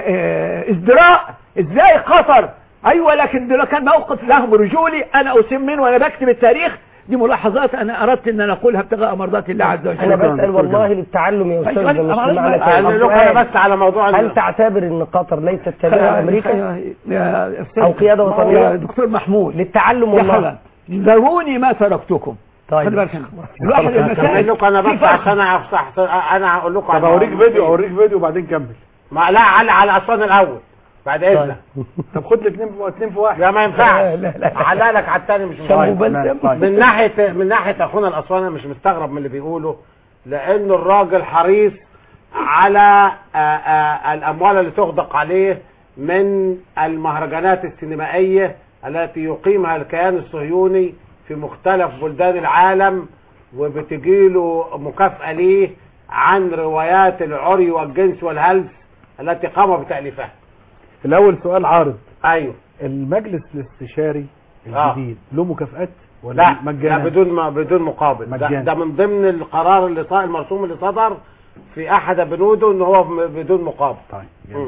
ازدراء ازاي قطر ايوه لكن ده كان موقف لهم رجولي انا اسمن وانا بكتب التاريخ. دي ملاحظات انا اردت ان انا اقولها ابتغاء مرضات الله عز وجل. انا بسأل والله للتعلم يا استاذ انا بس على موضوع هل تعتبر ان قطر ليست تابعه لامريكا او قياده وطنيه؟ يا دكتور محمود للتعلم والله ذروني ما تركتكم. طيب الواحد المسائل انا بس عشان افصح انا هقول لكم. طب اوريك فيديو اوريك فيديو وبعدين كمل. ما لا على على اسوان الاول بعد اذنك. طب خد لي اثنين اثنين في واحد. لا ما ينفعش. على لك على الثاني مش مهم. من ناحيه من ناحيه اخونا الاسواني مش مستغرب من اللي بيقوله لانه الراجل حريص على آآ آآ الاموال اللي تغدق عليه من المهرجانات السينمائيه التي يقيمها الكيان الصهيوني في مختلف بلدان العالم وبتجيله مكافأة ليه عن روايات العري والجنس والهلس التي قام بتأليفها. الأول سؤال عارض. أيوه. المجلس الاستشاري الجديد آه. له مكافآت ولا لا مجانا؟ لا بدون ما بدون مقابل. ده, ده من ضمن القرار اللي صار المرسوم اللي صدر في أحد بنوده إن هو بدون مقابل. طيب.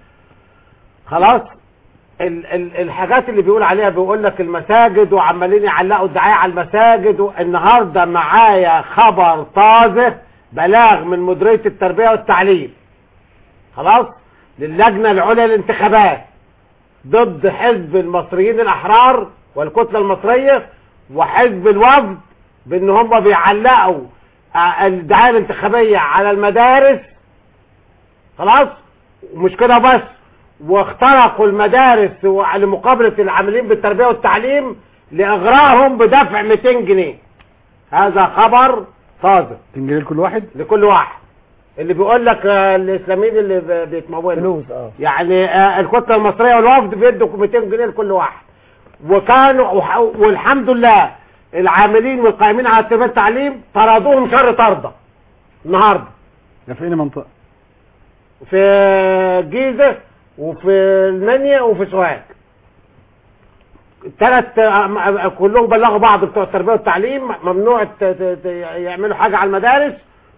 خلاص. ال ال الحاجات اللي بيقول عليها بيقول لك المساجد وعمالين يعلقوا الدعاية على المساجد. النهارده معايا خبر طازه بلاغ من مديرية التربية والتعليم خلاص للجنة العليا للانتخابات ضد حزب المصريين الأحرار والكتلة المصرية وحزب الوفد بان هم بيعلقوا الدعاية الانتخابية على المدارس خلاص. ومش كده بس واخترقوا المدارس لمقابلة العاملين بالتربية والتعليم لإغرائهم بدفع مئتين جنيه. هذا خبر طازة. مئتين جنيه لكل واحد؟ لكل واحد. اللي بيقول لك الإسلاميين اللي بيتمولوا فلوس اه يعني آه الكتلة المصرية والوفد بيدوا مئتين جنيه لكل واحد. وكانوا والحمد لله العاملين والقائمين على التربية والتعليم طردوهم شر طردة النهارده. ده في أي منطقة؟ في الجيزة وفي المنيا وفي سوهاج. الثلاث كلهم بلغوا بعض بتوع التربيه والتعليم ممنوع يعملوا حاجه على المدارس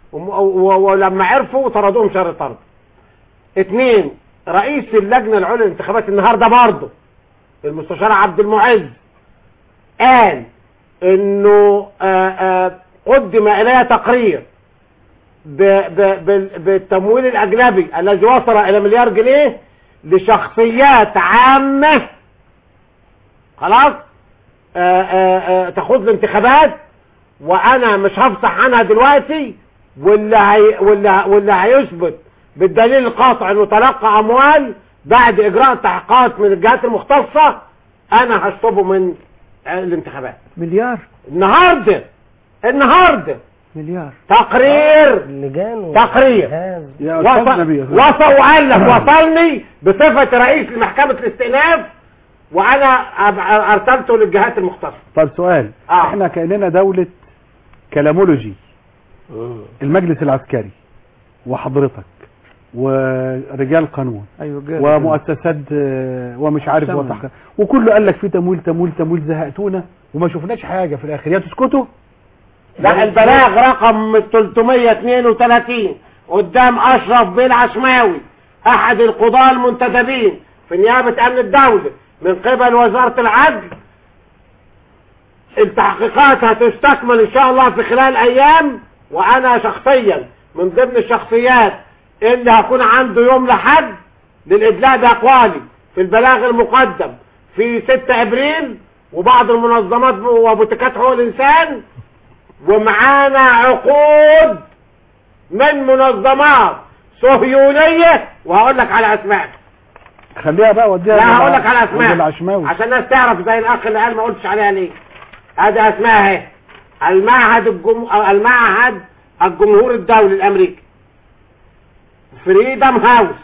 ولما عرفوا طردوهم شر طرد. اثنين رئيس اللجنه العليا للانتخابات النهارده برضه المستشار عبد المعز قال انه قدم اليه تقرير بالتمويل الاجنبي الذي وصل الى مليار جنيه لشخصيات عامة خلاص تخوض الانتخابات وانا مش هفصح عنها دلوقتي. واللي هي واللي, واللي هيثبت بالدليل القاطع انه تلقى اموال بعد اجراء تحقيقات من الجهات المختصة انا هشطبه من الانتخابات. مليار النهارده النهارده مليار تقرير تقرير وصل وصل وقال لك وصلني بصفة رئيس لمحكمة الاستئناف وانا ارسلته للجهات المختصة. طب سؤال آه. احنا كأننا دولة كلامولوجي. المجلس العسكري وحضرتك ورجال قانون أيوة ومؤسسات ومش عارف وتحقيق وكله قال لك في تمويل تمويل تمويل زهقتونا وما شفناش حاجة في الاخر. يا تسكتوا لا البلاغ رقم ثلاثمئة واثنين وثلاثين قدام اشرف بيه العشماوي احد القضاة المنتدبين في نيابة امن الدولة من قبل وزارة العدل. التحقيقات هتستكمل ان شاء الله في خلال ايام وانا شخصيا من ضمن الشخصيات اللي هكون عنده يوم لحد للإدلاء بأقوالي في البلاغ المقدم في ستة ابريل وبعض المنظمات وبوتيكات حقوق الإنسان، ومعانا عقود من منظمات صهيونية وهقول لك على أسماء. خليها بقى وديها. لا هقول لك على أسماء عشان الناس تعرف زي الأخ اللي قال ما قلتش عليها ليه. هذه أسماء اهي: المعهد الجم... المعهد الجمهور الدولي الأمريكي، فريدم هاوس،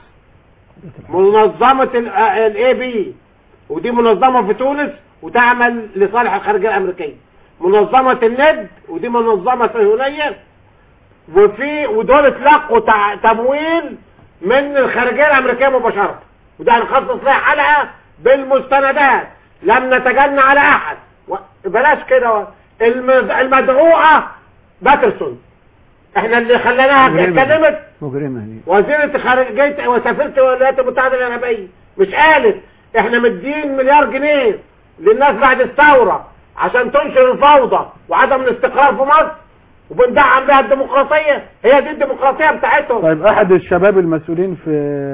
منظمة الاي بي ودي منظمة في تونس وتعمل لصالح الخارجية الأمريكية، منظمة الند ودي منظمة صهيونية، وفي ودول اتلقوا تمويل من الخارجية الأمريكية مباشرة، وده هنخصص لها حلقة بالمستندات، لم نتجنى على أحد. بلاش كده. المدعوة باترسون احنا اللي خليناها اتكلمت مجرمة دي وزيرة خارجية وسافرت الولايات المتحدة الأمريكية مش قالت احنا مدين مليار جنيه للناس بعد الثورة عشان تنشر الفوضى وعدم الاستقرار في مصر وبندعم بها الديمقراطية؟ هي دي الديمقراطية بتاعتهم. طيب احد الشباب المسؤولين في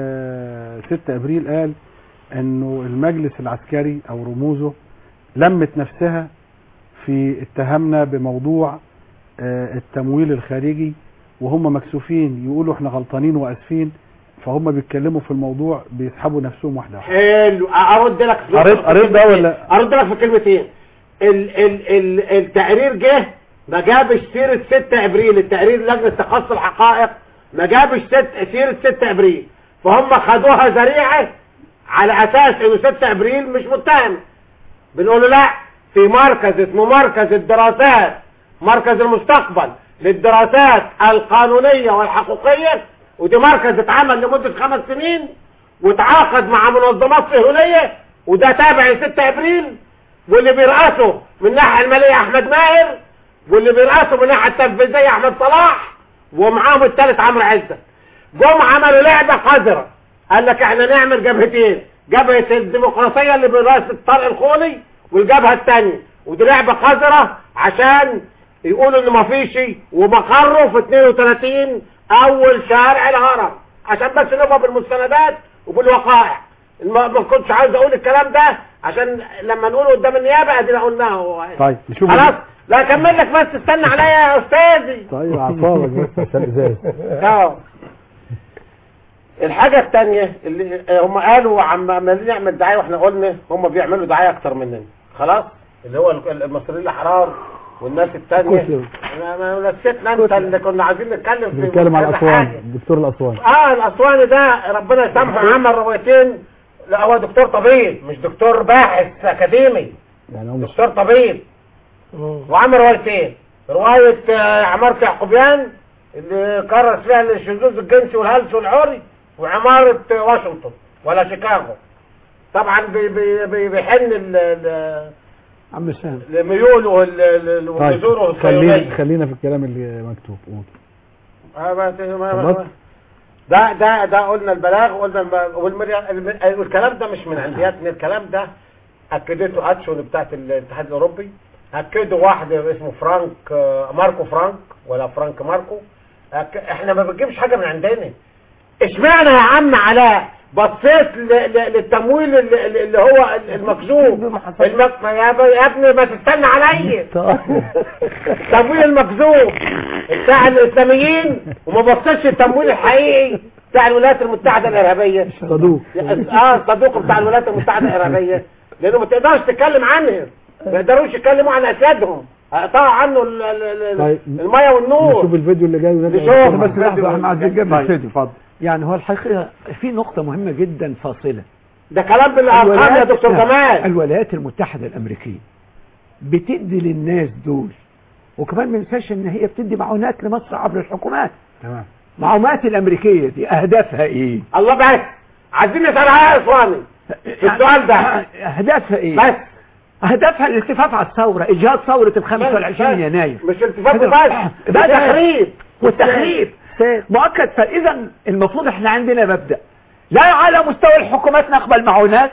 ستة ابريل قال انه المجلس العسكري او رموزه لمت نفسها في اتهامنا بموضوع التمويل الخارجي وهم مكسوفين يقولوا احنا غلطانين واسفين، فهم بيتكلموا في الموضوع بيسحبوا نفسهم واحده واحده. حلو. ارد لك قريت قريت ده ولا ارد لك في كلمتين. ال ال ال التقرير جه ما جابش سيره ستة ابريل، التقرير لجنه تقصي الحقائق ما جابش سيره ستة ابريل، فهم خدوها ذريعه على اساس انه ستة ابريل مش متهم. بنقول له لا، في مركز اسمه مركز الدراسات، مركز المستقبل للدراسات القانونية والحقوقية، ودي مركز اتعمل لمدة خمس سنين وتعاقد مع منظمات صهيونية، وده تابع ل ستة ابريل، واللي بيرأسه من الناحية المالية احمد ماهر، واللي بيرأسه من الناحية التنفيذية احمد صلاح، ومعاهم الثالث عمرو عزت. جم عملوا لعبة قذرة، قال لك احنا نعمل جبهتين، جبهة الديمقراطية اللي برئاسة طارق الخولي والجبهة الثانية، ودي لعبة قذرة عشان يقولوا ان مفيش ومقره في اثنين وثلاثين اول شارع الهرم، عشان بس نبقى بالمستندات وبالوقائع. ما كنتش عايز اقول الكلام ده عشان لما نقوله قدام النيابه ادينا قلناه. طيب نشوف خلاص. لا اكمل لك بس، استنى عليا يا استاذي. طيب اعصابك بس عشان ازاي. اه الحاجه الثانيه اللي هم قالوا عمالين نعمل دعايه واحنا قلنا هم بيعملوا دعايه اكتر مننا. خلاص اللي هو المصريين الاحرار والناس الثانيه. انا نسيتنا انت اللي كنا عايزين نتكلم في بنتكلم على الاسوان، الدكتور الاسواني. اه الاسواني ده ربنا يسامحه عمل روايتين. لا هو دكتور طبيب مش دكتور باحث اكاديمي، يعني هو دكتور طبيب وعمل روايتين. روايه آه عماره يعقوبيان اللي كرس فيها الشذوذ الجنسي والهلس والعري، وعماره آه واشنطن ولا شيكاغو. طبعا بي بي بي بيحن ال عم سام لميوله وجذوره. طيب خلينا خلينا في الكلام اللي مكتوب. قول. اه ما ده ده ده قلنا البلاغ، قلنا والكلام ده مش من عندياتنا، الكلام ده اكدته اتشون بتاعت الاتحاد الاوروبي، اكده واحد اسمه فرانك ماركو فرانك ولا فرانك ماركو. احنا ما بنجيبش حاجه من عندنا. اشمعنى يا عم علاء بصيت للتمويل اللي هو المكذوب؟ يا ابني ما تستنى عليا. التمويل المكذوب بتاع الاسلاميين وما بصيتش التمويل الحقيقي بتاع الولايات المتحده الارهابيه. صدوق اه الصدوق بتاع الولايات المتحده الارهابيه، لانه ما تقدرش تتكلم عنهم، ما يقدروش يتكلموا عن اسيادهم، قطعوا عنه الميه والنور. نشوف الفيديو اللي جاي نشوف بس لحظه احنا عايزين نجيب الفيديو. اتفضل. يعني هو الحقيقه في نقطه مهمه جدا فاصله. ده كلام بالارقام يا دكتور جمال. الولايات المتحده الامريكيه بتدي للناس دول، وكمان ما ننساش ان هي بتدي معونات لمصر عبر الحكومات. تمام. معونات الامريكيه دي اهدافها ايه؟ الله بس عايزين نسالها يا اخواني في السؤال ده. اهدافها ايه؟ بس هدفها الالتفاف على الثوره، اجهاض ثوره ال خمسة وعشرين يناير. مش التفاف بس، ده تخريب والتخريب مؤكد. فاذا المفروض احنا عندنا مبدا، لا على مستوى الحكومات نقبل معونات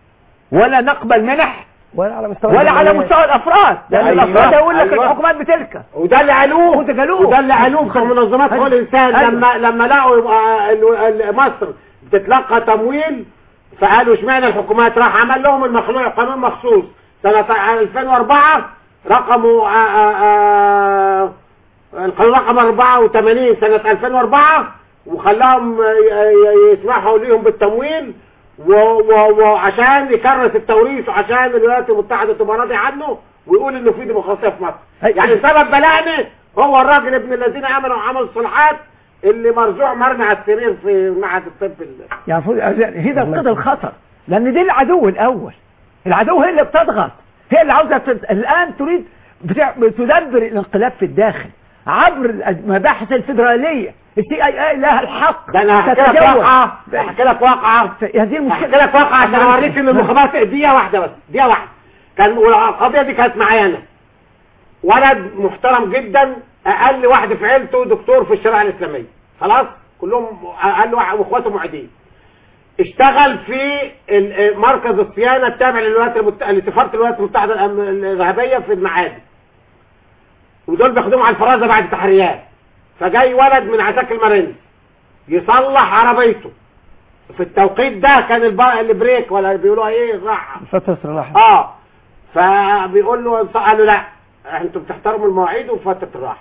ولا نقبل منح ولا على مستوى ولا على مستوى الافراد، لان أيوة. الافراد يقول لك أيوة. الحكومات بتلك، وده اللي قالوه وده اللي قالوه في منظمات حقوق الانسان. لما لما لقوا مصر بتتلقى تمويل، فقالوا اشمعنى الحكومات؟ راح عمل لهم المخلوع قانون مخصوص سنة ألفين وأربعة رقمه آآ آآ القانون رقم أربعة وثمانين سنة ألفين وأربعة، وخلاهم يسمحوا ليهم بالتمويل وعشان يكرس التوريث وعشان الولايات المتحدة تبقى راضية عنه ويقول انه في ديمقراطية في مصر. يعني سبب بلاءنا هو الراجل ابن الذين امنوا وعملوا الصلاحات اللي مرجوع مرمي على السرير في معهد الطب. يعني هنا ابتدى الخطر، لان دي العدو الاول. العدو هي اللي بتضغط، هي اللي عاوزه تد... الان تريد بتع... تدبر الانقلاب في الداخل عبر المباحث الفيدراليه. السي اي اي لها الحق. ده انا هحكي لك واقعه هحكي لك واقعه هذه المشكله. هحكي لك واقعه عشان اوريك ان المخابرات دقيقه واحده بس، دقيقه واحده. كان القضيه دي كانت معايا انا. ولد محترم جدا، اقل واحد في عيلته دكتور في الشريعه الاسلاميه، خلاص كلهم اقل واحد واخواته معيدين. اشتغل في مركز الصيانه التابع للولايات المتحده لسفاره الولايات المتحده الذهبيه في المعادي. ودول بيخدموا على الفرازه بعد التحريات. فجاي ولد من عساكر المارين يصلح عربيته. في التوقيت ده كان البريك ولا بيقولوا ايه راح فتره الراحه. اه فبيقول له قال له لا انتوا بتحترموا المواعيد وفتره الراحه.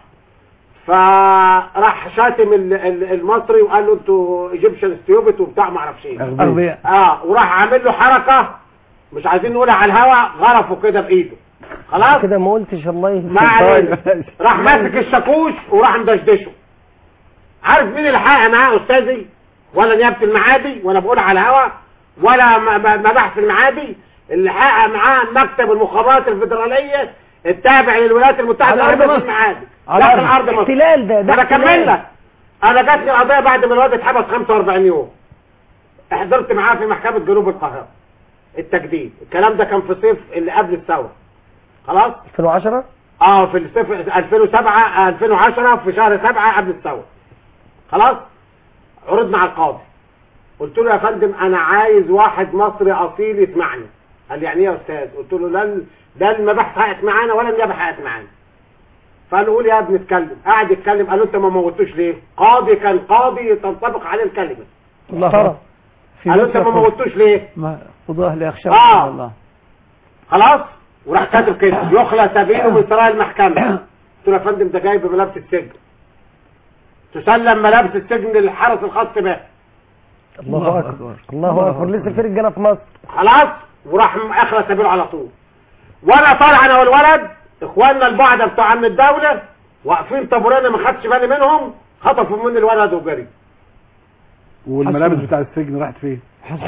فراح شاتم المصري وقال له انتوا ايجيبشن ستيوبت وبتاع ما اعرفش ايه. اه وراح عامل له حركه مش عايزين نقولها على الهوا، غرفه كده بايده. خلاص كده ما قلتش الله ما علينا. راح ماسك الشاكوش وراح مدشدشه. عارف مين اللي حقق معاه استاذي؟ ولا نيابه المعادي وانا بقول على الهوا، ولا مباحث المعادي. اللي حقق معاه مكتب المخابرات الفيدراليه التابع للولايات المتحده على ارض مصر. المعادي على ارض مصر. احتلال ده ده انا اكمل لك. انا جاتني القضيه بعد ما الواد اتحبس خمسة وأربعين يوم. حضرت معاه في محكمه جنوب القاهره التجديد. الكلام ده كان في صيف اللي قبل الثوره. خلاص ألفين وعشرة اه في الصيف ألفين وسبعة ألفين وعشرة في شهر سبعة قبل الثوره. خلاص عرضنا على القاضي. قلت له يا فندم انا عايز واحد مصري اصيل يسمعني. قال لي يعني ايه يا استاذ؟ قلت له لا ده المباحث حققت معانا ولا النيابه حققت معانا. فقال له قول يا ابني اتكلم. قاعد يتكلم. قال له انت ما موتوش ليه؟ قاضي كان قاضي تنطبق عليه الكلمه. الله قال له انت ما موتوش ليه؟ ما قضاه لا يخشى آه. الله. خلاص وراح كاتب كده يخلى سبيله من سرايا المحكمه. قلت له يا فندم ده جاي بملابس السجن. تسلم ملابس السجن للحرس الخاص به. الله اكبر الله اكبر. لسه في رجاله في مصر. خلاص وراح اخلى سبيله على طول. وانا طالع انا والولد اخواننا البعده بتوع عم الدوله واقفين طابورين ما خدش بالي منهم، خطفوا مني الولد وجري. والملابس بتاع السجن راحت فين؟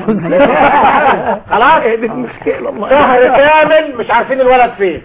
خلاص ايه دي المشكله الله. شهر كامل مش عارفين الولد فين.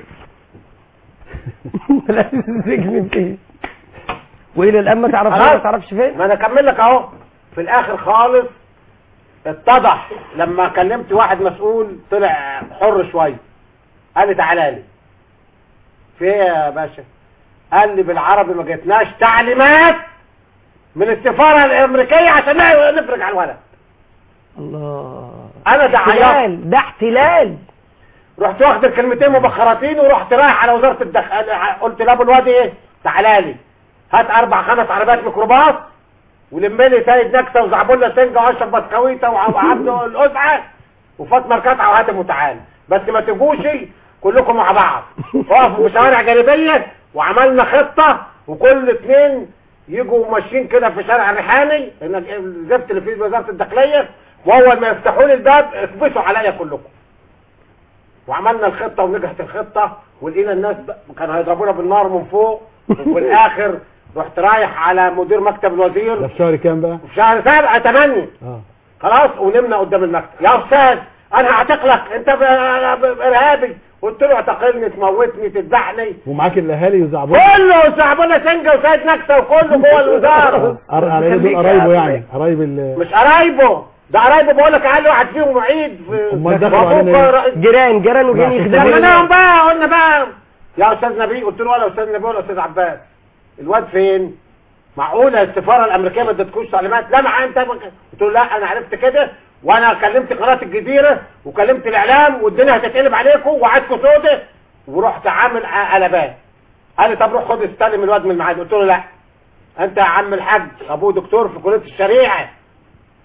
ملابس السجن فين؟ والى الان ما تعرفش ما تعرفش فين؟ ما انا اكمل لك اهو. في الاخر خالص اتضح لما كلمت واحد مسؤول طلع حر شويه. قال لي تعالى لي. في ايه يا باشا؟ قال لي بالعربي ما جاتناش تعليمات من السفاره الامريكيه عشان نفرج على الولد. الله. انا ده احتلال ده احتلال. رحت واخد الكلمتين مبخرتين ورحت رايح على وزاره الداخليه. قلت لابو الواد ايه؟ تعالى لي هات اربع خمس عربيات ميكروباص ولم لي سيد نكسه وزعبله سنجه واشرف بسكويته وعبده القزعه وفاطمه القطعه وهاتم وتعالى. بس ما تجوش كلكم مع بعض. وقفوا في شوارع جانبيه وعملنا خطه وكل اثنين يجوا ماشيين كده في شارع الريحاني الزفت اللي في وزاره الداخليه، واول ما يفتحوا لي الباب اكبسوا عليا كلكم. وعملنا الخطه ونجحت الخطه ولقينا الناس كانوا هيضربونا بالنار من فوق. وفي الاخر رحت رايح على مدير مكتب الوزير. ده في شهر كام بقى؟ في شهر سبعة ثمانية. اه خلاص ونمنا قدام المكتب. يا استاذ انا هعتق لك انت ارهابي. قلت له اعتقلني تموتني تذبحني. ومعاك الاهالي يزعبون كله زعبونه سنجه وسيد نكسه وكله جوه الوزاره. قرايبه يعني قرايب ال مش قرايبه ده قرايبه بقول لك اقل واحد فيهم معيد في امال دخلوا علينا جيران جيران وجايين يخدموا. لمناهم بقى قلنا بقى يا استاذ نبيل. قلت له ولا استاذ نبيل ولا استاذ عباس الواد فين؟ معقوله السفاره الامريكيه ما ادتكوش تعليمات؟ لا مع انت. قلت له لا انا عرفت كده وانا كلمت قناه الجزيره وكلمت الاعلام والدنيا هتتقلب عليكم وعدكم سوده ورحت عامل قلبان. قال لي طب روح خد استلم الواد من المعاد. قلت له لا انت يا عم الحاج ابوه دكتور في كليه الشريعه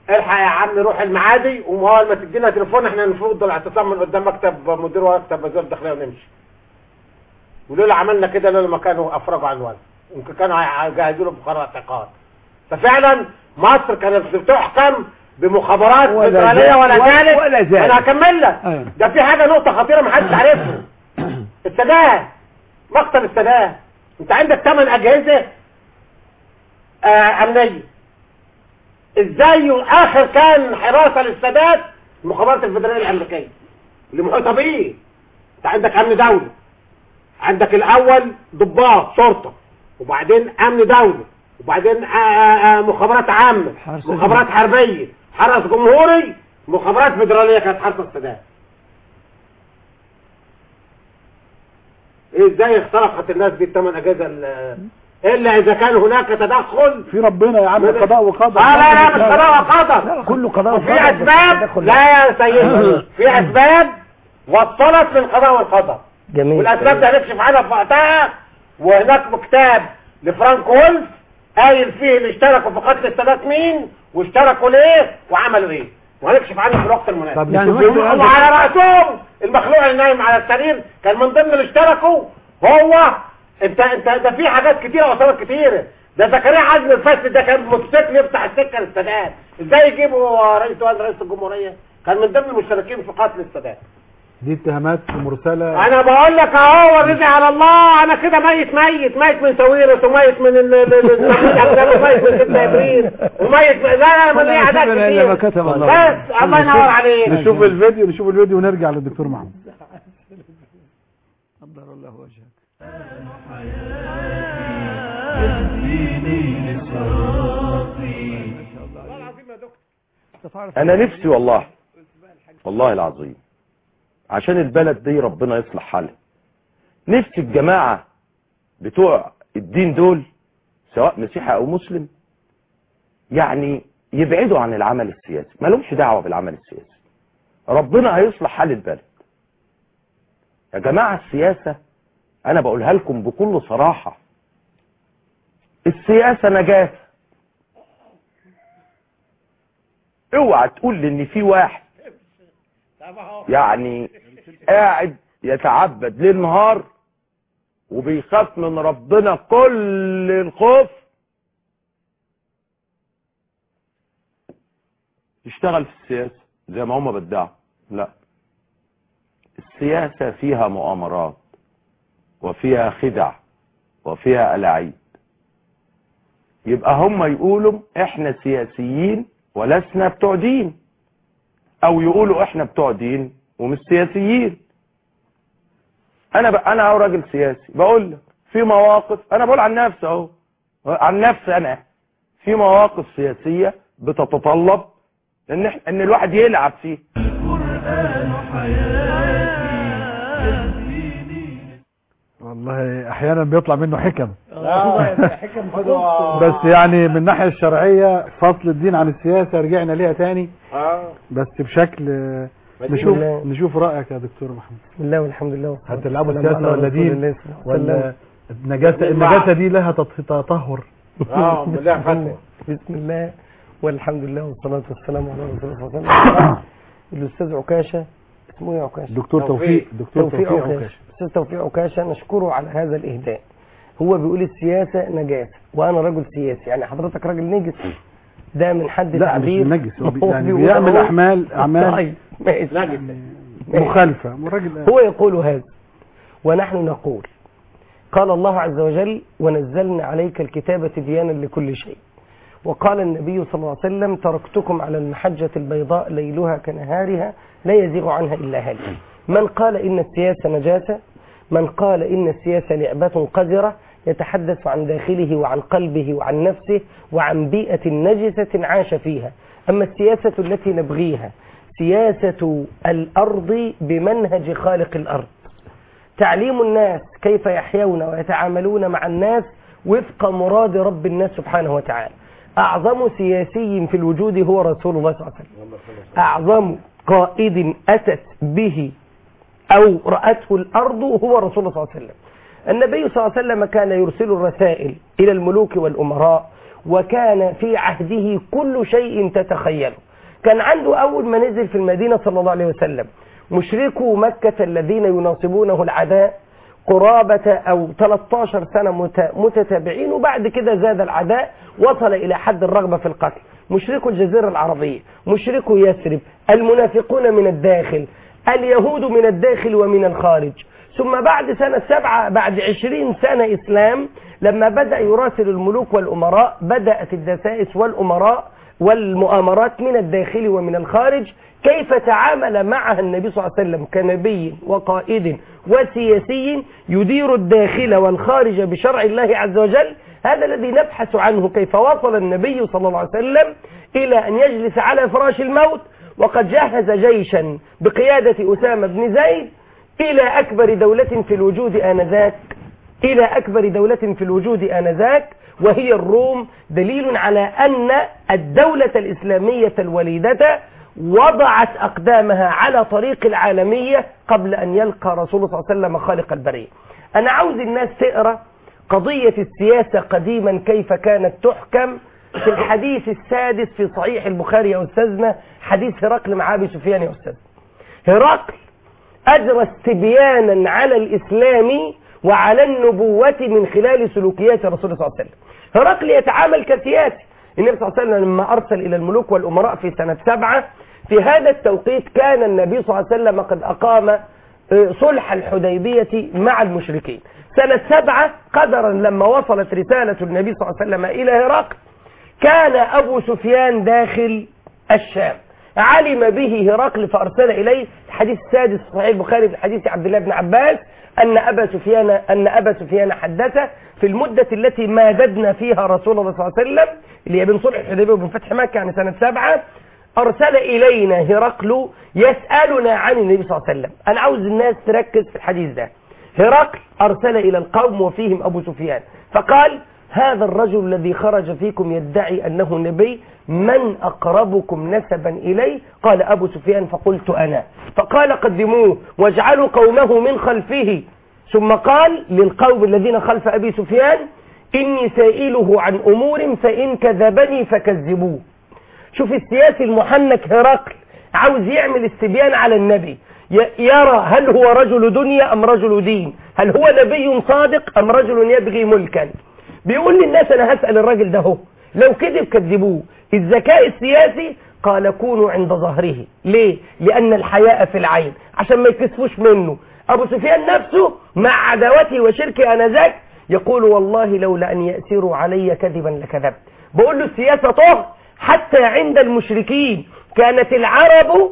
الحق يا عم روح المعادي، وأول ما تدينا تليفون احنا نفوض الاعتصام من قدام مكتب مدير ومكتب وزير الداخليه ونمشي. ولولا عملنا كده لولا ما كانوا افرجوا عن الوضع، يمكن كانوا هيجهزوا له بقرار اعتقال. ففعلا مصر كانت بتحكم بمخابرات فدراليه ولا زالت. ولا زالت. انا هكمل لك. أيوه. ده في حاجه نقطه خطيره ما حدش عارفها. السادات، مقتل السادات، انت عندك ثمان اجهزه آه امنيه. ازاي اخر كان حراسه للسادات المخابرات الفدراليه الامريكيه اللي محيطه بيه. انت عندك امن دولي، عندك الاول ضباط شرطه، وبعدين امن دولي، وبعدين آآ آآ مخابرات عامه، مخابرات حربيه، حرس جمهوري، مخابرات فدراليه كانت حرس السادات. ايه ازاي اخترقت الناس دي الثمان اجهزه الا اذا كان هناك تدخل في ربنا يا عم، قضاء وقدر. اه لا لا مش قضاء وقدر، كله قضاء وقدر. وفي اسباب لا يا سيدي في اسباب وصلت للقضاء والقدر. جميل. والاسباب دي هنكشف عنها في وقتها. وهناك كتاب لفرانك وولف قايل فيه اللي اشتركوا في قتل السادات مين واشتركوا ليه وعملوا ايه، وهنكشف عنه في الوقت المناسب. يعني وعلى راسهم المخلوع اللي نايم على السرير كان من ضمن اللي اشتركوا هو. انت انت ده في حاجات كتيره وصلت كتيره. ده زكريا عزمي الفاسد ده كان موتوسيكل يفتح السكه للسادات. ازاي يجيبوا رئيس رئيس الجمهوريه؟ كان من ضمن المشتركين في قتل السادات. دي اتهامات مرسله. انا بقول لك اهو والرزق على الله. انا كده ميت ميت ميت من سويرس وميت من وميت من ستة ابريل وميت لا لا من ايه حاجات كتير. بس الله ينور عليك. نشوف الفيديو نشوف الفيديو ونرجع للدكتور محمد. نضر الله وجهك. انا نفسي والله والله العظيم عشان البلد دي ربنا يصلح حالها، نفسي الجماعة بتوع الدين دول سواء مسيحي او مسلم يعني يبعدوا عن العمل السياسي، ما لهمش دعوة بالعمل السياسي. ربنا هيصلح حال البلد يا جماعة. السياسة انا بقولها لكم بكل صراحة، السياسة نجاسة. اوعى تقول لي ان في واحد يعني قاعد يتعبد ليل نهار وبيخاف من ربنا كل الخوف يشتغل في السياسة زي ما هم بدعوا. لا، السياسة فيها مؤامرات وفيها خدع وفيها ألاعيب. يبقى هم يقولوا احنا سياسيين ولسنا بتوع دين، او يقولوا احنا بتوع دين ومش سياسيين. انا ب... انا اهو راجل سياسي بقول لك في مواقف، انا بقول عن نفسي اهو عن نفسي، انا في مواقف سياسية بتتطلب ان إح... ان الواحد يلعب فيه. والله احيانا بيطلع منه حكم. حكم بس يعني من الناحيه الشرعيه فصل الدين عن السياسه رجعنا ليها تاني. اه بس بشكل نشوف نشوف رايك يا دكتور محمد. بسم الله والحمد لله. هتلعبوا السياسه ولا دين ولا النجاسه؟ النجاسه دي لها تطهر. اه بالله فتوى. بسم الله والحمد لله والصلاه والسلام على رسول الله صلى الله عليه وسلم. الاستاذ عكاشه اسمه ايه عكاشه؟ دكتور توفيق. دكتور توفيق عكاشه. استاذ توفيق عكاشه نشكره على هذا الاهداء. هو بيقول السياسه نجاسه وانا رجل سياسي، يعني حضرتك راجل نجس؟ ده من حد لا تعبير. لا مش نجس، هو بي يعني بيعمل اعمال اعمال نجس مخالفه. هو يقول هذا ونحن نقول قال الله عز وجل ونزلنا عليك الكتاب تبيانا لكل شيء، وقال النبي صلى الله عليه وسلم تركتكم على المحجة البيضاء ليلها كنهارها لا يزيغ عنها إلا هالك. من قال إن السياسة نجاسة، من قال إن السياسة لعبة قذرة، يتحدث عن داخله وعن قلبه وعن نفسه وعن بيئة نجسة عاش فيها. أما السياسة التي نبغيها سياسة الأرض بمنهج خالق الأرض، تعليم الناس كيف يحيون ويتعاملون مع الناس وفق مراد رب الناس سبحانه وتعالى. أعظم سياسي في الوجود هو رسول الله صلى الله عليه وسلم. أعظم قائد أتت به أو رأته الأرض هو رسول الله صلى الله عليه وسلم. النبي صلى الله عليه وسلم كان يرسل الرسائل إلى الملوك والأمراء وكان في عهده كل شيء تتخيله. كان عنده أول ما نزل في المدينة صلى الله عليه وسلم مشركو مكة الذين يناصبونه العداء قرابة أو ثلاثة عشر سنة متتابعين، وبعد كده زاد العداء وصل إلى حد الرغبة في القتل. مشركو الجزيرة العربية، مشركو يثرب، المنافقون من الداخل، اليهود من الداخل ومن الخارج. ثم بعد سنة سبعة بعد عشرين سنة إسلام لما بدأ يراسل الملوك والأمراء بدأت الدسائس والأمراء والمؤامرات من الداخل ومن الخارج. كيف تعامل معها النبي صلى الله عليه وسلم كنبي وقائد وسياسي يدير الداخل والخارج بشرع الله عز وجل؟ هذا الذي نبحث عنه. كيف وصل النبي صلى الله عليه وسلم إلى أن يجلس على فراش الموت وقد جهز جيشا بقيادة أسامة بن زيد إلى أكبر دولة في الوجود آنذاك إلى أكبر دولة في الوجود آنذاك وهي الروم، دليل على أن الدولة الإسلامية الوليدة وضعت أقدامها على طريق العالمية قبل أن يلقى رسول الله صلى الله عليه وسلم خالق البرية. أنا عاوز الناس تقرأ قضية السياسة قديما كيف كانت تحكم في الحديث السادس في صحيح البخاري يا أستاذنا، حديث هرقل مع أبي سفيان يا أستاذ. هرقل أجرى استبيانا على الإسلام وعلى النبوة من خلال سلوكيات رسول الله صلى الله عليه وسلم. هرقل يتعامل كسياسي. النبي صلى الله عليه وسلم لما أرسل إلى الملوك والأمراء في سنة سبعة، في هذا التوقيت كان النبي صلى الله عليه وسلم قد أقام صلح الحديبية مع المشركين. سنة سبعة قدرا لما وصلت رسالة النبي صلى الله عليه وسلم إلى هرقل كان أبو سفيان داخل الشام، علم به هرقل فأرسل إليه. الحديث السادس صحيح البخاري في حديث عبد الله بن عباس أن أبا سفيان أن أبا سفيان حدثه في المدة التي ماددنا فيها رسول الله صلى الله عليه وسلم اللي هي بين صلح الحديبية وبين فتح مكة يعني سنة سبعة، أرسل إلينا هرقل يسألنا عن النبي صلى الله عليه وسلم. أنا عاوز الناس تركز في الحديث ده. هرقل أرسل إلى القوم وفيهم أبو سفيان فقال: هذا الرجل الذي خرج فيكم يدعي أنه نبي، من أقربكم نسبا إليه؟ قال أبو سفيان فقلت أنا. فقال: قدموه واجعلوا قومه من خلفه. ثم قال للقوم الذين خلف أبي سفيان: إني سائله عن أمور فإن كذبني فكذبوه. شوف السياسي المحنك هرقل عاوز يعمل استبيان على النبي، يرى هل هو رجل دنيا أم رجل دين، هل هو نبي صادق أم رجل يبغي ملكا. بيقول للناس أنا هسأل الراجل ده هو لو كذب كذبوه. الذكاء السياسي قال كونوا عند ظهره. ليه؟ لأن الحياء في العين عشان ما يكسفوش منه. أبو سفيان نفسه مع عداوته وشركه آنذاك يقول: والله لولا أن يأسروا علي كذبا لكذبت. بقول له السياسة طهر حتى عند المشركين. كانت العرب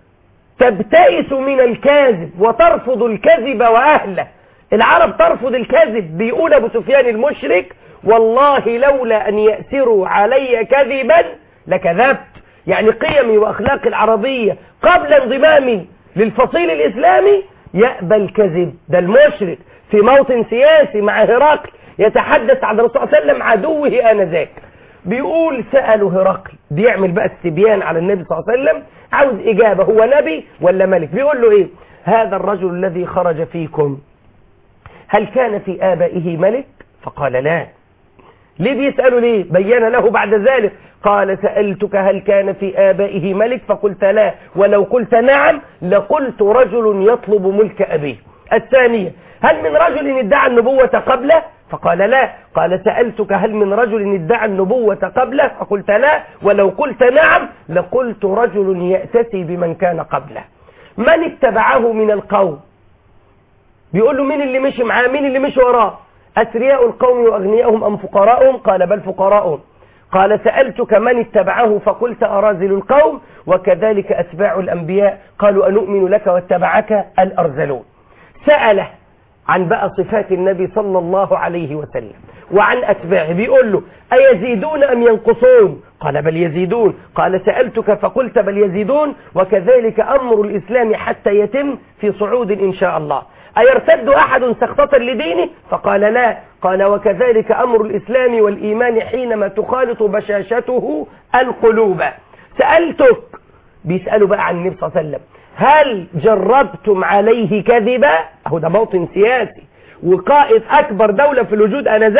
تبتئس من الكاذب وترفض الكذب وأهله. العرب ترفض الكذب. بيقول أبو سفيان المشرك: والله لولا أن يأسروا علي كذبا لكذبت. يعني قيمي وأخلاق العربية قبل انضمامي للفصيل الإسلامي يأبى الكذب. ده المشرك في موطن سياسي مع هرقل يتحدث عن الرسول صلى الله عليه وسلم عدوه آنذاك. بيقول: سألوا هرقل، بيعمل بقى استبيان على النبي صلى الله عليه وسلم، عاوز إجابة هو نبي ولا ملك. بيقول له إيه؟ هذا الرجل الذي خرج فيكم هل كان في آبائه ملك؟ فقال لا. ليه بيسألوا ليه؟ بين له بعد ذلك قال: سألتك هل كان في آبائه ملك؟ فقلت لا، ولو قلت نعم لقلت رجل يطلب ملك أبيه. الثانية: هل من رجل ادعى النبوة قبله؟ فقال لا. قال: سألتك هل من رجل ادعى النبوة قبله؟ فقلت لا، ولو قلت نعم لقلت رجل يأتسي بمن كان قبله. من اتبعه من القوم؟ بيقول له مين اللي مشي معاه، مين اللي مشي وراه؟ أثرياء القوم وأغنياءهم أم فقراءهم؟ قال: بل فقراءهم. قال: سألتك من اتبعه؟ فقلت أراذل القوم وكذلك أتباع الأنبياء. قالوا: أنؤمن لك واتبعك الأرذلون. سأله عن بقى صفات النبي صلى الله عليه وسلم وعن أتباعه. بيقول له: أيزيدون أم ينقصون؟ قال: بل يزيدون. قال: سألتك فقلت بل يزيدون، وكذلك أمر الإسلام حتى يتم في صعود إن شاء الله. أيرتد أحد سخطة لدينه؟ فقال لا. قال: وكذلك أمر الإسلام والإيمان حينما تخالط بشاشته القلوب. سألتك، بيسألوا بقى عن النبي صلى الله عليه وسلم، هل جربتم عليه كذبا؟ أهو ده موطن سياسي وقائد أكبر دولة في الوجود آنذاك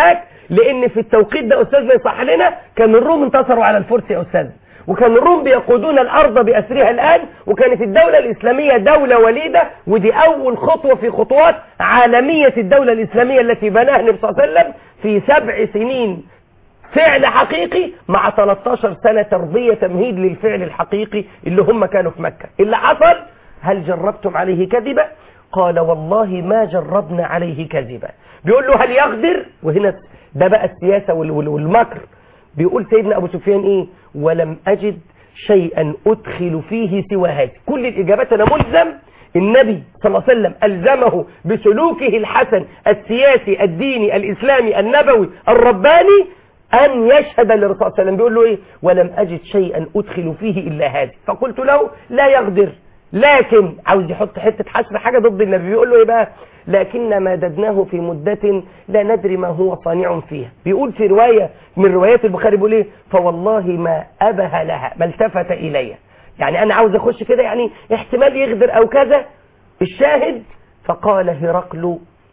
لان في التوقيت ده استاذنا يصح لنا كان الروم انتصروا على الفرس يا استاذ، وكان الروم بيقودون الارض باسرها الان، وكانت الدولة الاسلامية دولة وليدة، ودي اول خطوة في خطوات عالمية الدولة الاسلامية التي بناها النبي صلى الله عليه وسلم في سبع سنين فعل حقيقي مع ثلاثة عشر سنة تربية تمهيد للفعل الحقيقي اللي هم كانوا في مكة. اللي حصل هل جربتم عليه كذبا؟ قال والله ما جربنا عليه كذبا. بيقول له هل يغدر؟ وهنا ده بقى السياسة والمكر. بيقول سيدنا أبو سفيان إيه؟ ولم أجد شيئا أدخل فيه سوى هذا. كل الإجابات أنا ملزم النبي صلى الله عليه وسلم ألزمه بسلوكه الحسن السياسي الديني الإسلامي النبوي الرباني أن يشهد للرسول صلى الله عليه وسلم. بيقول له إيه؟ ولم أجد شيئا أدخل فيه إلا هذا. فقلت له لا يغدر، لكن عاوز يحط حتة حسب حاجة ضد النبي. بيقول له إيه بقى؟ لكن ما ددناه في مدة لا ندري ما هو صانع فيها. بيقول في رواية من روايات البخاري بيقول إيه؟ فوالله ما أبه لها ما التفت إلي. يعني أنا عاوز أخش كده، يعني احتمال يغدر أو كذا. الشاهد فقال هرقل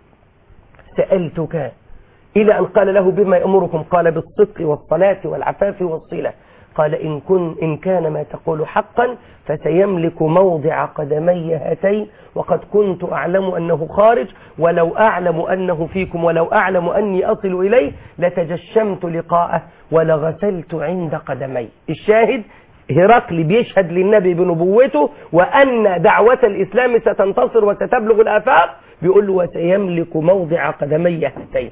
سألتك إلى أن قال له بما يأمركم؟ قال بالصدق والصلاة والعفاف والصلة. قال إن, كن إن كان ما تقول حقا فسيملك موضع قدمي هاتين، وقد كنت أعلم أنه خارج، ولو أعلم أنه فيكم ولو أعلم أني أصل إليه لتجشمت لقاءه ولغسلت عند قدمي. الشاهد هرقل بيشهد للنبي بنبوته وأن دعوة الإسلام ستنتصر وستبلغ الآفاق. بيقول له وسيملك موضع قدمي هاتين.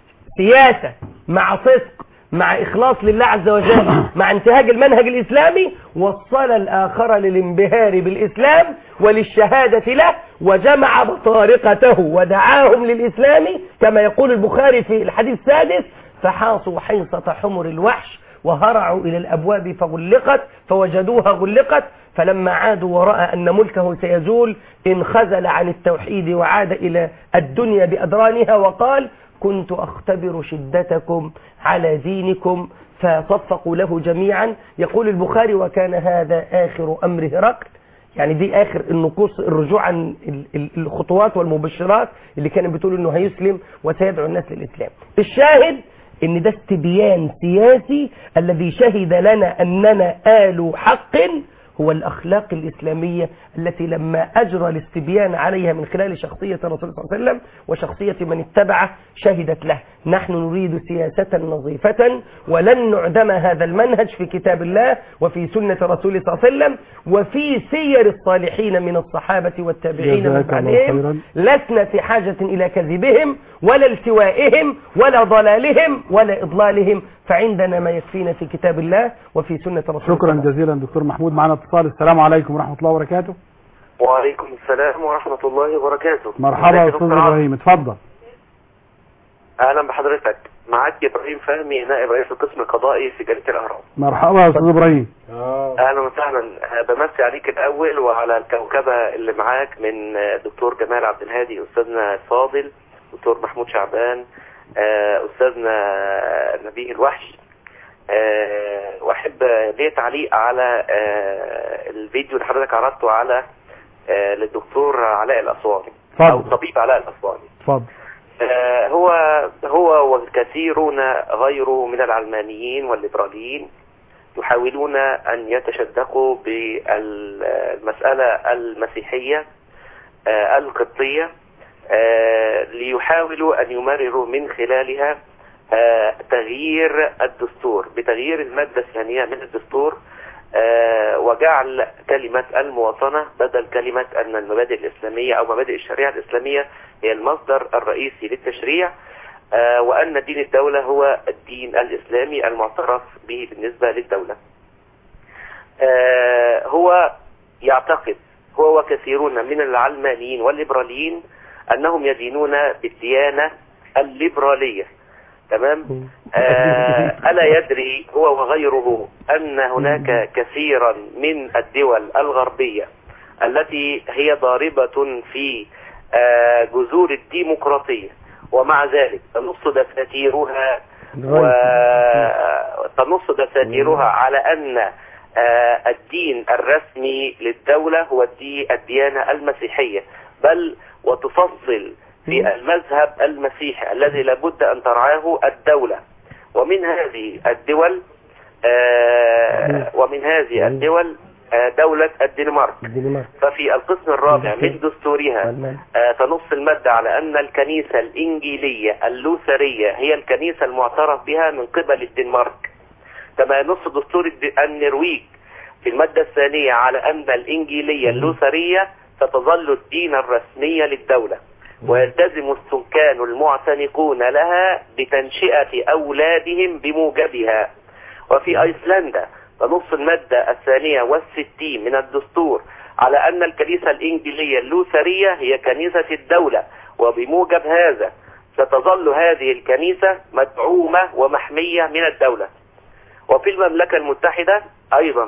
سياسة مع صدق مع إخلاص لله عز وجل مع انتهاج المنهج الإسلامي وصل الآخر للانبهار بالإسلام وللشهادة له، وجمع بطارقته ودعاهم للإسلام كما يقول البخاري في الحديث السادس: فحاصوا حيصة حمر الوحش وهرعوا إلى الأبواب فغلقت فوجدوها غلقت، فلما عادوا ورأى أن ملكه سيزول انخزل عن التوحيد وعاد إلى الدنيا بأدرانها وقال: كنت أختبر شدتكم على دينكم، فصفقوا له جميعا. يقول البخاري: وكان هذا آخر أمر هرقل. يعني دي آخر النقوص الرجوع عن الخطوات والمبشرات اللي كان بتقول أنه هيسلم وسيدعو الناس للإسلام. الشاهد ان ده استبيان سياسي الذي شهد لنا أننا آل حق، هو الأخلاق الإسلامية التي لما أجرى الاستبيان عليها من خلال شخصية الرسول صلى الله عليه وسلم وشخصية من اتبعه شهدت له: نحن نريد سياسة نظيفة ولن نعدم هذا المنهج في كتاب الله وفي سنة رسوله صلى الله عليه وسلم وفي سير الصالحين من الصحابة والتابعين من بعدهم. لسنا في حاجة إلى كذبهم ولا التوائهم ولا ضلالهم ولا إضلالهم، فعندنا ما يكفينا في كتاب الله وفي سنة رسول شكرا جزيلا دكتور محمود. معنا اتصال. السلام عليكم ورحمة الله وبركاته. وعليكم السلام ورحمة الله وبركاته. مرحبا يا أستاذ إبراهيم، اتفضل. أهلا بحضرتك، معاك إبراهيم فهمي نائب رئيس القسم القضائي في جريدة الأهرام. مرحبا يا أستاذ إبراهيم. أهلا وسهلا، بمسي عليك الأول وعلى الكوكبة اللي معاك من دكتور جمال عبد الهادي أستاذنا الفاضل، دكتور محمود شعبان، أستاذنا نبيه الوحش. أه واحب ليه تعليق على أه الفيديو اللي حضرتك عرضته على أه للدكتور علاء الأسواني او طبيب علاء الأسواني. اتفضل. أه هو هو والكثيرون غيره من العلمانيين والليبراليين يحاولون ان يتشدقوا بالمسألة المسيحية أه القبطية أه ليحاولوا ان يمرروا من خلالها آه تغيير الدستور بتغيير المادة الثانية من الدستور، آه وجعل كلمة المواطنة بدل كلمة أن المبادئ الإسلامية أو مبادئ الشريعة الإسلامية هي المصدر الرئيسي للتشريع، آه وأن دين الدولة هو الدين الإسلامي المعترف به بالنسبة للدولة. آه هو يعتقد هو وكثيرون من العلمانيين والليبراليين أنهم يدينون بالديانة الليبرالية. تمام. آه ألا يدري هو وغيره أن هناك كثيرا من الدول الغربية التي هي ضاربة في آه جذور الديمقراطية، ومع ذلك تنص دساتيرها وتنص دساتيرها على أن آه الدين الرسمي للدولة هو الديانة المسيحية، بل وتفصل في المذهب المسيحي الذي لابد أن ترعاه الدولة. ومن هذه الدول آه ومن هذه الدول آه دولة الدنمارك. ففي القسم الرابع من دستورها آه تنص المادة على أن الكنيسة الإنجيلية اللوثرية هي الكنيسة المعترف بها من قبل الدنمارك، كما ينص دستور النرويج في المادة الثانية على أن الإنجيلية اللوثرية ستظل الدين الرسمي للدولة، ويلتزم السكان المعتنقون لها بتنشئة أولادهم بموجبها. وفي أيسلندا تنص المادة الثانية والستين من الدستور على أن الكنيسة الإنجيلية اللوثرية هي كنيسة الدولة، وبموجب هذا ستظل هذه الكنيسة مدعومة ومحمية من الدولة. وفي المملكة المتحدة أيضا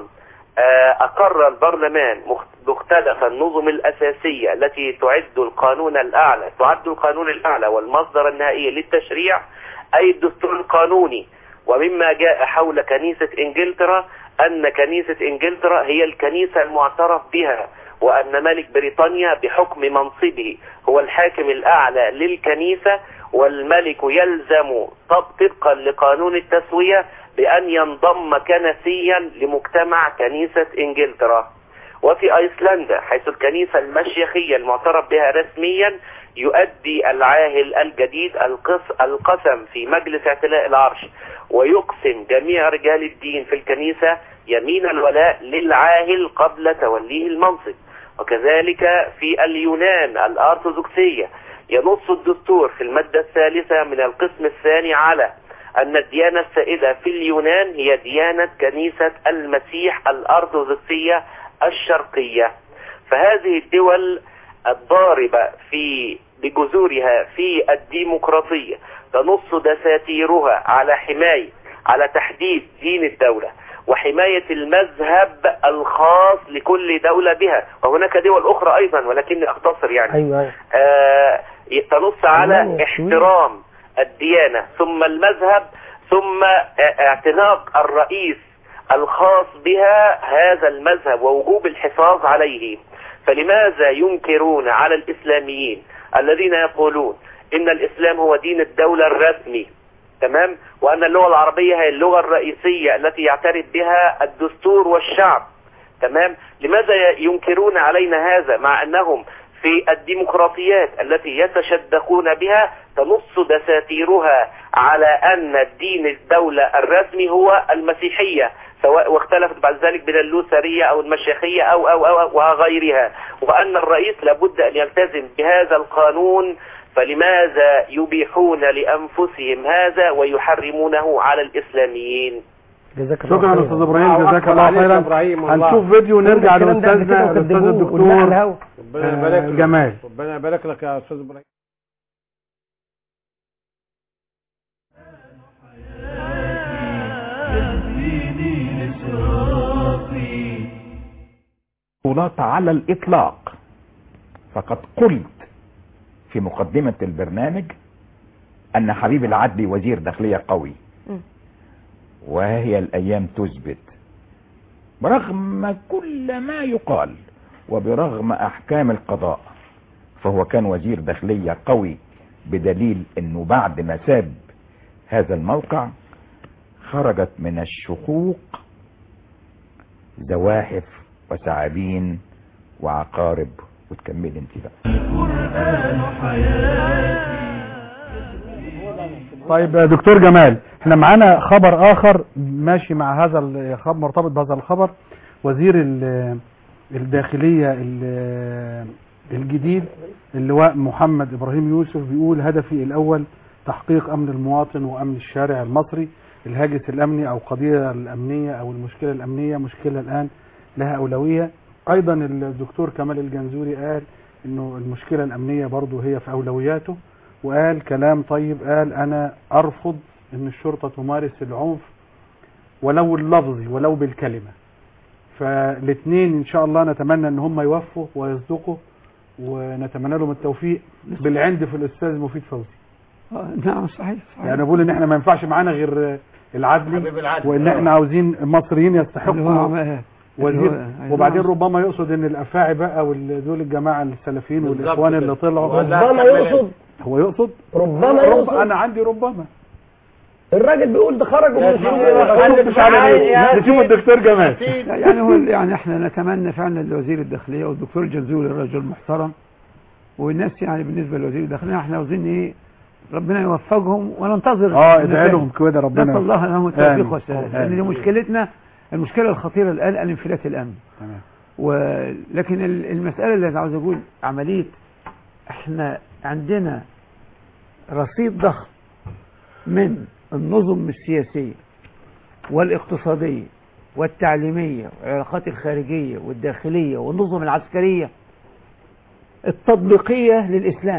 أقر البرلمان مختلف النظم الأساسية التي تعد القانون الأعلى تعد القانون الأعلى والمصدر النهائي للتشريع، أي الدستور القانوني. ومما جاء حول كنيسة إنجلترا أن كنيسة إنجلترا هي الكنيسة المعترف بها، وأن ملك بريطانيا بحكم منصبه هو الحاكم الأعلى للكنيسة، والملك يلزم طبقا لقانون التسوية بأن ينضم كنسيا لمجتمع كنيسة إنجلترا. وفي أيسلندا حيث الكنيسة المشيخية المعترف بها رسميا يؤدي العاهل الجديد القسم في مجلس اعتلاء العرش، ويقسم جميع رجال الدين في الكنيسة يمين الولاء للعاهل قبل توليه المنصب. وكذلك في اليونان الأرثوذكسية ينص الدستور في المادة الثالثة من القسم الثاني على أن الديانة السائدة في اليونان هي ديانة كنيسة المسيح الأرثوذكسية الشرقية. فهذه الدول الضاربة في بجذورها في الديمقراطية تنص دساتيرها على حماية على تحديد دين الدولة وحماية المذهب الخاص لكل دولة بها. وهناك دول أخرى أيضا ولكني أختصر يعني أيوة. آه تنص على احترام الديانة ثم المذهب ثم اعتناق الرئيس الخاص بها هذا المذهب ووجوب الحفاظ عليه. فلماذا ينكرون على الإسلاميين الذين يقولون إن الإسلام هو دين الدولة الرسمي، تمام، وأن اللغة العربية هي اللغة الرئيسية التي يعترف بها الدستور والشعب، تمام، لماذا ينكرون علينا هذا مع أنهم في الديمقراطيات التي يتشدقون بها تنص دساتيرها على أن الدين الدولة الرسمي هو المسيحية، سواء واختلفت بعد ذلك بين اللوثرية أو المشيخية أو أو أو وغيرها، وأن الرئيس لابد أن يلتزم بهذا القانون. فلماذا يبيحون لأنفسهم هذا ويحرمونه على الإسلاميين؟ شكرا أستاذ إبراهيم، جزاك الله خيرا. هنشوف فيديو ونرجع لأستاذنا الأستاذ الدكتور جمال. ربنا يبارك لك يا أستاذ إبراهيم. على الإطلاق، فقد قلت في مقدمة البرنامج أن حبيب العدلي وزير داخلية قوي، وهي الأيام تثبت برغم كل ما يقال وبرغم أحكام القضاء فهو كان وزير داخلية قوي، بدليل أنه بعد ما ساب هذا الموقع خرجت من الشقوق زواحف وثعابين وعقارب. وتكمل انت بقى. طيب دكتور جمال، احنا معانا خبر اخر ماشي مع هذا الخبر، مرتبط بهذا الخبر. وزير الداخلية الجديد اللواء محمد ابراهيم يوسف بيقول هدفي الاول تحقيق امن المواطن وامن الشارع المصري. الهاجس الامني او القضية الامنية او المشكلة الامنية مشكلة الان لها اولوية. ايضا الدكتور كمال الجنزوري قال انه المشكلة الامنية برضو هي في اولوياته، وقال كلام طيب، قال انا ارفض ان الشرطة تمارس العنف ولو اللفظي ولو بالكلمة. فالاثنين ان شاء الله نتمنى ان هم يوفوا ويصدقوا، ونتمنى لهم التوفيق بالعند في الاستاذ مفيد فوزي. اه نعم صحيح, صحيح. يعني بقول ان احنا ما ينفعش معانا غير العدل، وان احنا عاوزين مصريين يستحقوا وزير. وبعدين ربما يقصد ان الافاعي بقى ودول الجماعه السلفيين والاخوان اللي طلعوا ربما يقصد هو يقصد ربما رب يقصد. انا عندي ربما الراجل بيقول ده خرجوا من نشوف الدكتور جمال. يعني هو يعني احنا نتمنى فعلا لوزير الداخليه والدكتور الجنزوري الرجل محترم، والناس يعني بالنسبه لوزير الداخليه احنا عاوزين ايه، ربنا يوفقهم وننتظر. اه ادعي لهم كده ربنا. نسال الله لهم التوفيق والسداد، لان دي مشكلتنا، المشكله الخطيره الان الانفلات الامني. تمام. ولكن المساله اللي عاوز اقول عمليه احنا عندنا رصيد ضخم من النظم السياسية والاقتصادية والتعليمية والعلاقات الخارجية والداخلية والنظم العسكرية التطبيقية للإسلام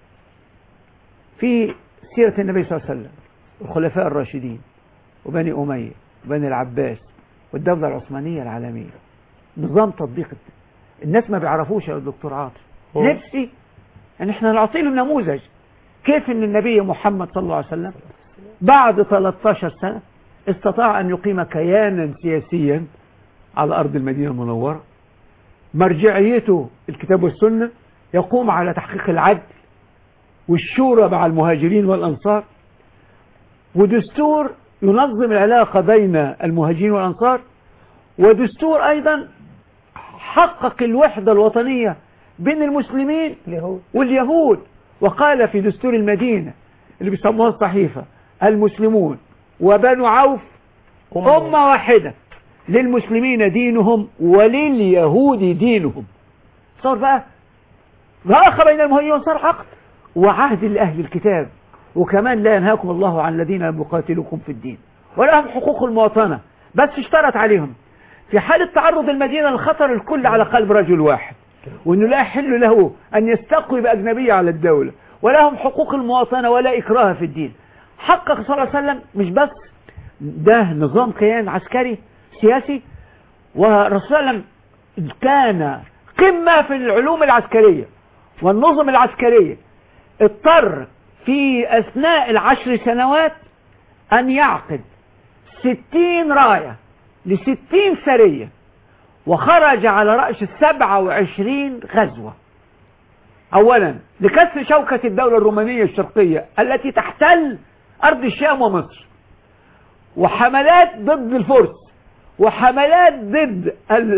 في سيرة النبي صلى الله عليه وسلم، الخلفاء الراشدين وبني أمية وبني العباس والدولة العثمانية العالمية. نظام تطبيق الناس ما بيعرفوش يا دكتور عاطف. نفسي ان احنا نعطي له نموذج كيف ان النبي محمد صلى الله عليه وسلم بعد ثلاثة عشر سنة استطاع ان يقيم كيانا سياسيا على ارض المدينة المنورة، مرجعيته الكتاب والسنة، يقوم على تحقيق العدل والشورى مع المهاجرين والانصار، ودستور ينظم العلاقة بين المهاجرين والانصار، ودستور ايضا حقق الوحدة الوطنية بين المسلمين واليهود. وقال في دستور المدينة اللي بيسموها الصحيفة المسلمون وبنو عوف أمة واحدة، للمسلمين دينهم ولليهود دينهم. صار بقى رأخ بين المهاجرين والأنصار عقد وعهد لأهل الكتاب، وكمان لا ينهاكم الله عن الذين لم يقاتلوكم في الدين ولهم حقوق المواطنة، بس اشترط عليهم في حالة تعرض المدينة للخطر الكل على قلب رجل واحد، وأنه لا يحل له أن يستقوي بأجنبية على الدولة، ولهم حقوق المواطنة ولا إكراه في الدين. حقق صلى الله عليه وسلم مش بس ده نظام كيان عسكري سياسي، والرسول صلى الله عليه وسلم كان قمة في العلوم العسكرية والنظم العسكرية. اضطر في أثناء العشر سنوات أن يعقد ستين راية لستين سرية، وخرج على رأس السبعة وعشرين غزوة. أولا لكسر شوكة الدولة الرومانية الشرقية التي تحتل أرض الشام ومصر، وحملات ضد الفرس، وحملات ضد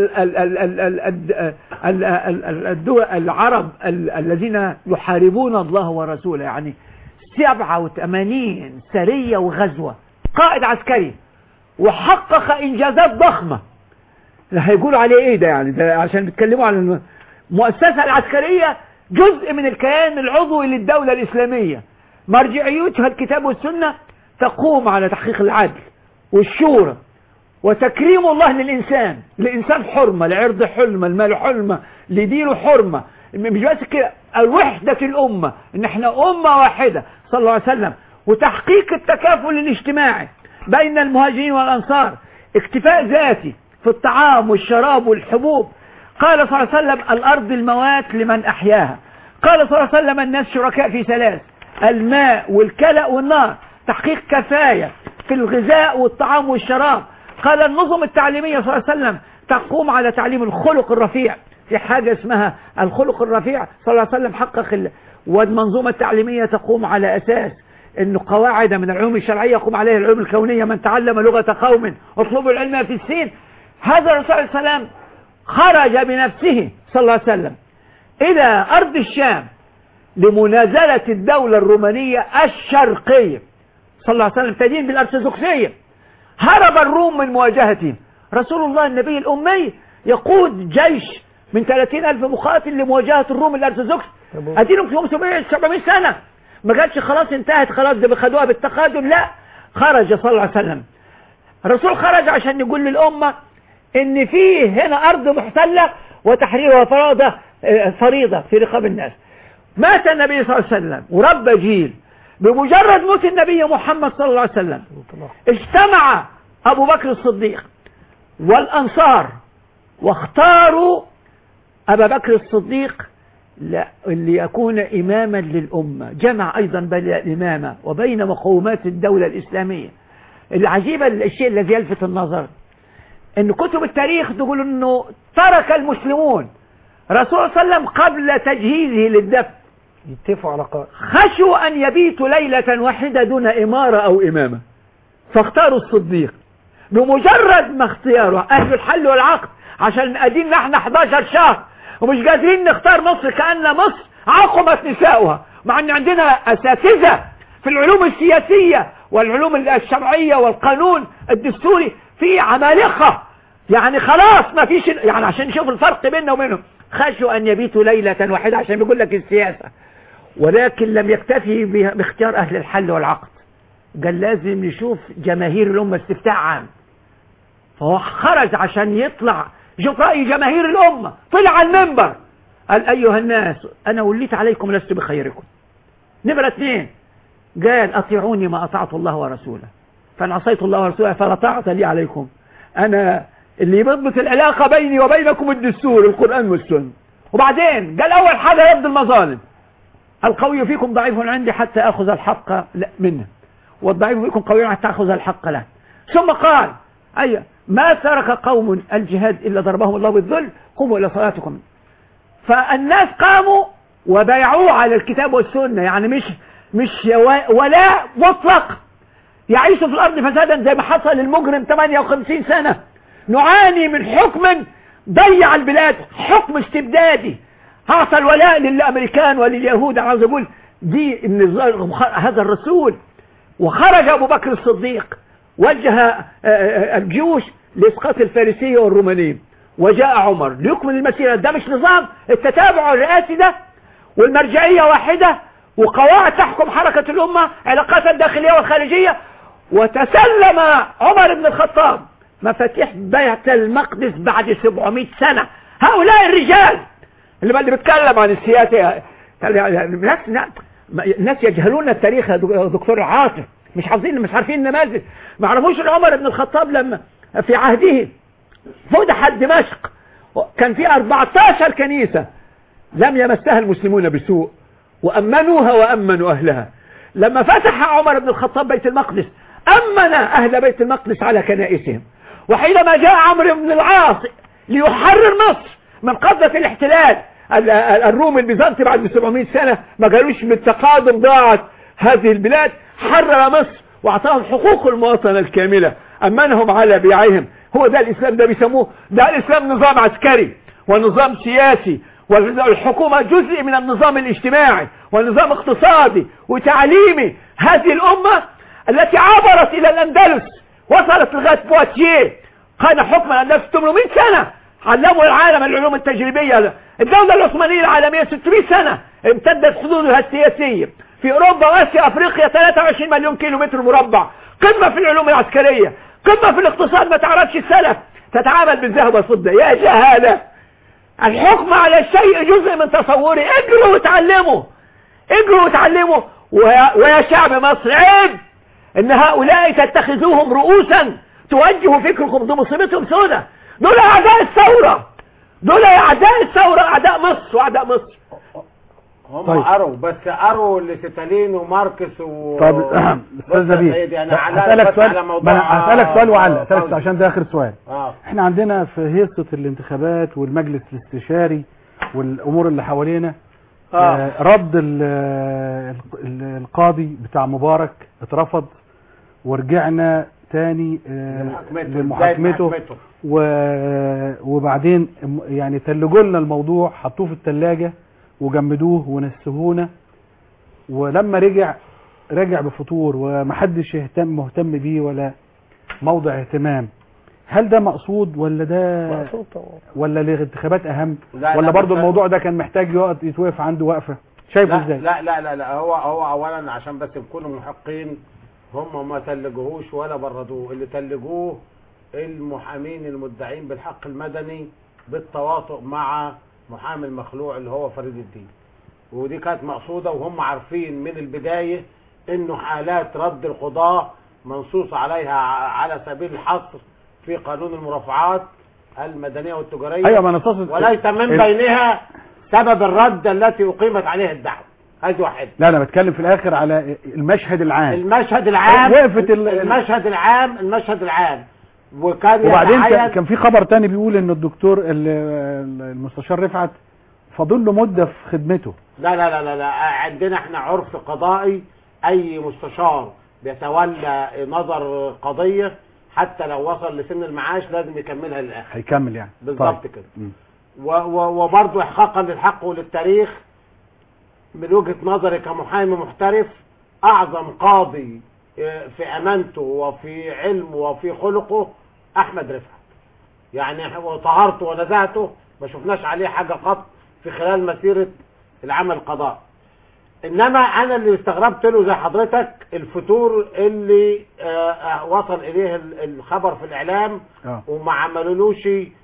الدول العرب الذين يحاربون الله ورسوله. يعني سبعة وثمانين سرية وغزوة، قائد عسكري، وحقق إنجازات ضخمة. هيقولوا عليه ايه ده؟ يعني ده عشان بيتكلموا عن المؤسسة العسكرية جزء من الكيان العضوي للدولة الإسلامية، مرجعيتها الكتاب والسنة، تقوم على تحقيق العدل والشورى وتكريم الله للإنسان، للإنسان حرمة، لعرض حرمة، المال حرمة، لدينه حرمة. مش بس كده، الوحدة الأمة، إن احنا أمة واحدة صلى الله عليه وسلم، وتحقيق التكافل الاجتماعي بين المهاجرين والأنصار، اكتفاء ذاتي في الطعام والشراب والحبوب. قال صلى الله عليه وسلم الأرض الموات لمن أحياها. قال صلى الله عليه وسلم الناس شركاء في ثلاث: الماء والكلأ والنار، تحقيق كفاية في الغذاء والطعام والشراب. قال النظم التعليمية صلى الله عليه وسلم تقوم على تعليم الخلق الرفيع، في حاجة اسمها الخلق الرفيع صلى الله عليه وسلم حقق ال... والمنظومة التعليمية تقوم على أساس أنه قواعد من العلوم الشرعية يقوم عليها العلوم الكونية، من تعلم لغة قوم اطلبوا العلم في السين. هذا الرسول عليه السلام خرج بنفسه صلى الله عليه وسلم إلى أرض الشام لمنازلة الدولة الرومانية الشرقية صلى الله عليه وسلم، تدين بالأرثوذكسية. هرب الروم من مواجهتهم. رسول الله النبي الأمي يقود جيش من ثلاثين ألف مقاتل لمواجهة الروم الأرثوذكس. أدينهم فيهم سبعمائة سنة، ما قالش خلاص انتهت، خلاص ده بخدوها بالتقادم، لا، خرج صلى الله عليه وسلم. الرسول خرج عشان يقول للأمة ان فيه هنا أرض محتلة وتحريرها فريضة فريضة في رقاب الناس. مات النبي صلى الله عليه وسلم وربى جيل. بمجرد موت النبي محمد صلى الله عليه وسلم اجتمع أبو بكر الصديق والأنصار واختاروا أبا بكر الصديق ليكون إماما للأمة. جمع أيضا بين الإمامة وبين مقومات الدولة الإسلامية. العجيبة الشيء الذي يلفت النظر ان كتب التاريخ تقول انه ترك المسلمون رسول الله صلى الله عليه وسلم قبل تجهيزه للدفن يتفقوا على قائد. خشوا أن يبيتوا ليلة واحدة دون إمارة أو إمامة، فاختاروا الصديق. بمجرد ما اختياره أهل الحل والعقد، عشان قاعدين نحن حداشر شهر ومش قادرين نختار مصر، كأن مصر عقمت نساؤها، مع أن عندنا أساتذة في العلوم السياسية والعلوم الشرعية والقانون الدستوري في عمالقة، يعني خلاص ما فيش، يعني عشان نشوف الفرق بيننا وبينهم. خشوا أن يبيتوا ليلة واحدة عشان بيقول لك السياسة، ولكن لم يكتفي باختيار أهل الحل والعقد، قال لازم نشوف جماهير الأمة استفتاء عام. فهو خرج عشان يطلع يشوف رأي جماهير الأمة، طلع على المنبر قال أيها الناس أنا وليت عليكم لست بخيركم. نمرة اثنين قال أطيعوني ما أطعت الله ورسوله، فإن عصيت الله ورسوله فلا طاعة لي عليكم. أنا اللي يضبط العلاقة بيني وبينكم الدستور القرآن والسنة. وبعدين قال أول حاجة يبدو المظالم، القوي فيكم ضعيف عندي حتى أخذ الحق لا منه، والضعيف فيكم قوي حتى أخذ الحق له. ثم قال أي ما ترك قوم الجهاد إلا ضربهم الله بالذل، قوموا إلى صلاتكم. فالناس قاموا وبايعوه على الكتاب والسنة، يعني مش مش ولاء مطلق يعيش في الأرض فسادا زي ما حصل للمجرم ثمانية وخمسين سنة. نعاني من حكم ضيع البلاد، حكم استبدادي أعطى الولاء للأمريكان ولليهود. عاوز أقول دي النظام هذا الرسول. وخرج أبو بكر الصديق وجه الجيوش لإسقاط الفارسية والرومانيين، وجاء عمر ليكمل المسيرة. ده مش نظام التتابع الرئاسي ده، والمرجعية واحدة، وقواعد تحكم حركة الأمة، علاقاتها الداخلية والخارجية. وتسلم عمر بن الخطاب مفاتيح بيت المقدس بعد سبعمائة سنة. هؤلاء الرجال اللي اللي بيتكلم عن السياسة، الناس الناس يجهلون التاريخ يا دكتور عاطف، مش حافظين مش عارفين النماذج، ما عرفوش ان عمر بن الخطاب لما في عهده فتحت دمشق كان في أربعة عشر كنيسة لم يمسها المسلمون بسوء، وأمنوها وأمنوا أهلها. لما فتح عمر بن الخطاب بيت المقدس أمن أهل بيت المقدس على كنائسهم. وحينما جاء عمرو بن العاص ليحرر مصر من قبضة الاحتلال الرومي البيزنطي بعد سبعمائة سنة، ما قالوش بالتقادم ضاعت هذه البلاد، حرر مصر واعطاهم حقوق المواطنة الكاملة، أمنهم على بيعهم. هو ده الإسلام، ده بيسموه ده الإسلام نظام عسكري ونظام سياسي، والحكومة جزء من النظام الاجتماعي ونظام اقتصادي وتعليمي. هذه الأمة التي عبرت إلى الأندلس وصلت لغاية بواتيه، كان حكم الأندلس ثمانمائة سنة، علموا العالم العلوم التجريبية. الدولة العثمانية العالمية ستمائة سنة امتدت حدودها السياسية في أوروبا وآسيا أفريقيا ثلاثة وعشرين مليون كيلو متر مربع. قمة في العلوم العسكرية، قمة في الاقتصاد، ما تعرفش السلف، تتعامل بالذهب والفضة. يا جهالة، الحكم على الشيء جزء من تصوري. اجروا وتعلموا، اجروا وتعلموا. ويا, ويا شعب مصر عيب ان هؤلاء تتخذوهم رؤوسا توجهوا فكركم، دول مصيبتهم سودة، دول اعداء الثورة، دول اعداء الثورة، اعداء مصر واعداء مصر. هم طيب. قروا بس قروا لستالين وماركس و طب استاذ نبيل هسألك سؤال، هسألك سؤال وعلق هسألك عشان ده اخر سؤال. آه. احنا عندنا في هيصة الانتخابات والمجلس الاستشاري والامور اللي حوالينا آه. آه رد ال ال القاضي بتاع مبارك اترفض، ورجعنا تاني آه لمحاكمته، وبعدين يعني تلجوا لنا الموضوع، حطوه في الثلاجة وجمدوه ونسهونا، ولما رجع رجع بفطور ومحدش يهتم مهتم بيه ولا موضع اهتمام. هل ده مقصود ولا ده مقصود طبعا، ولا الانتخابات اهم، ولا برضو الموضوع ده كان محتاج يقف يتوقف عنده وقفه؟ شايفه ازاي؟ لا لا لا لا هو هو اولا عشان بس نكون محقين، هم ما تلجوهوش ولا بردوه، اللي تلجوه المحامين المدعين بالحق المدني بالتواطؤ مع محامي المخلوع اللي هو فريد الدين، ودي كانت مقصودة، وهم عارفين من البداية انه حالات رد القضاء منصوص عليها على سبيل الحصر في قانون المرافعات المدنية والتجارية. ايوه ما نصصت، وليس من بينها سبب الرد التي اقيمت عليها الدعوة. هذه واحدة. لا انا بتكلم في الاخر على المشهد العام. المشهد العام وقفت المشهد العام المشهد العام وكان وبعدين كان في خبر تاني بيقول ان الدكتور المستشار رفعت فاضل له مده في خدمته. لا لا لا لا, لا. عندنا احنا عرف قضائي، اي مستشار بيتولى نظر قضيه حتى لو وصل لسن المعاش لازم يكملها للاخر. هيكمل يعني. بالظبط طيب. كده. م. وبرضه احقاقا للحق وللتاريخ من وجهه نظري كمحامي محترف، اعظم قاضي في امانته وفي علمه وفي خلقه احمد رفعت. يعني وطهارته ونزاهته ما شفناش عليه حاجه قط في خلال مسيره العمل القضائي. انما انا اللي استغربت له زي حضرتك الفتور اللي آآ آآ وصل اليه الخبر في الاعلام أوه. وما عملولوش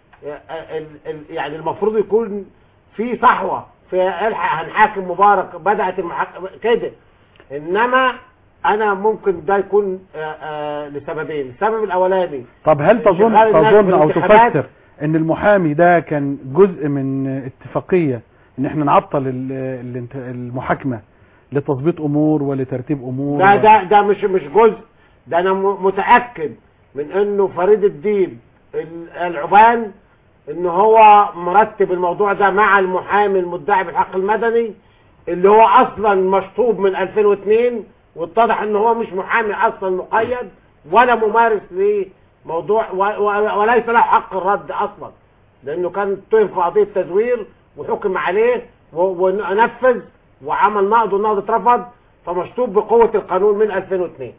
يعني المفروض يكون في صحوه في الحق هنحاكم مبارك، بدات المحاكمه كده. انما انا ممكن ده يكون آآ آآ لسببين. السبب الاولاني، طب هل تظن تظن او تفسر ان المحامي ده كان جزء من اتفاقيه ان احنا نعطل المحاكمه لتظبيط امور ولترتيب امور؟ ده ده ده مش مش جزء، ده انا متاكد من انه فريد الدين العبان ان هو مرتب الموضوع ده مع المحامي المدعي بالحق المدني اللي هو اصلا مشطوب من ألفين واثنين، واتضح ان هو مش محامي اصلا مقيد ولا ممارس لموضوع وليس له حق الرد اصلا، لانه كان اتهم في قضيه تزوير وحكم عليه ونفذ وعمل نقض والنقض اترفض، فمشطوب بقوه القانون من ألفين واثنين.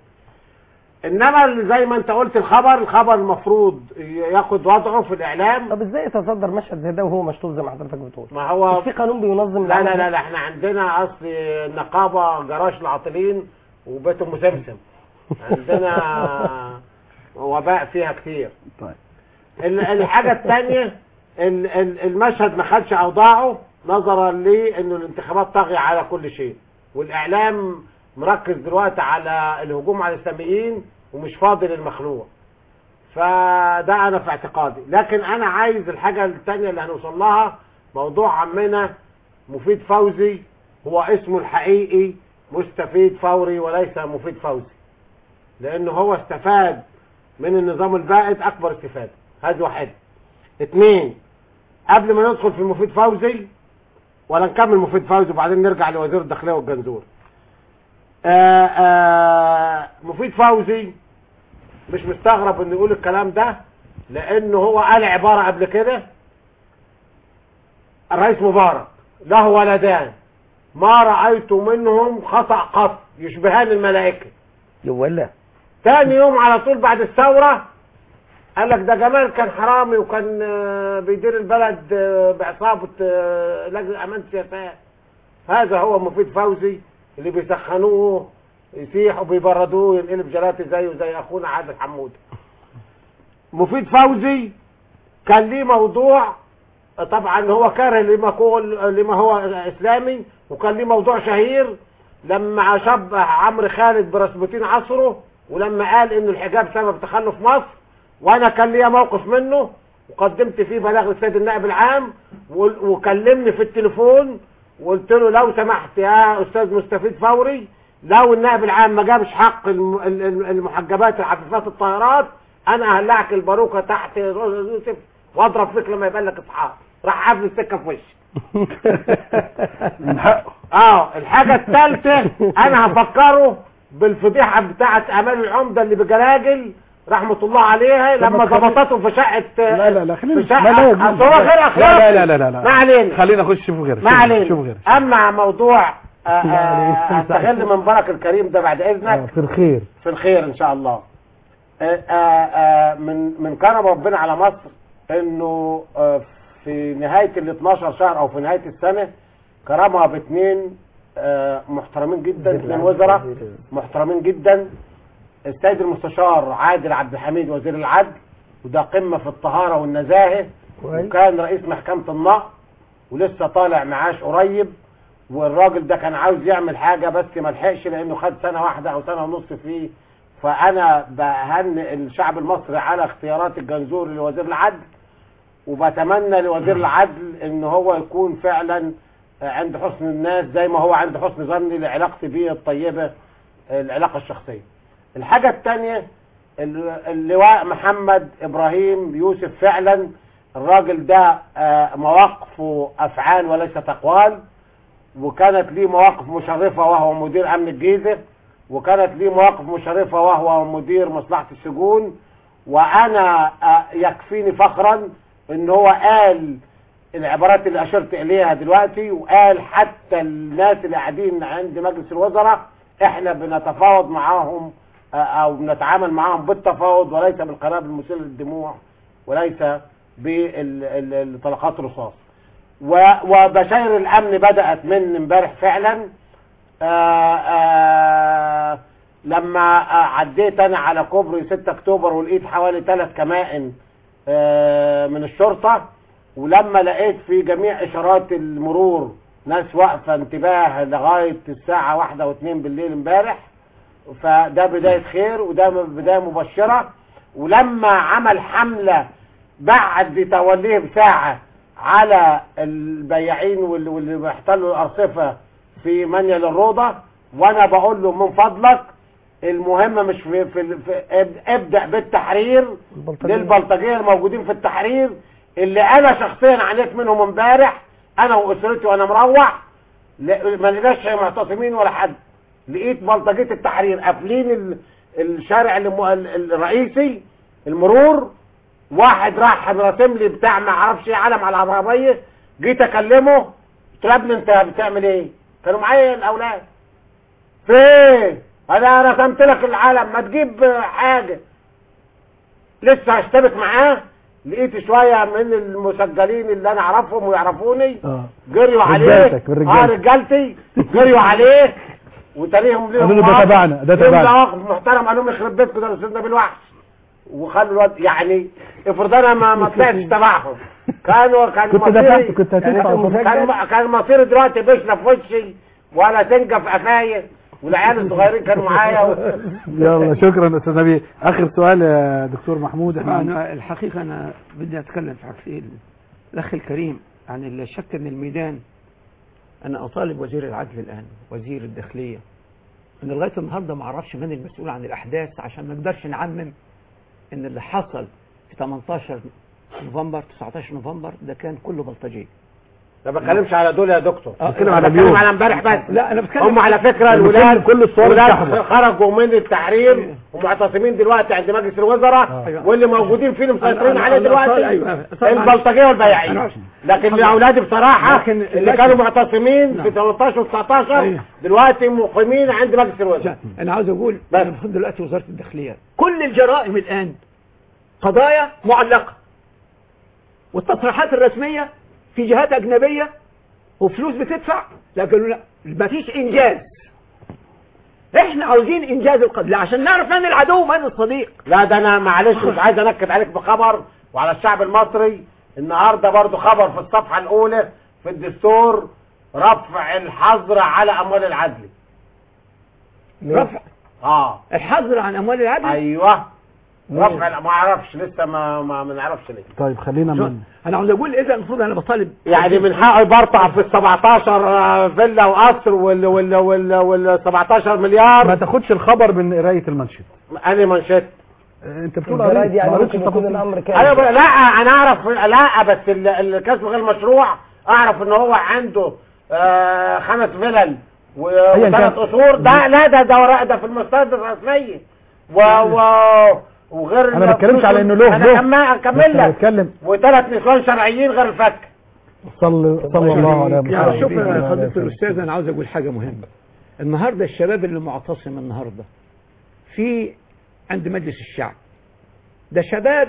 انما زي ما انت قلت الخبر الخبر المفروض ياخد وضعه في الاعلام. طب ازاي يتصدر مشهد زي ده وهو مشطوب زي ما حضرتك بتقول؟ ما هو مش في قانون بينظم؟ لا لا لا, لا احنا عندنا اصل النقابه جراش العاطلين وبيت ام سمسم. عندنا وباء فيها كتير. طيب الحاجه الثانيه المشهد ما خدش اوضاعه نظرا لانه الانتخابات طاغيه على كل شيء، والاعلام مركز دلوقتي على الهجوم على الاسلاميين ومش فاضي للمخلوع. فده انا في اعتقادي، لكن انا عايز الحاجه الثانيه اللي هنوصل لها موضوع عمنا مفيد فوزي. هو اسمه الحقيقي مستفيد فوري وليس مفيد فوزي، لانه هو استفاد من النظام البائد اكبر استفاده. هذه واحد. اثنين، قبل ما ندخل في مفيد فوزي ولا نكمل مفيد فوزي وبعدين نرجع لوزير الداخليه والجنزور. آآ آآ مفيد فوزي مش مستغرب انه يقول الكلام ده، لانه هو قال عباره قبل كده: الرئيس مبارك له ولدان ما رايت منهم خطا قط يشبهان الملائكه. يا ولا تاني يوم على طول بعد الثوره قال لك ده جمال كان حرامي وكان بيدير البلد بعصابه لجنه امان سياسات. هذا هو مفيد فوزي اللي بيسخنوه يسيح وبيبردوه ينقلب جلاتي زيه زي اخونا عادل حمود. مفيد فوزي كان ليه موضوع، طبعا هو كاره لما هو لما هو اسلامي، وكان ليه موضوع شهير لما شبه عمرو خالد برسبوتين عصره، ولما قال ان الحجاب سبب تخلف مصر، وانا كان ليا موقف منه وقدمت فيه بلاغ للسيد النائب العام، وكلمني في التليفون وقلت له لو سمحت يا استاذ مستفيد فوري، لو النائب العام ما جابش حق المحجبات العفيفات الطاهرات انا هلعك الباروكه تحت يوسف واضرب فيك لما يبان لك اصحاب. راح قافل السكه في وشي. من حقه. اه الحاجه الثالثه انا هفكره بالفضيحه بتاعه امال العمده اللي بجلاجل رحمه الله عليها لما ضبطتهم في شقه. لا لا لا خلينا في شقه هو غير اخلاقي. لا لا لا لا لا ما علينا، خلينا نخش شوف غير ما علينا. شوف غير. اما موضوع استغل منبرك الكريم ده بعد اذنك في الخير في الخير ان شاء الله. آآ آآ من من كرم ربنا على مصر انه في نهايه ال اثناشر شهر او في نهايه السنه كرمها باثنين محترمين جدا، اثنين وزراء محترمين جدا. السيد المستشار عادل عبد الحميد وزير العدل، وده قمه في الطهاره والنزاهه، وكان رئيس محكمه النقض ولسه طالع معاش قريب. والراجل ده كان عاوز يعمل حاجه بس ما لحقش لانه خد سنه واحده او سنه ونص فيه. فانا بهنئ الشعب المصري على اختيارات الجنزوري لوزير العدل، وبتمنى لوزير العدل ان هو يكون فعلا عند حسن الناس زي ما هو عند حسن ظني لعلاقتي بيه الطيبه العلاقه الشخصيه. الحاجه الثانيه اللواء محمد ابراهيم يوسف فعلا الراجل ده آه، مواقفه افعال وليست اقوال، وكانت ليه مواقف مشرفة وهو مدير امن الجيزة، وكانت ليه مواقف مشرفة وهو مدير مصلحة السجون. وانا آه، يكفيني فخرا ان هو قال العبارات اللي اشرت اليها دلوقتي، وقال حتى الناس اللي قاعدين عند مجلس الوزراء احنا بنتفاوض معاهم او بنتعامل معاهم بالتفاوض وليس بالقنابل المسيلة للدموع وليس بالطلقات الرصاص. وبشاير الامن بدأت من امبارح فعلا. آآ آآ لما عديت انا على كوبري ستة اكتوبر ولقيت حوالي ثلاث كمائن من الشرطة، ولما لقيت في جميع اشارات المرور ناس واقفة انتباه لغاية الساعة واحدة واثنين بالليل امبارح، فده بداية خير وده بداية مبشرة. ولما عمل حملة بعد توليه بساعة على البياعين واللي بيحتلوا الأرصفة في منيل الروضة، وانا بقول له من فضلك المهم مش في, في, في ابدأ بالتحرير للبلطجية الموجودين في التحرير اللي انا شخصيا عانيت منهم امبارح انا واسرتي وانا مروح. ما لقاش معتصمين ولا حد، لقيت بلطجية التحرير قافلين الشارع الرئيسي المرور. واحد راح راسم لي بتاع ما اعرفش ايه علم على العربيه، جيت اكلمه قلت له يا ابني انت بتعمل ايه؟ كانوا معايا الاولاد. فين؟ انا رسمت لك العلم ما تجيب حاجه. لسه هشتبك معاه لقيت شويه من المسجلين اللي انا اعرفهم ويعرفوني جريوا عليه. اه رجالتي جريوا عليه وتاريهم ليهم ده تبعنا ده تبعنا واقف محترم. قالوا يخرب بيتكم ده الاستاذ نبيل وحش، وخلوا الواد يعني افرض انا ما ما طلعتش تبعهم كانوا كان كنت دفعت كنت هتدفع. كان كان مصير دلوقتي بيشنا في وشي ولا تنجى في قفايا، والعيال الصغيرين كانوا معايا و... يلا شكرا استاذ نبيل. اخر سؤال يا دكتور محمود. احنا أنا الحقيقه انا بدي اتكلم في حاجتين. الاخ الكريم عن اللي شك من الميدان، انا اطالب وزير العدل الان وزير الداخليه ان لغايه النهارده ما اعرفش من المسؤول عن الاحداث، عشان ما نقدرش نعمم ان اللي حصل في ثمانية عشر نوفمبر تسعة عشر نوفمبر ده كان كله بلطجيه. ما بتكلمش على دول يا دكتور، بتكلم على اليوم على امبارح بس. لا انا بتكلم هم على فكره الولاد كل الصور خرجوا من التحرير ومعتصمين دلوقتي عند مجلس الوزراء آه. واللي موجودين فيه مسيطرين عليه دلوقتي أيوة. البلطجيه والبياعين. لكن الاولاد بصراحه اللي كانوا معتصمين في ثمانية عشر و تسعة عشر أيوة. دلوقتي مقيمين عند مجلس الوزراء. انا عاوز اقول المفروض دلوقتي وزاره الداخليه كل الجرائم الان قضايا معلقه، والتصريحات الرسميه في جهات اجنبيه وفلوس بتدفع، لكن لا ما فيش انجاز. احنا عاوزين انجاز القضيه عشان نعرف من العدو ومن الصديق. لا ده انا معلش مش عايز انكد عليك بخبر وعلى الشعب المصري. النهارده برضو خبر في الصفحه الاولى في الدستور رفع الحظر على اموال العدل. رفع اه الحظر عن اموال العدل. ايوه رفع ما اعرفش لسه ما ما, ما نعرفش ليه. طيب خلينا من انا عاوز اقول اذا المفروض انا بطالب يعني من حقه يبرطع في ال سبعتاشر فيلا وقصر وال وال وال وال سبعتاشر مليار. ما تاخدش الخبر من قرايه المنشط. انا منشط انت بتقول عليه يعني ممكن يكون الامر كده. ايوه لا انا اعرف لا بس الكسب غير مشروع اعرف ان هو عنده آه خمس فلل وثلاث قصور. ده لا ده ده ورق ده في المستند الرسميه و و وغير انا ما بتكلمش على انه له انا اكمل لك وثلاث نسوان شرعيين غير الفك. صلى صلى الله عليه وسلم. يعني شوف يا فضيله الاستاذ انا عاوز اقول حاجه مهمه. النهارده الشباب اللي معتصم النهارده في عند مجلس الشعب ده شباب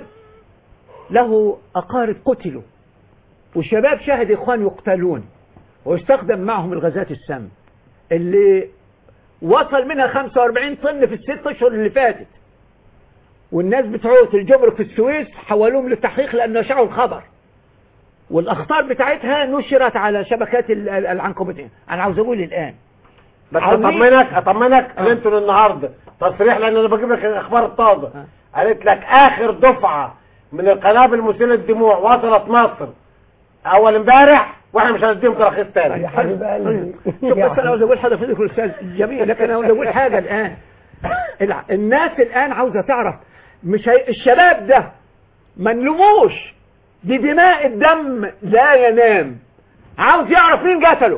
له اقارب قتلوا، وشباب شاهد اخوان يقتلون ويستخدم معهم الغازات السام اللي وصل منها خمسة وأربعين طن في الست اشهر اللي فاتت، والناس بتوع الجمرك في السويس حولوهم للتحقيق لأنه شعوا الخبر، والأخطار بتاعتها نشرت على شبكات العنكبوتين. أنا عاوز أقول الآن بس أطمنك أطمنك آه. انتوا النهارده تصريح لأن أنا بجيب لك الأخبار الطازة آه. قالت لك آخر دفعة من القنابل المسيلة للدموع وصلت مصر أول امبارح واحنا مش هنديهم تراخيص تاني. يا حبيب قلبي شوف بس انا عاوز اقول حاجه في الاستاذ جميل، لكن انا عاوز اقول حاجه الان. الناس الان عاوزه تعرف، مش هي... الشباب ده ما نلوموش، دي دماء الدم لا ينام. عاوز يعرف مين قتله،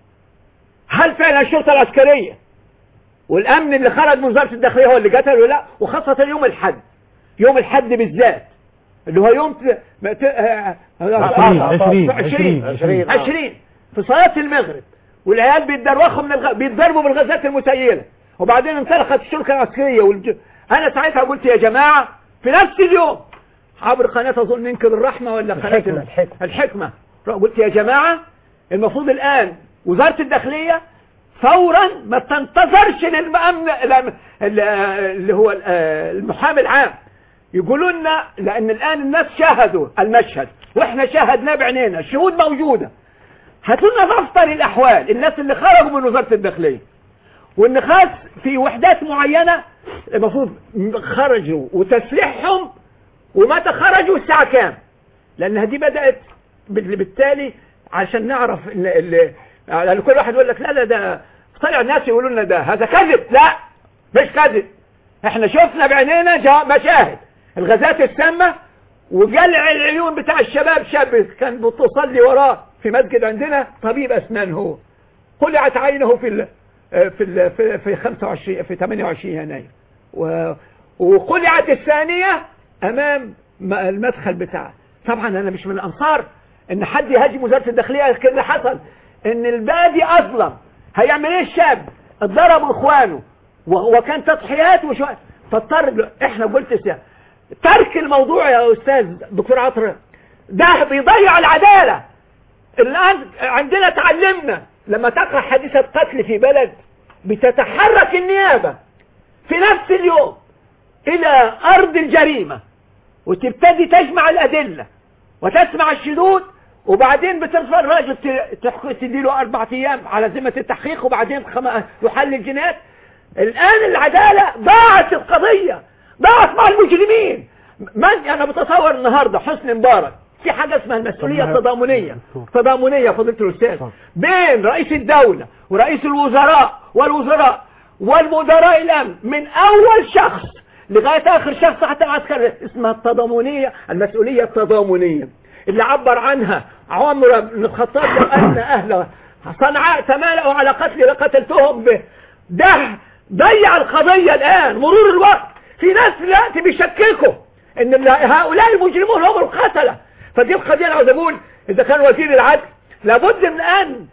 هل فعلا الشرطة العسكرية والامن اللي خرج من وزارة الداخلية هو اللي قتله ولا لا؟ وخاصة يوم الحد، يوم الحد بالذات اللي هو يوم ت... ت... عشرين عشرين عشرين عشرين في صلاة المغرب، والعيال بيتدروخوا من الغ... بيتضربوا بالغازات المسيلة، وبعدين انطلقت الشرطة العسكرية والج... انا ساعتها قلت يا جماعة في نفس اليوم عبر قناة اظن ننكر الرحمة ولا قناة الحكمة الحكمة, الحكمة. قلت يا جماعة المفروض الان وزارة الداخلية فورا ما تنتظرش للمأمن اللي هو المحامي العام يقولوا لنا، لان الان الناس شاهدوا المشهد واحنا شاهدناه بعينينا، الشهود موجودة. هاتوا لنا دفتر الاحوال الناس اللي خرجوا من وزارة الداخلية، وان خاص في وحدات معينة المفروض خرجوا وتسليحهم ومتى خرجوا الساعة كام، لان دي بدأت بالتالي عشان نعرف ان كل واحد يقول لك لا لا ده طلع الناس يقولوا لنا ده هذا كذب. لا مش كذب، احنا شفنا بعينينا مشاهد الغازات السامة وجلع العيون بتاع الشباب. شاب كان بتصلي وراه في مسجد عندنا طبيب اسنان، هو قلعت عينه في ال في ال في في خمسة وعشرين في ثمانية وعشرين يناير، وقلعت الثانية امام المدخل بتاعه. طبعا انا مش من الانصار ان حد يهاجم وزارة الداخلية كده، حصل ان البادي اظلم. هيعمل ايه الشاب؟ اتضرب اخوانه وكان تضحيات وشو، فاضطر. احنا قلت سيا. ترك الموضوع يا استاذ دكتور عطر ده بيضيع العدالة. الان عندنا تعلمنا لما تقع حادثة قتل في بلد بتتحرك النيابة في نفس اليوم الى ارض الجريمة وتبتدي تجمع الادلة وتسمع الشهود، وبعدين بترفع الراجل تديله أربعة أيام على ذمة التحقيق، وبعدين خم... يحل الجنايات. الآن العدالة ضاعت القضية، ضاعت مع المجرمين. من أنا بتصور النهاردة حسني مبارك في حاجة اسمها المسؤولية التضامنية، تضامنية فضيلة الأستاذ، بين رئيس الدولة ورئيس الوزراء والوزراء والمدراء الأمن من أول شخص لغاية آخر شخص حتى العسكري، اسمها التضامنية، المسؤولية التضامنية اللي عبر عنها عمر بن الخطاب لو أن أهل صنعاء تمالأوا على قتل لقتلتهم به. ده ضيع القضية الآن مرور الوقت. في ناس دلوقتي بيشككوا ان هؤلاء المجرمون هم القتلة. فدي القضية أنا عاوز أقول إذا كان وزير العدل لابد من أن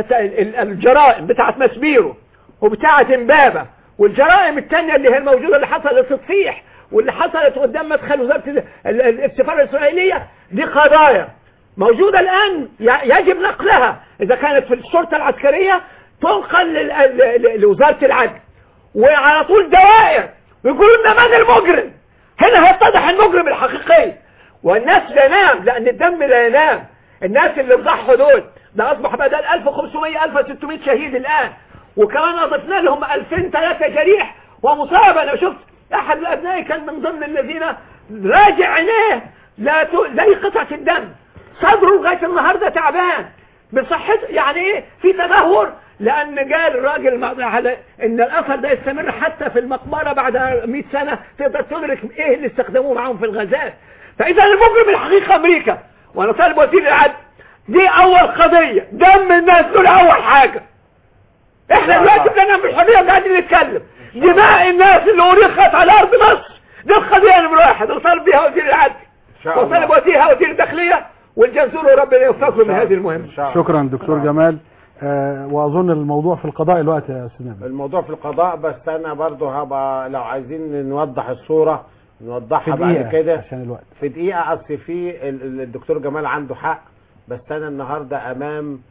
الجرائم بتاعت مسبيرو وبتاعت امبابة والجرائم التانية اللي هي الموجودة اللي حصلت تطفيح واللي حصلت قدام مدخل وزارة السفارة الإسرائيلية، دي قضايا موجودة الآن يجب نقلها. إذا كانت في الشرطة العسكرية تنقل لوزارة العدل، وعلى طول دوائر ويقولوا لنا من المجرم. هنا هيتضح المجرم الحقيقي، والناس لا ينام لأن الدم لا ينام. الناس اللي ضحوا دول ده أصبح بدل ألف وخمسمائة ألف وستمائة شهيد الآن، وكمان أضفنا لهم ألفين ثلاثة جريح ومصاب. أنا شفت أحد الأبناء كان من ضمن الذين راجع عينيه لا زي قطعة الدم، صدره لغاية النهاردة تعبان بصحته. يعني إيه في تدهور، لأن قال الراجل على إن الأثر ده يستمر حتى في المقبرة بعد مئة سنة تقدر تدرك إيه اللي استخدموه معهم في الغازات. فإذا المجرم الحقيقة أمريكا. وأنا طالب وزير العدل دي أول قضية، دم الناس دول أول حاجة. إحنا دلوقتي بننام بالحرية وقاعدين نتكلم. دماء الناس اللي أريقت على أرض مصر دي القضية نمرة واحد، وطالب بيها وزير العدل وطالب وزيرها وزير الداخلية والجنزور، وربنا يوفقهم من هذه المهمة. شكرا دكتور جمال. آه واظن الموضوع في القضاء الوقت يا استاذ نبيل. الموضوع في القضاء، بس انا برضه هبقى لو عايزين نوضح الصورة نوضحها بعد كده عشان الوقت. في دقيقة. اصل في الدكتور جمال عنده حق، بس انا النهاردة امام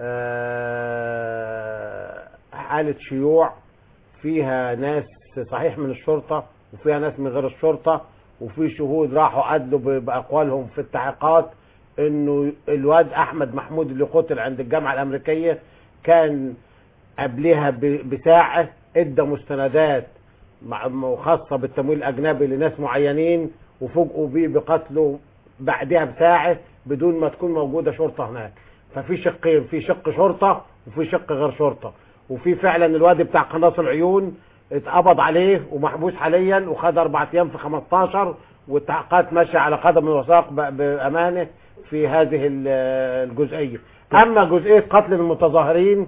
آه حالة شيوع فيها ناس صحيح من الشرطة وفيها ناس من غير الشرطة، وفي شهود راحوا أدلوا بأقوالهم في التحقيقات انه الواد احمد محمود اللي قتل عند الجامعة الامريكية كان قبلها بساعة ادى مستندات خاصة بالتمويل الاجنبي لناس معينين، وفوجئوا بيه بقتله بعدها بساعة بدون ما تكون موجودة شرطة هناك. ففي شقين، في شق شرطة وفي شق غير شرطة. وفي فعلا الواد بتاع قناص العيون اتقبض عليه ومحبوس حاليا وخد اربع ايام في خمستاشر، والتحقيقات ماشيه على قدم وساق ب- بامانه في هذه ال- الجزئيه. اما جزئيه قتل المتظاهرين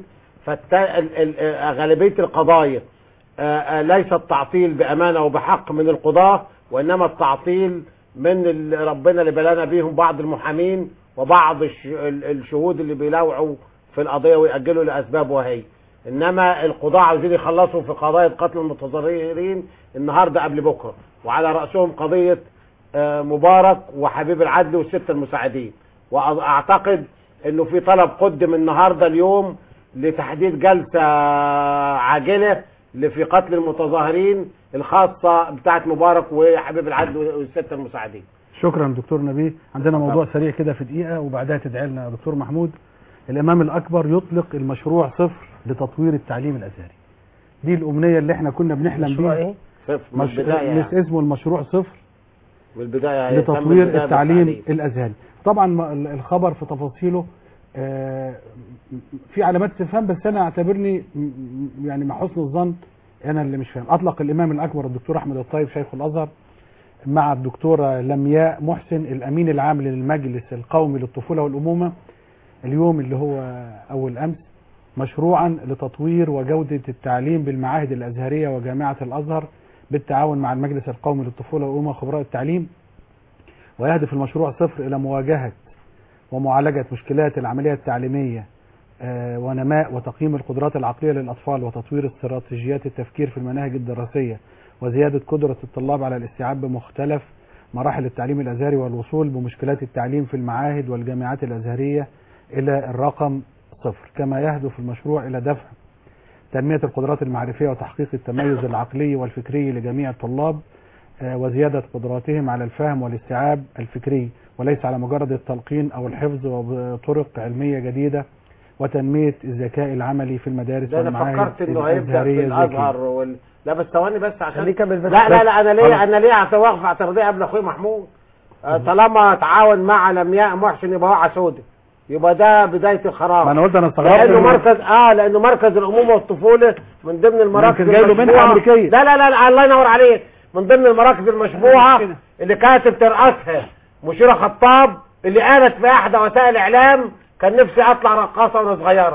فغالبيه القضايا آه، آه، ليست تعطيل بامانه وبحق من القضاه، وانما التعطيل من ال- ربنا اللي بلانا بيهم بعض المحامين وبعض الش- ال- الشهود اللي بيلاوعوا في القضيه ويأجلوا لاسباب وهي. انما القضاة عاوزين يخلصوا في قضايا قتل المتظاهرين النهارده قبل بكره، وعلى راسهم قضيه آه، مبارك وحبيب العدل والسته المساعدين. واعتقد انه في طلب قدم النهارده اليوم لتحديد جلسه عاجله في قتل المتظاهرين الخاصه بتاعه مبارك وحبيب العدل والسته المساعدين. شكرا دكتور نبيه. عندنا موضوع سريع كده في دقيقة وبعدها تدعي لنا يا دكتور محمود. الإمام الأكبر يطلق المشروع صفر لتطوير التعليم الأزهري. دي الأمنية اللي احنا كنا بنحلم مشروع بيها. ايه؟ صفر من مش... البدايه يعني. مش اسمه المشروع صفر من البدايه هيتم لتطوير البداية التعليم بالتعليم. الأزهري. طبعا م- الخبر في تفاصيله آه، في علامات استفهام، بس أنا أعتبرني م- م- يعني مع حسن الظن أنا اللي مش فاهم. أطلق الإمام الأكبر الدكتور أحمد الطيب شيخ الأزهر مع الدكتورة لمياء محسن الأمين العام للمجلس القومي للطفولة والأمومة اليوم اللي هو أول أمس مشروعا لتطوير وجودة التعليم بالمعاهد الأزهرية وجامعة الأزهر بالتعاون مع المجلس القومي للطفولة والأمومة خبراء التعليم. ويهدف المشروع صفر إلى مواجهة ومعالجة مشكلات العملية التعليمية آه، ونماء وتقييم القدرات العقلية للأطفال وتطوير استراتيجيات التفكير في المناهج الدراسية وزيادة قدرة الطلاب على الاستيعاب بمختلف مراحل التعليم الأزهري والوصول بمشكلات التعليم في المعاهد والجامعات الأزهرية إلى الرقم صفر. كما يهدف المشروع إلى دفع تنمية القدرات المعرفية وتحقيق التميز العقلي والفكري لجميع الطلاب آه، وزيادة قدراتهم على الفهم والاستيعاب الفكري وليس على مجرد التلقين أو الحفظ وبطرق علمية جديدة وتنمية الذكاء العملي في المدارس ده انا والمعاهد فكرت انه هيبدا الأزهرية بالازهر الذكية. وال... لا بس ثواني بس عشان خليه يكمل بس. لا لا لا انا ليه خلاص. انا ليه واقف اعتراضيه قبل اخوي محمود. آه، طالما تعاون مع لمياء محسن يبقى هو سودة، يبقى ده بدايه الخراب. ما انا قلت انا استغربت لانه إنه- مركز اه لانه مركز الامومه والطفوله من ضمن المراكز يمكن جاي له منحة المشبوعة. أمريكية. لا لا لا الله ينور عليك، من ضمن المراكز المشبوعه اللي كانت بترأسها مشيره خطاب اللي قالت في احدى وسائل الاعلام كان نفسي اطلع رقاصه وانا صغيره.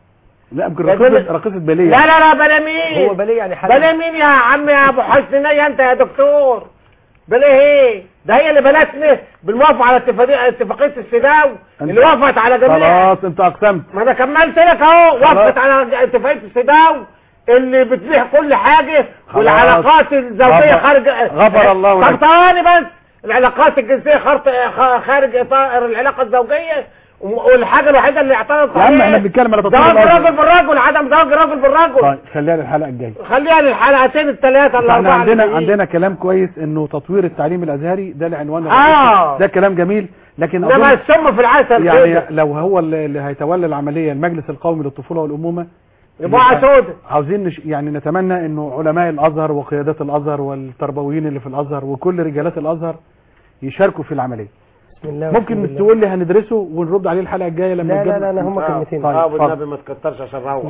لا يمكن ده رقيصة بل- رقيصة بالية. لا لا لا بلا مين هو بليه يعني حاجة. بلا مين يا عم يا ابو حسنية انت يا دكتور بلا ايه ده هي اللي بلتنا بالموافقه على اتفاقيه اتفاقيه السداو اللي وافقت على جميع. خلاص انت اقسمت. ما انا كملت لك اهو وافقت على اتفاقيه السداو اللي بتبيح كل حاجه والعلاقات الزوجيه غفر- خارج غفر الله طب لك. ثواني بس العلاقات الجنسيه خارج خارج اطار العلاقه الزوجيه والحاجه الوحيده اللي اعترضت يا عم عليها احنا بنتكلم على تطوير زواج الأزهر. الراجل بالراجل عدم زواج الراجل بالراجل. طيب خليها للحلقة الجاية. خليها للحلقتين الثلاثه احنا الاربعه عندنا اللي جايين. عندنا كلام كويس انه تطوير التعليم الازهري ده العنوان آه. الرئيسي. ده كلام جميل لكن انما أظن السم في العسل يعني كده. لو هو اللي اللي هيتولى العملية المجلس القومي للطفولة والأمومة يبقى سودة. عاوزين نش... يعني نتمنى انه علماء الازهر وقيادات الازهر والتربويين اللي في الازهر وكل رجالات الازهر يشاركوا في العملية. بسم الله ممكن والحمد لله. تقول لي هندرسه ونرد عليه الحلقة الجاية لما لا لا نجمع؟ لا انا هم آه. كلمتين. طيب اه اتفضل. والنبي ما تكترش عشان روح.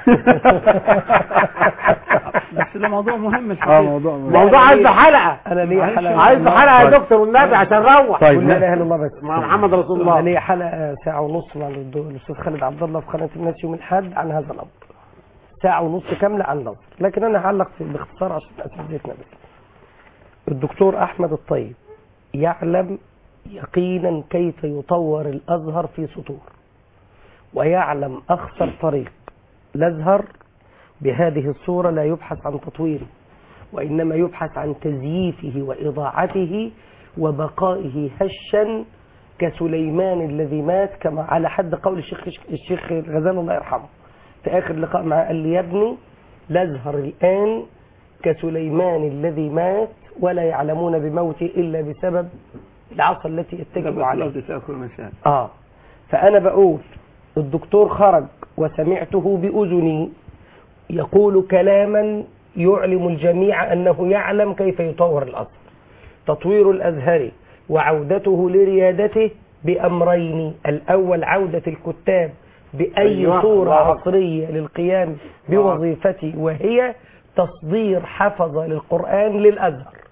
بس ده موضوع مهم اه الحقيقة. موضوع موضوع عايز حلقه انا ليا حلقه عايز حلقه يا طيب. دكتور والنبي عشان روح. طيب لا اله الا الله بس. مع محمد رسول انا الله. ليا حلقه ساعه ونص مع الدكتور الاستاذ خالد عبد الله في قناه الناس يوم الاحد عن هذا الامر. ساعه ونص كامله عن الازهر، لكن انا هعلق في- باختصار عشان اساتذتنا بس. الدكتور احمد الطيب يعلم يقينا كيف يطور الازهر في سطور، ويعلم اخطر طريق الازهر بهذه الصوره لا يبحث عن تطويره، وانما يبحث عن تزييفه واضاعته وبقائه هشا كسليمان الذي مات، كما على حد قول الشيخ الشيخ الغزالي الله يرحمه في اخر لقاء معه قال لي: يا ابني الازهر الان كسليمان الذي مات ولا يعلمون بموته الا بسبب العصا التي يتكئ عليها. تأكل مساء. اه فانا بقول الدكتور خرج وسمعته باذني يقول كلاما يعلم الجميع انه يعلم كيف يطور الازهر. تطوير الازهر وعودته لريادته بامرين: الاول عوده الكتاب باي أيوة. صوره الله. عصريه للقيام بوظيفتي، وهي تصدير حفظه للقران للازهر.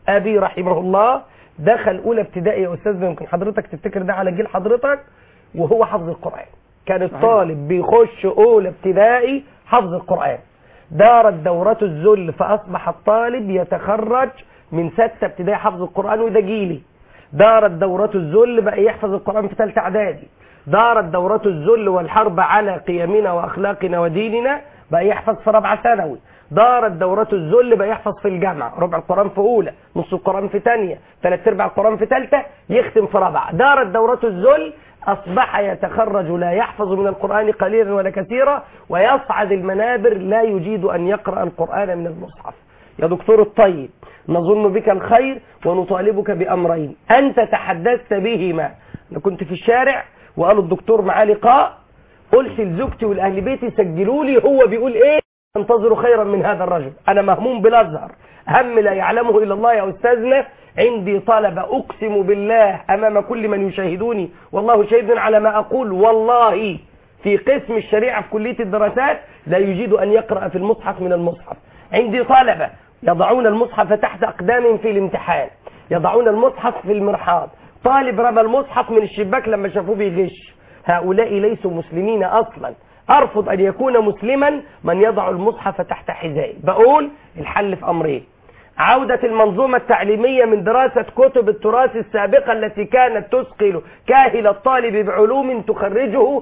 ابي رحمه الله دخل اولى ابتدائي يا استاذ، يمكن حضرتك تفتكر ده على جيل حضرتك، وهو حفظ القرآن. كان الطالب بيخش اولى ابتدائي حفظ القرآن. دارت دورة الذل فاصبح الطالب يتخرج من ستة ابتدائي حفظ القرآن، وده جيلي. دارت دورة الذل بقى يحفظ القرآن في ثالثة اعدادي. دارت دورة الذل والحرب على قيمنا واخلاقنا وديننا بقى يحفظ في رابعة ثانوي. دارت دورة الذل بقى يحفظ في الجامعة، ربع القرآن في أولى، نص القرآن في ثانية، ثلاث أرباع القرآن في ثالثة، يختم في رابعة. دارت دورة الذل أصبح يتخرج لا يحفظ من القرآن قليلا ولا كثيرا، ويصعد المنابر لا يجيد أن يقرأ القرآن من المصحف. يا دكتور الطيب، نظن بك الخير ونطالبك بأمرين أنت تحدثت بهما. أنا كنت في الشارع وقالوا الدكتور معاه لقاء، قلت لزوجتي والأهل بيتي سجلوا لي هو بيقول إيه، انتظروا خيرا من هذا الرجل. أنا مهموم بالأزهر، هم لا يعلمه إلا الله يا أستاذنا. عندي طلبة أقسم بالله أمام كل من يشاهدوني والله شهيد على ما أقول، والله في قسم الشريعة في كلية الدراسات لا يجيد أن يقرأ في المصحف من المصحف. عندي طلبة يضعون المصحف تحت أقدامهم في الامتحان، يضعون المصحف في المرحاض. طالب رمى المصحف من الشباك لما شافوه بيغش. هؤلاء ليسوا مسلمين أصلا. أرفض أن يكون مسلما من يضع المصحف تحت حذائه. بقول الحل في أمرين: عودة المنظومة التعليمية من دراسة كتب التراث السابقة التي كانت تثقل كاهل الطالب بعلوم تخرجه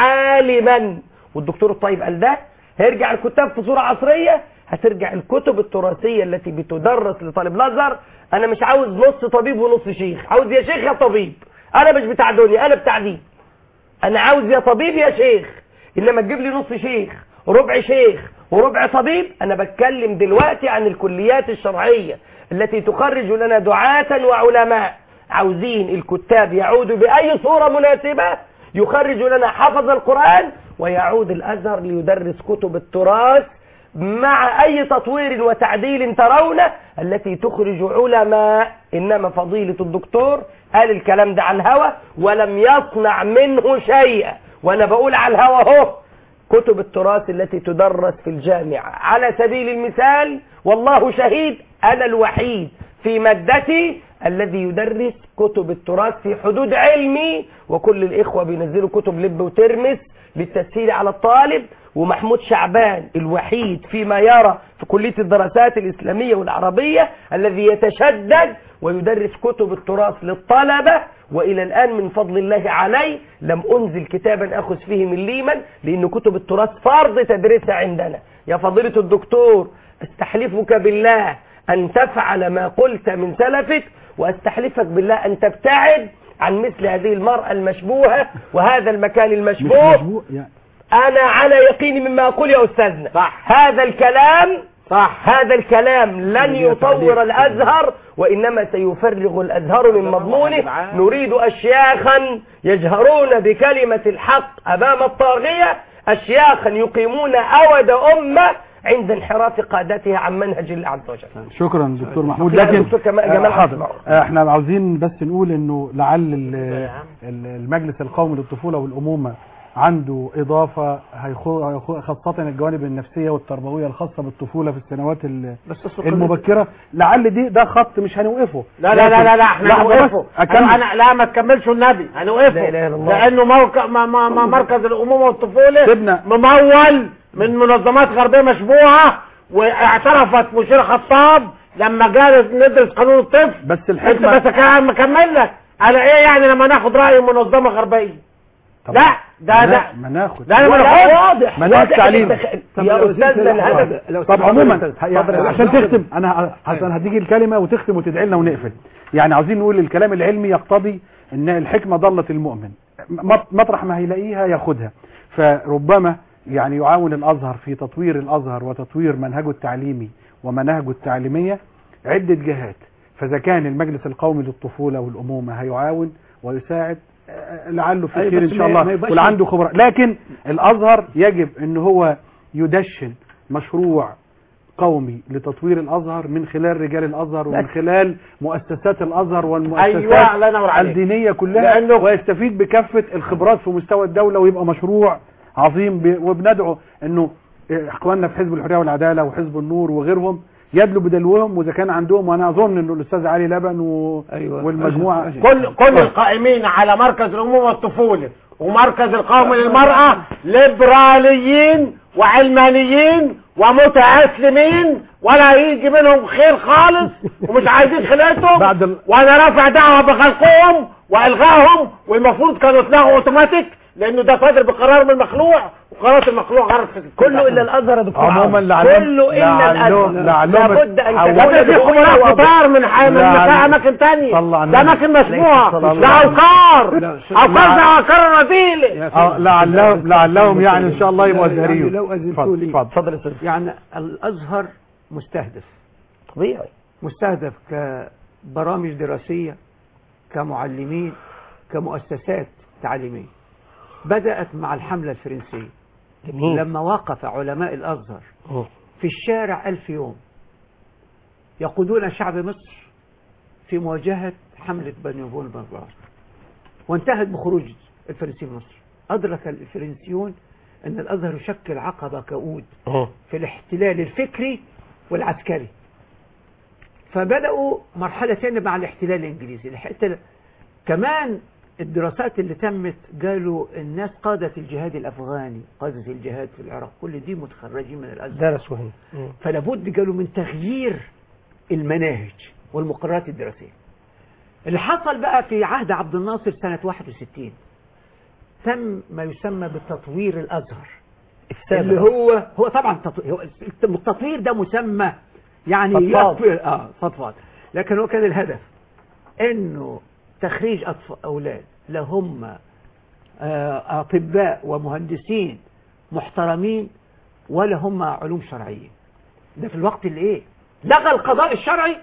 عالما، والدكتور الطيب قال ده. هيرجع الكتاب في صورة عصرية، هترجع الكتب التراثية التي بتدرس لطالب الازهر. أنا مش عاوز نص طبيب ونص شيخ، عاوز يا شيخ يا طبيب. أنا مش بتاع دنيا، أنا بتاع دين. أنا عاوز يا طبيب يا شيخ، إنما تجيب لي نص شيخ وربع شيخ وربع طبيب. أنا بتكلم دلوقتي عن الكليات الشرعية التي تخرج لنا دعاة وعلماء. عاوزين الكتاب يعودوا بأي صورة مناسبة، يخرج لنا حفظ القرآن، ويعود الأزهر ليدرس كتب التراث مع أي تطوير وتعديل ترونه التي تخرج علماء. إنما فضيلة الدكتور قال الكلام ده على الهوى ولم يصنع منه شيئا، وأنا بقول على الهوى اهو. كتب التراث التي تدرس في الجامعة على سبيل المثال، والله شهيد أنا الوحيد في مادتي الذي يدرس كتب التراث في حدود علمي، وكل الإخوة بينزلوا كتب لب وترمس للتسهيل على الطالب. ومحمود شعبان الوحيد فيما يرى في كلية الدراسات الإسلامية والعربية الذي يتشدد ويدرس كتب التراث للطلبة. وإلى الآن من فضل الله علي لم أنزل كتابا أخذ فيه مليما، لأن كتب التراث فرض تدريسها عندنا. يا فضيلة الدكتور، استحلفك بالله أن تفعل ما قلت من سلفك، واستحلفك بالله أن تبتعد عن مثل هذه المرأة المشبوهة وهذا المكان المشبوه. أنا على يقين مما أقول يا أستاذنا. صح. هذا الكلام صح. هذا الكلام لن يطور الأزهر، وإنما سيفرغ الأزهر من مضمونه. نريد أشياخا يجهرون بكلمة الحق أمام الطاغية، أشياخا يقيمون أود أمة عند انحراف قادتها عن منهج الله عز وجل. شكرا دكتور محمود. لكن جمال احنا عاوزين بس نقول انه لعل المجلس القومي للطفولة والأمومة عنده إضافة خاصة الجوانب النفسية والتربوية الخاصة بالطفولة في السنوات المبكرة. لعل دي ده خط مش هنوقفه. لا لا لا لا, لا احنا هنوقفه. أنا لا ما تكملش النبي، هنوقفه لأنه موقع ما ما ما مركز الأمومة والطفولة ممول من منظمات غربية مشبوهة، واعترفت مشير خطاب لما جالس ندرس قانون الطفل. بس الحكمة بس كان مكمل لك على ايه يعني لما ناخد رأي منظمة غربية؟ لا ده ده ما ناخد. لا ما ناخد واضح منهج تعليم يا استاذنا الهدف. طب عموما عشان تختم انا عشان هتيجي الكلمه وتختم وتدعي لنا ونقفل. يعني عاوزين نقول الكلام العلمي يقتضي ان الحكمه ضلت المؤمن، مطرح ما هيلاقيها ياخدها. فربما يعني يعاون الازهر في تطوير الازهر وتطوير منهجه التعليمي ومناهجه التعليميه عده جهات. فاذا كان المجلس القومي للطفوله والامومه هيعاون ويساعد لعله في خير ان شاء الله، ولا عنده خبرة. لكن الازهر يجب ان هو يدشن مشروع قومي لتطوير الازهر من خلال رجال الازهر ومن خلال مؤسسات الازهر والمؤسسات أيوة الدينية كلها، ويستفيد بكافة الخبرات في مستوى الدولة، ويبقى مشروع عظيم. وبندعو انه اخواننا في حزب الحرية والعدالة وحزب النور وغيرهم يدلوا بدلوهم، واذا كان عندهم، وانا اظن انه الاستاذ علي لبن و... أيوة. والمجموعه أجل. أجل. كل كل القائمين على مركز الامومه والطفوله ومركز القومي للمراه ليبراليين وعلمانيين ومتأسلمين، ولا يجي منهم خير خالص ومش عايزين خلقتهم ال... وانا رافع دعوه بخلقهم والغائهم، والمفروض كانوا يتلغوا اوتوماتيك لانه ده صادر بقرار من المخلوع، وقرارات المخلوع غرض كله الا الازهر يا دكتور عموما كله الا الازهر لابد ان تكون في خبراء كتار من اماكن ثانيه، ده اماكن مسموعه، ده اوقار اوقار ده اوقار رذيله. لعلهم لعلهم يعني ان شاء الله يبقوا ازهريون. لو اذنتوا لي اتفضل اتفضل. يعني الازهر مستهدف طبيعي، مستهدف كبرامج دراسيه، كمعلمين، كمؤسسات تعليميه. بدأت مع الحملة الفرنسية جميل. لما وقف علماء الأزهر أوه. في الشارع ألف يوم يقودون شعب مصر في مواجهة حملة بني بونبربار، وانتهت بخروج الفرنسيين من مصر. أدرك الفرنسيون أن الأزهر يشكل عقبة كؤود أوه. في الاحتلال الفكري والعسكري، فبدأوا مرحلة ثانية مع الاحتلال الإنجليزي. الاحتلال كمان الدراسات اللي تمت قالوا الناس قادة الجهاد الأفغاني، قادة الجهاد في العراق، كل دي متخرجين من الأزهر درسوا هنا، فلابد قالوا من تغيير المناهج والمقررات الدراسية. اللي حصل بقى في عهد عبد الناصر سنة واحد وستين تم ما يسمى بتطوير الأزهر، اللي هو هو طبعا التطوير ده مسمى يعني فضفاض. اه فضفاض، لكن هو كان الهدف انه تخريج أولاد لهم أطباء ومهندسين محترمين ولا هم علوم شرعية. ده في الوقت اللي إيه لغى القضاء الشرعي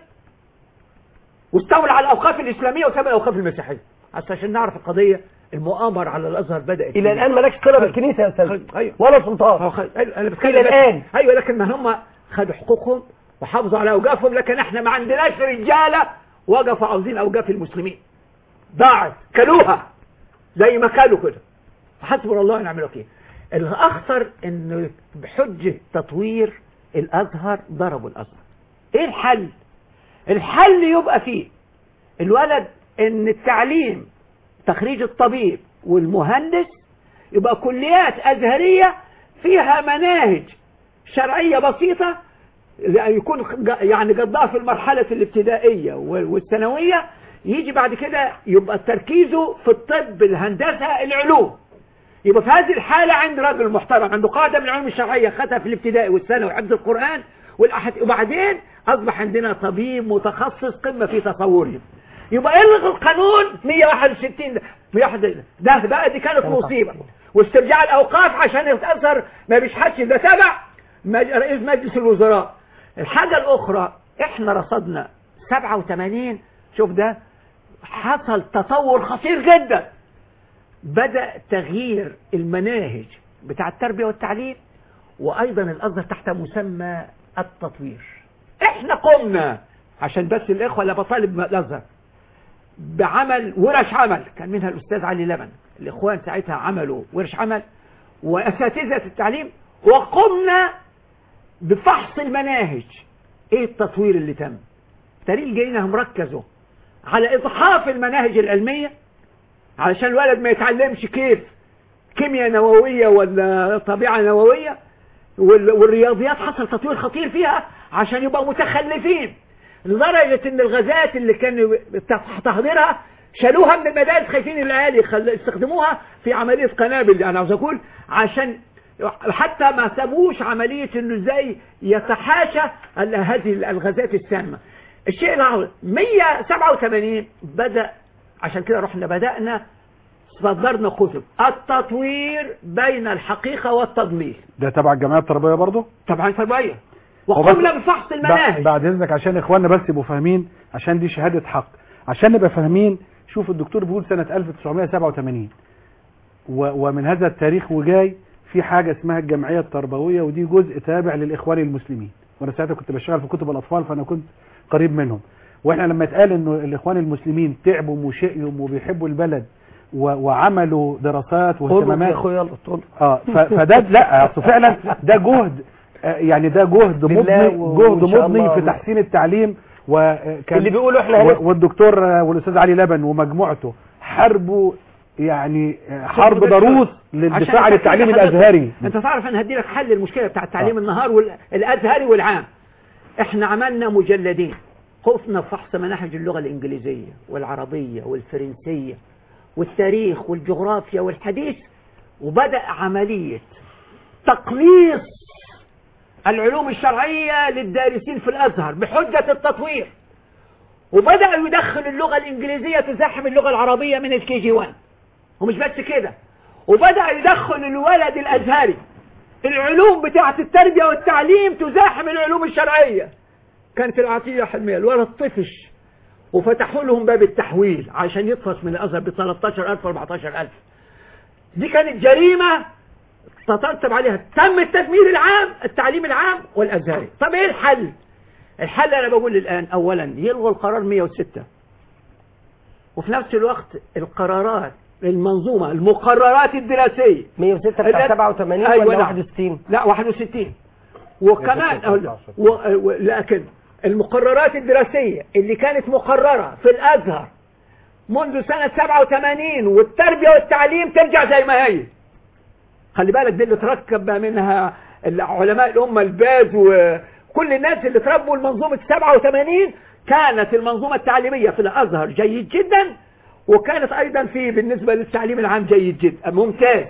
واستولى على الأوقاف الإسلامية وساب الأوقاف المسيحية، عشان نعرف القضية. المؤامرة على الأزهر بدأت إلى الآن مالكش صلة بالكنيسة يا أستاذ ولا سلطان إلى الآن. أيوة، لكن ما هم خدوا حقوقهم وحافظوا على أوقافهم، لكن احنا ما عندناش رجالة وقفوا عاوزين أوقاف المسلمين، ضاعت كلوها زي ما كانوا كده، حسبنا الله ونعم الوكيل. الأخطر إنه بحجة تطوير الأزهر ضربوا الأزهر. إيه الحل؟ الحل يبقى فيه الولد إن التعليم تخريج الطبيب والمهندس يبقى كليات أزهرية فيها مناهج شرعية بسيطة، يكون يعني قضاها في المرحلة الابتدائية والثانوية، يجي بعد كده يبقى تركيزه في الطب، الهندسة، العلوم. يبقى في هذه الحالة عند راجل محترم عنده قاعدة من العلوم الشرعية خدها في الابتدائي والثانوي وحفظ القرآن والأحد، وبعدين أصبح عندنا طبيب متخصص قمة في تصوره. يبقى إلغي القانون مية وواحد وستين ده مية وواحد ده بقى دي كانت مصيبة، واسترجاع الأوقاف عشان يتأثر ما بيشحتش، ده تبع رئيس مجلس الوزراء. الحاجة الأخرى احنا رصدنا سبعة وثمانين، شوف ده حصل تطور خطير جدا، بدأ تغيير المناهج بتاع التربية والتعليم، وأيضا الأزهر تحت مسمى التطوير. احنا قمنا عشان بس الإخوة اللي بطالب الأزهر بعمل ورش عمل، كان منها الأستاذ علي لبن، الإخوان ساعتها عملوا ورش عمل وأساتذة التعليم، وقمنا بفحص المناهج. ايه التطوير اللي تم؟ تاريخ جاينا هم ركزوا على إضحاف المناهج العلمية علشان الولد ما يتعلمش كيف كيمياء نووية ولا طبيعة نووية، والرياضيات حصل تطوير خطير فيها عشان يبقوا متخلفين، لدرجة ان الغازات اللي كانوا تحضيرها شالوها من المدارس، خايفين العيال يستخدموها في عملية قنابل. انا عاوز اقول عشان حتى ما سابوش عملية انه ازاي يتحاشى هذه الغازات السامة. الشيء الأول مية وسبعة وثمانين بدأ، عشان كده رحنا بدأنا صدرنا كتب التطوير بين الحقيقة والتضليل. ده تبع الجمعية التربوية برضه؟ تبع التربوية، وقمنا بفحص المناهج. بعد اذنك عشان اخواننا بس يبقوا فاهمين، عشان دي شهادة حق، عشان نبقى فاهمين. شوف الدكتور بيقول سنة ألف وتسعمية وسبعة وثمانين، ومن هذا التاريخ وجاي في حاجة اسمها الجمعية التربوية، ودي جزء تابع للإخوان المسلمين، وانا ساعتها كنت بشتغل في كتب الأطفال فأنا كنت قريب منهم. واحنا لما اتقال انه الإخوان المسلمين تعبوا وشقيوا وبيحبوا البلد وعملوا دراسات واهتمامات، يا اخويا اه فده لا فعلا ده جهد آه، يعني ده جهد بالله مضني و- جهد وإن شاء مضني الله في تحسين التعليم. وكان اللي بيقولوا إحنا و- هنس- والدكتور آه، والاستاذ علي لبن ومجموعته حاربوا يعني آه، حرب ضروس للدفاع عن التعليم الازهري. انت تعرف انا هدي لك حل المشكله بتاع التعليم آه. النهار والازهري والعام. احنا عملنا مجلدين قفنا فحص مناهج اللغه الانجليزيه والعربيه والفرنسيه والتاريخ والجغرافيا والحديث، وبدأ عملية تقليص العلوم الشرعية للدارسين في الأزهر بحجة التطوير، وبدأ يدخل اللغة الإنجليزية تزاحم اللغة العربية من الكي جي واحد. ومش بس كده، وبدأ يدخل الولد الأزهري العلوم بتاعة التربية والتعليم تزاحم العلوم الشرعية. كانت العطية حلمية الولد طفش، وفتحوا لهم باب التحويل عشان يطفش من الأزهر ب ثلاثة عشر ألف أربعة عشر ألف. دي كانت جريمة تترتب عليها تم التدمير العام التعليم العام والأزهري. طب ايه الحل؟ الحل انا بقول الآن اولا يلغوا القرار مئة وستة، وفي نفس الوقت القرارات المنظومة المقررات الدراسية مئة وستة بتاع سبعة وثمانين أيوة ولا نعم. واحد وستين؟ لا واحد وستين. وكمان أقول و... و... لكن المقررات الدراسية اللي كانت مقررة في الأزهر منذ سنة سبعة وثمانين والتربية والتعليم ترجع زي ما هي. خلي بالك دي اللي تركب منها علماء الأمة الباز وكل الناس اللي تربوا المنظومة سبعة وثمانين. كانت المنظومة التعليمية في الأزهر جيد جدا، وكانت أيضا في بالنسبة للتعليم العام جيد جدا ممتاز.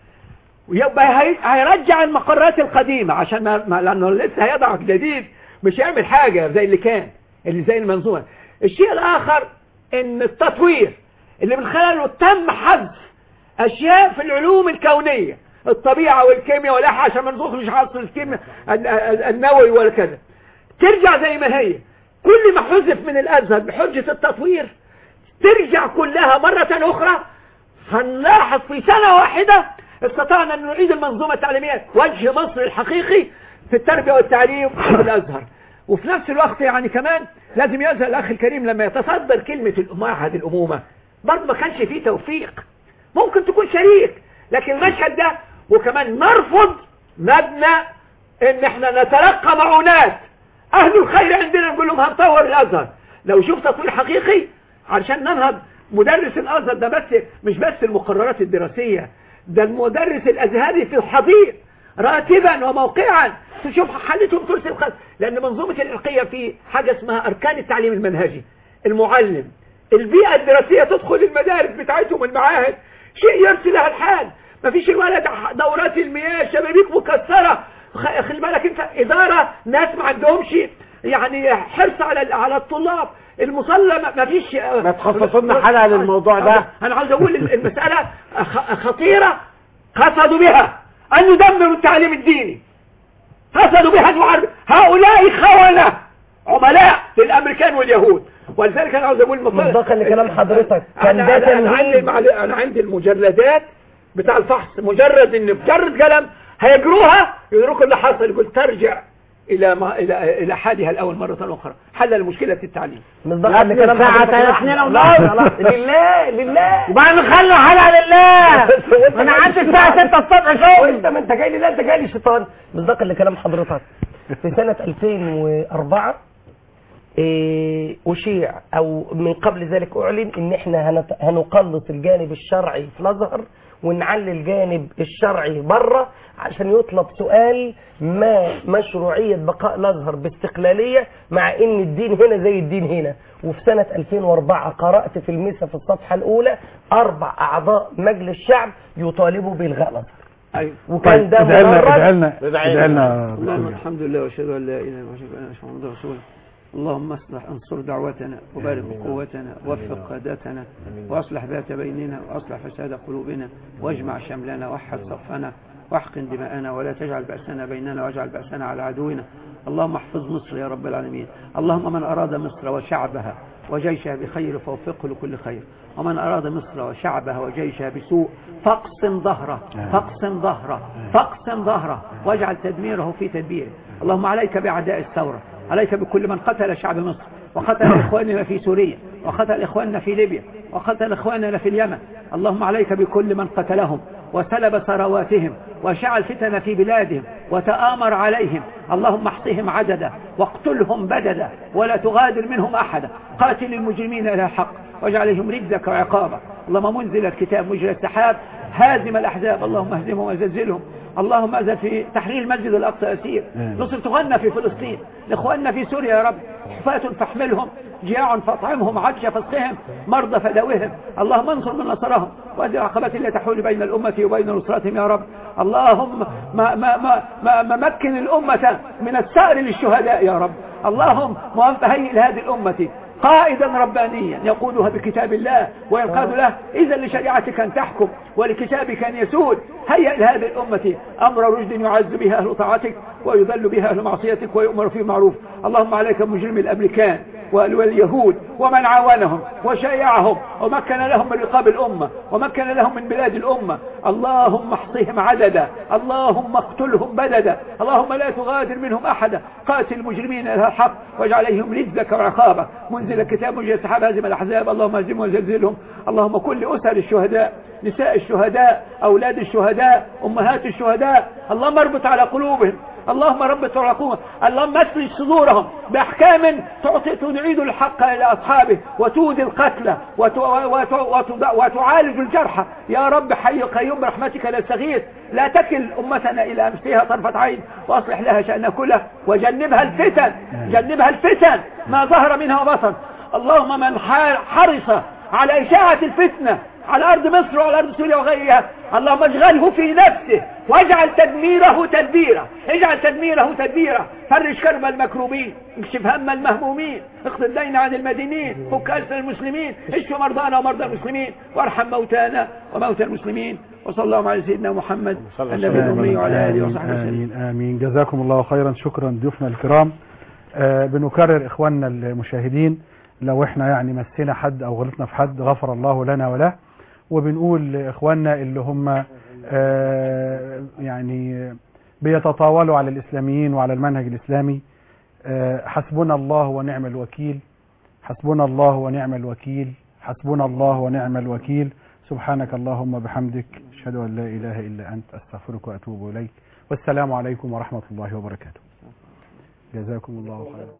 ويبقى هي... هيرجع المقررات القديمة عشان ما... ما... لأنه لسه هيضع جديد مش يعمل حاجة زي اللي كان اللي زي المنظومة. الشيء الآخر ان التطوير اللي من خلاله تم حذف اشياء في العلوم الكونية الطبيعة والكيمياء والاحياء عشان ما ندخلش عصر الكيمياء النووي ولا كذا ترجع زي ما هي. كل ما حذف من الازهر بحجة التطوير ترجع كلها مرة اخرى. هنلاحظ في سنة واحدة استطعنا ان نعيد المنظومة التعليمية وجه مصر الحقيقي في التربية والتعليم في الازهر. وفي نفس الوقت يعني كمان لازم يظهر الأخ الكريم لما يتصدر كلمة معهد الأمومة برضه ما كانش فيه توفيق. ممكن تكون شريك لكن المشهد ده، وكمان نرفض مبنى ان احنا نتلقى معونات اهل الخير عندنا نقول لهم هنطور الازهر. لو شوف تطوير حقيقي علشان ننهض مدرس الازهر ده بس مش بس المقررات الدراسية، ده المدرس الازهري في الحضيض راتبا وموقعا تشوف حالتهم ترسل الخلق. لأن منظومة الإلقية في حاجة اسمها أركان التعليم المنهجي، المعلم، البيئة الدراسية تدخل المدارس بتاعتهم المعاهد شيء يرسل لها الحال. ما فيش الولد دورات المياه شبابيك مكسرة. خلي بالك انت إدارة ناس ما عندهمش يعني حرص على على الطلاب. المصلى ما فيش. ما تخصصوا لنا حلقة للموضوع ده. أنا عاوز أقول المسألة خطيرة قصدوا بها أن يدمروا التعليم الديني، قصدوا بها المعرب. هؤلاء خونة عملاء للأمريكان واليهود. ولذلك أنا عاوز أقول مصداقا لكلام حضرتك كان أنا, ده أنا, عندي أنا عندي المجلدات بتاع الفحص، مجرد إن مجرد قلم هيجروها يدركوا اللي حصل. يقول ترجع إلى ما إلى إلى حالها الأول مرة أخرى. حل مشكلة التعليم. مصداقا لكلام حضرتك اثنين ونص لله لله وبعد نخلي حلقة لله. أنا عندي الساعة ستة الصبح شغل. وأنت ما أنت جاي لي لا أنت جاي لي شيطان. مصداقا لكلام حضرتك في سنة ألفين وأربعة إيه أشيع أو من قبل ذلك أعلن إن إحنا هنت... هنقلص الجانب الشرعي في الأزهر ونعلي الجانب الشرعي بره عشان يطلب سؤال ما مشروعية بقاء الأزهر باستقلالية مع إن الدين هنا زي الدين هنا. وفي سنة ألفين وأربعة قرأت في المسا في الصفحة الأولى أربع أعضاء مجلس الشعب يطالبوا بإلغاء الأزهر. أيوة. وكان ده ادعلنا ادعلنا اللهم الحمد لله واشهد ان لا اله الا الله واشهد ان محمدا رسول الله. اللهم اصلح انصر دعوتنا وبارك قوتنا ووفق قادتنا واصلح ذات بيننا واصلح فساد قلوبنا واجمع شملنا وحد صفنا واحقن دماءنا ولا تجعل بأسنا بيننا واجعل بأسنا على عدونا. اللهم احفظ مصر يا رب العالمين. اللهم من أراد مصر وشعبها وجيشها بخير فوفقه لكل خير، ومن أراد مصر وشعبها وجيشها بسوء فاقسم ظهره فاقسم ظهره فاقسم ظهره واجعل تدميره في تدبيره. اللهم عليك بأعداء الثورة، عليك بكل من قتل شعب مصر وقتل إخواننا في سوريا وقتل إخواننا في ليبيا وقتل إخواننا في اليمن. اللهم عليك بكل من قتلهم وسلب ثرواتهم وشعل فتن في بلادهم وتآمر عليهم. اللهم احصهم عددا واقتلهم بددا ولا تغادر منهم أحدا. قاتل المجرمين إلى الحق واجعلهم رجزك وعقابك. اللهم منزل الكتاب مجرى السحاب هازم الأحزاب اللهم اهزمهم وزلزلهم. اللهم أذن في تحرير المسجد الأقصى أسير. نصر تغنى في فلسطين لإخواننا في سوريا يا رب. حفاة فاحملهم جياع فاطعمهم عطش فاسقهم مرضى فداوهم. اللهم انصر من نصرهم وأزل العقبات التي تحول بين الأمة وبين نصرتهم يا رب. اللهم ما ما ما ما ما مكن الأمة من السائر للشهداء يا رب. اللهم وهيئ لهذه الأمة قائدا ربانيا يقودها بكتاب الله وينقاد له إذا لشريعتك أن تحكم ولكتابك أن يسود. هيئ لهذه الأمة أمر رشد يعز بها أهل طاعتك ويذل بها أهل معصيتك ويؤمر فيه معروف. اللهم عليك مجرم الأمريكان واليهود ومن عاونهم وشايعهم ومكن لهم من رقاب الأمة ومكن لهم من بلاد الأمة. اللهم احصهم عددا اللهم اقتلهم بددا اللهم لا تغادر منهم أحدا. قاتل المجرمين إلى الحق واجعلهم رجزك وعقابك. منزل الكتاب مجرى السحاب هازم الأحزاب اللهم هزمهم وزلزلهم. اللهم كل أسر الشهداء نساء الشهداء أولاد الشهداء أمهات الشهداء اللهم اربط على قلوبهم اللهم ربط على قلوبهم. اللهم اسرج صدورهم بأحكام تعيد الحق إلى أصحابه وتودي القتلى وتعالج الجرحى يا رب. حي قيوم برحمتك لا تستغيث. لا تكل أمتنا إلى أمسها طرفة عين وأصلح لها شأنها كله وجنبها الفتن جنبها الفتن ما ظهر منها وبطن. اللهم من حرص على إشاعة الفتنة على أرض مصر وعلى أرض سوريا وغيرها اللهم اشغله في نفسه واجعل تدميره تدبيرا اجعل تدميره تدبيرا. فرج كرب المكروبين اكشف هم المهمومين اقض الدين عن المدينين فك أسر المسلمين اشف مرضانا ومرضى المسلمين وارحم موتانا وموتى المسلمين. وصلى الله على سيدنا محمد النبي الأمي وعلى آله وصحبه وسلم. آمين آمين. جزاكم الله خيرا. شكرا ضيوفنا الكرام. آه بنكرر إخواننا المشاهدين لو احنا يعني مسينا حد أو غلطنا في حد غفر الله لنا وله. وبنقول لإخواننا اللي هم آه يعني بيتطاولوا على الإسلاميين وعلى المنهج الإسلامي آه حسبنا الله ونعم الوكيل حسبنا الله ونعم الوكيل حسبنا الله ونعم الوكيل. سبحانك اللهم بحمدك أشهد أن لا إله إلا أنت أستغفرك وأتوب إليك. والسلام عليكم ورحمة الله وبركاته. جزاكم الله خيرا.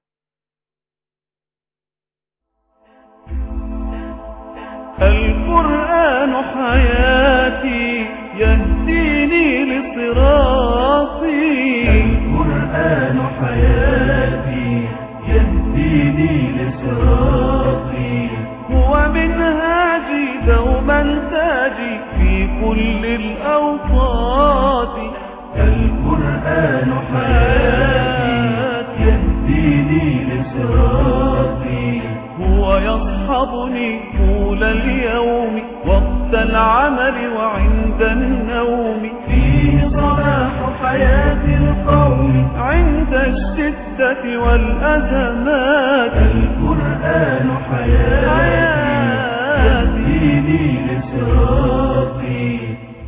القرآن حياتي يهديني لصراطي القرآن حياتي يهديني لصراطي هو منهاجي دوما تاجي في كل الأوقات. القرآن حياتي يهديني لصراطي هو يصحبني طول اليوم وقت العمل وعند النوم فيه صلاح حياة القوم عند الشدة والأزمات. القرآن حياتي يهديني لصراطي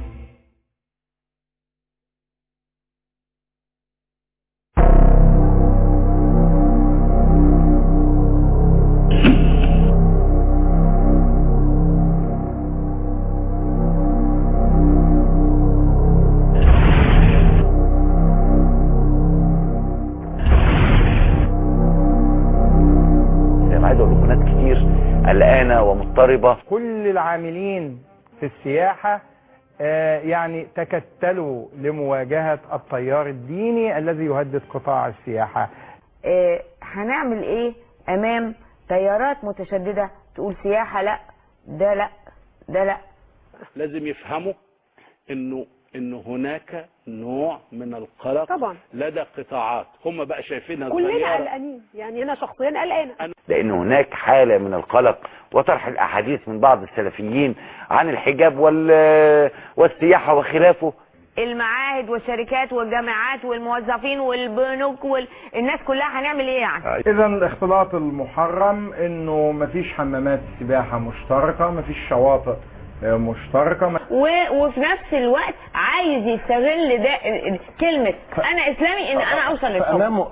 قلقانة ومضطربة. كل العاملين في السياحة آه يعني تكتلوا لمواجهة التيار الديني الذي يهدد قطاع السياحة. آه هنعمل ايه امام تيارات متشددة تقول سياحة لا ده لا ده لا. لازم يفهموا انه انه هناك نوع من القلق طبعا لدى قطاعات هم بقى شايفينها كلنا قلقانين. يعني انا شخصيا قلقانه لان هناك حالة من القلق وطرح الاحاديث من بعض السلفيين عن الحجاب وال والسياحة وخلافه. المعاهد والشركات والجامعات والموظفين والبنوك والناس كلها هنعمل ايه يعني؟ اذا الاختلاط المحرم انه مفيش حمامات سباحة مشتركة مفيش شواطئ مشتركة و... وفي نفس الوقت عايز يستغل ده كلمة انا اسلامي ان انا اوصل للحكم.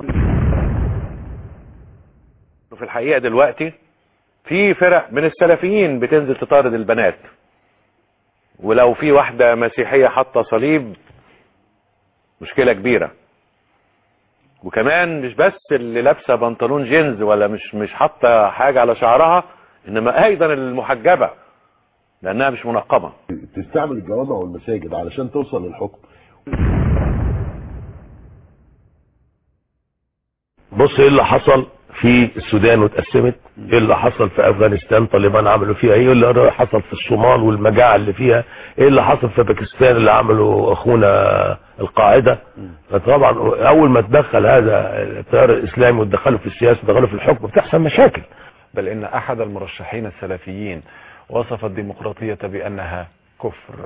في الحقيقة دلوقتي في فرق من السلفيين بتنزل تطارد البنات ولو في واحدة مسيحية حاطة صليب مشكلة كبيرة. وكمان مش بس اللي لابسة بنطلون جينز ولا مش مش حاطة حاجة على شعرها، انما ايضا المحجبة لانها مش منقبة. تستعمل الجوامع والمساجد علشان توصل للحكم. بص ايه اللي حصل في السودان واتقسمت، ايه اللي حصل في افغانستان طالبان عملوا فيها، ايه اللي حصل في الصومال والمجاعة اللي فيها، ايه اللي حصل في باكستان اللي عملوا اخونا القاعدة. فطبعا اول ما تدخل هذا التيار الاسلامي وتدخله في السياسة وتدخله في الحكم بتحصل مشاكل. بل ان احد المرشحين السلفيين وصف الديمقراطية بانها كفر.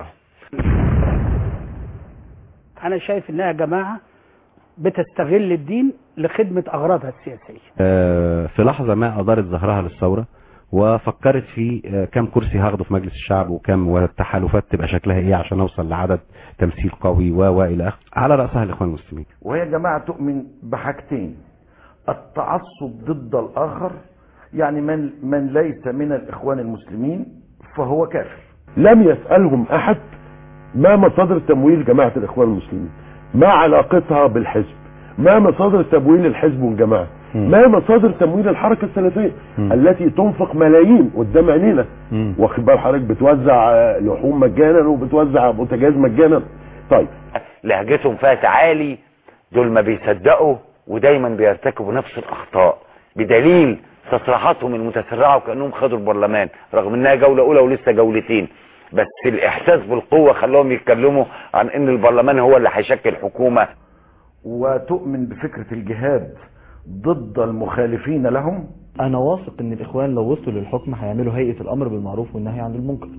انا شايف انها جماعة بتستغل الدين لخدمة أغراضها السياسية. في لحظة ما أدارت ظهرها للثورة وفكرت في كم كرسي هاخده في مجلس الشعب وكم والتحالفات تبقى شكلها ايه عشان اوصل لعدد تمثيل قوي و والى اخره، على رأسها الإخوان المسلمين. وهي جماعة تؤمن بحاجتين: التعصب ضد الآخر، يعني من من ليس من الإخوان المسلمين فهو كافر. لم يسألهم أحد ما مصادر تمويل جماعة الإخوان المسلمين، ما علاقتها بالحزب، ما مصادر تمويل الحزب والجماعة، ما مصادر تمويل الحركة السلفية م. التي تنفق ملايين قدام عينينا. واخد بال حضرتك، بتوزع لحوم مجانا وبتوزع بوتاجاز مجانا. طيب لهجتهم فيها تعالي، دول ما بيصدقوا ودايما بيرتكبوا نفس الاخطاء بدليل تصريحاتهم المتسرعه وكانهم خدوا البرلمان رغم انها جوله اولى ولسه جولتين، بس الاحساس بالقوه خلاهم يتكلموا عن ان البرلمان هو اللي هيشكل حكومه. وتؤمن بفكره الجهاد ضد المخالفين لهم. انا واثق ان الاخوان لو وصلوا للحكم هيعملوا هيئه الامر بالمعروف والنهي عن المنكر.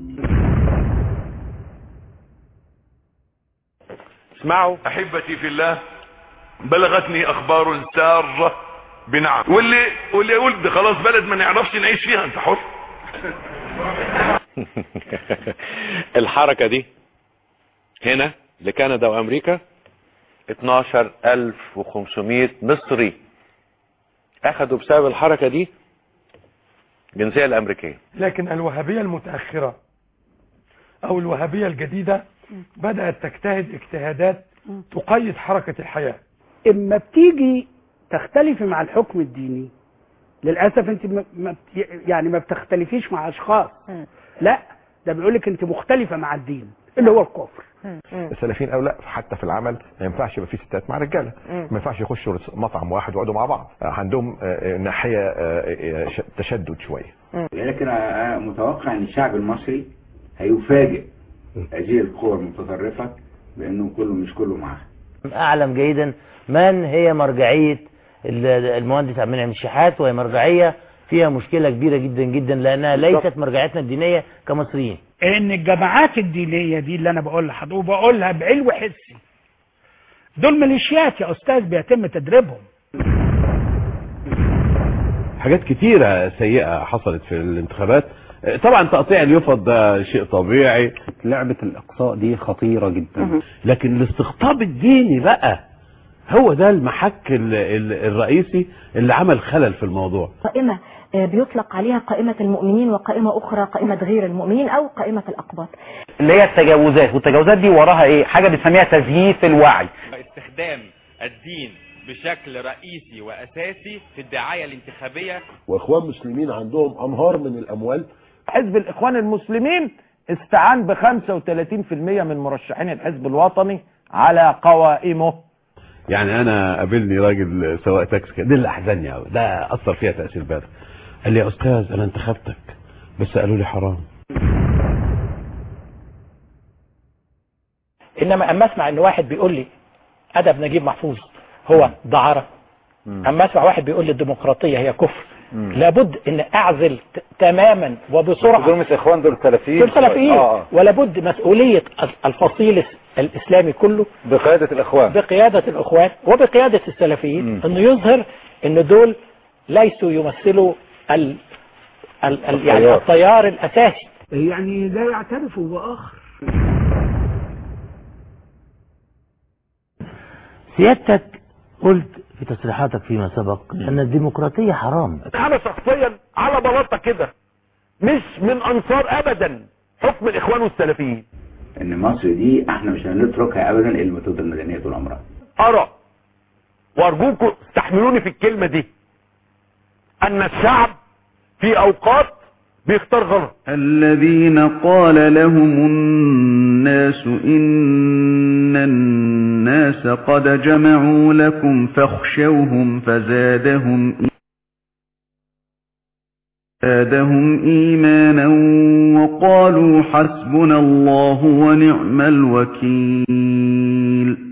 اسمعوا احبتي في الله، بلغتني اخبار ساره بنعم، واللي واللي يقول ده خلاص بلد ما نعرفش نعيش فيها انت حر. الحركة دي هنا لكندا وامريكا اتناشر الف وخمسمائة مصري اخدوا بسبب الحركة دي الجنسية الامريكية. لكن الوهابية المتأخرة او الوهابية الجديدة بدأت تجتهد اجتهادات تقيد حركة الحياة. اما بتيجي تختلفي مع الحكم الديني للأسف انت ما يعني ما بتختلفيش مع اشخاص، لا ده بيقولك انت مختلفة مع الدين اللي هو الكفر. السلفيين او لا حتى في العمل ما ينفعش يبقى في ستات مع رجاله، ما ينفعش يخشوا مطعم واحد ويقعدوا مع بعض، عندهم ناحيه تشدد شويه. لكن انا متوقع ان الشعب المصري هيفاجئ هذه القوى المتطرفه بانه كله مش كله معاها. اعلم جيدا من هي مرجعيه المهندس عبد المنعم الشحات، وهي مرجعيه فيها مشكله كبيره جدا جدا لانها ليست مرجعيتنا الدينيه كمصريين. ان الجماعات الدينيه دي اللي انا بقول لحضرتك وبقولها بعلو حسي دول ميليشيات يا استاذ بيتم تدريبهم. حاجات كتيرة سيئة حصلت في الانتخابات. طبعا تقطيع اليفط ده شيء طبيعي، لعبة الاقصاء دي خطيرة جدا، لكن الاستقطاب الديني بقى هو ده المحك الرئيسي اللي عمل خلل في الموضوع. قائمة بيطلق عليها قائمة المؤمنين وقائمة أخرى قائمة غير المؤمنين أو قائمة الأقباط، اللي هي التجاوزات، والتجاوزات دي وراها إيه؟ حاجة بنسميها تزييف الوعي. استخدام الدين بشكل رئيسي وأساسي في الدعاية الانتخابية. وإخوان مسلمين عندهم أنهار من الأموال. حزب الإخوان المسلمين استعان ب خمسة وثلاثين بالمئة من مرشحين الحزب الوطني على قوائمه. يعني انا قابلني راجل سواق تاكسي كده، ده اللي احزنني قوي، ده اثر فيها تاثير بالغ. قال لي يا استاذ انا انتخبتك بس قالوا لي حرام. انما اما اسمع ان واحد بيقول لي ادب نجيب محفوظ هو دعاره، اما اسمع واحد بيقول لي الديمقراطيه هي كفر، مم. لابد ان اعزل تماما وبسرعه. دول مش اخوان، دول سلفيين. دول سلفيين آه. ولابد مسؤوليه الفصيل الاسلامي كله بقياده الاخوان بقياده الاخوان وبقياده السلفيين انه يظهر ان دول ليسوا يمثلوا ال ال ال يعني التيار الاساسي، يعني لا يعترفوا باخر. سيادتك قلت في تصريحاتك فيما سبق ان الديمقراطيه حرام. انا شخصيا على بلاطه كده مش من انصار ابدا حكم الاخوان والسلفيين. ان مصر دي احنا مش هنتركها ابدا الا لما تفضل مدنيه طول عمرها. ارى وارجوكم استحملوني في الكلمه دي ان الشعب في اوقات بيختار غلط. الذين قال لهم الناس إن الناس قد جمعوا لكم فاخشوهم فزادهم زادهم إيمانا وقالوا حسبنا الله ونعم الوكيل.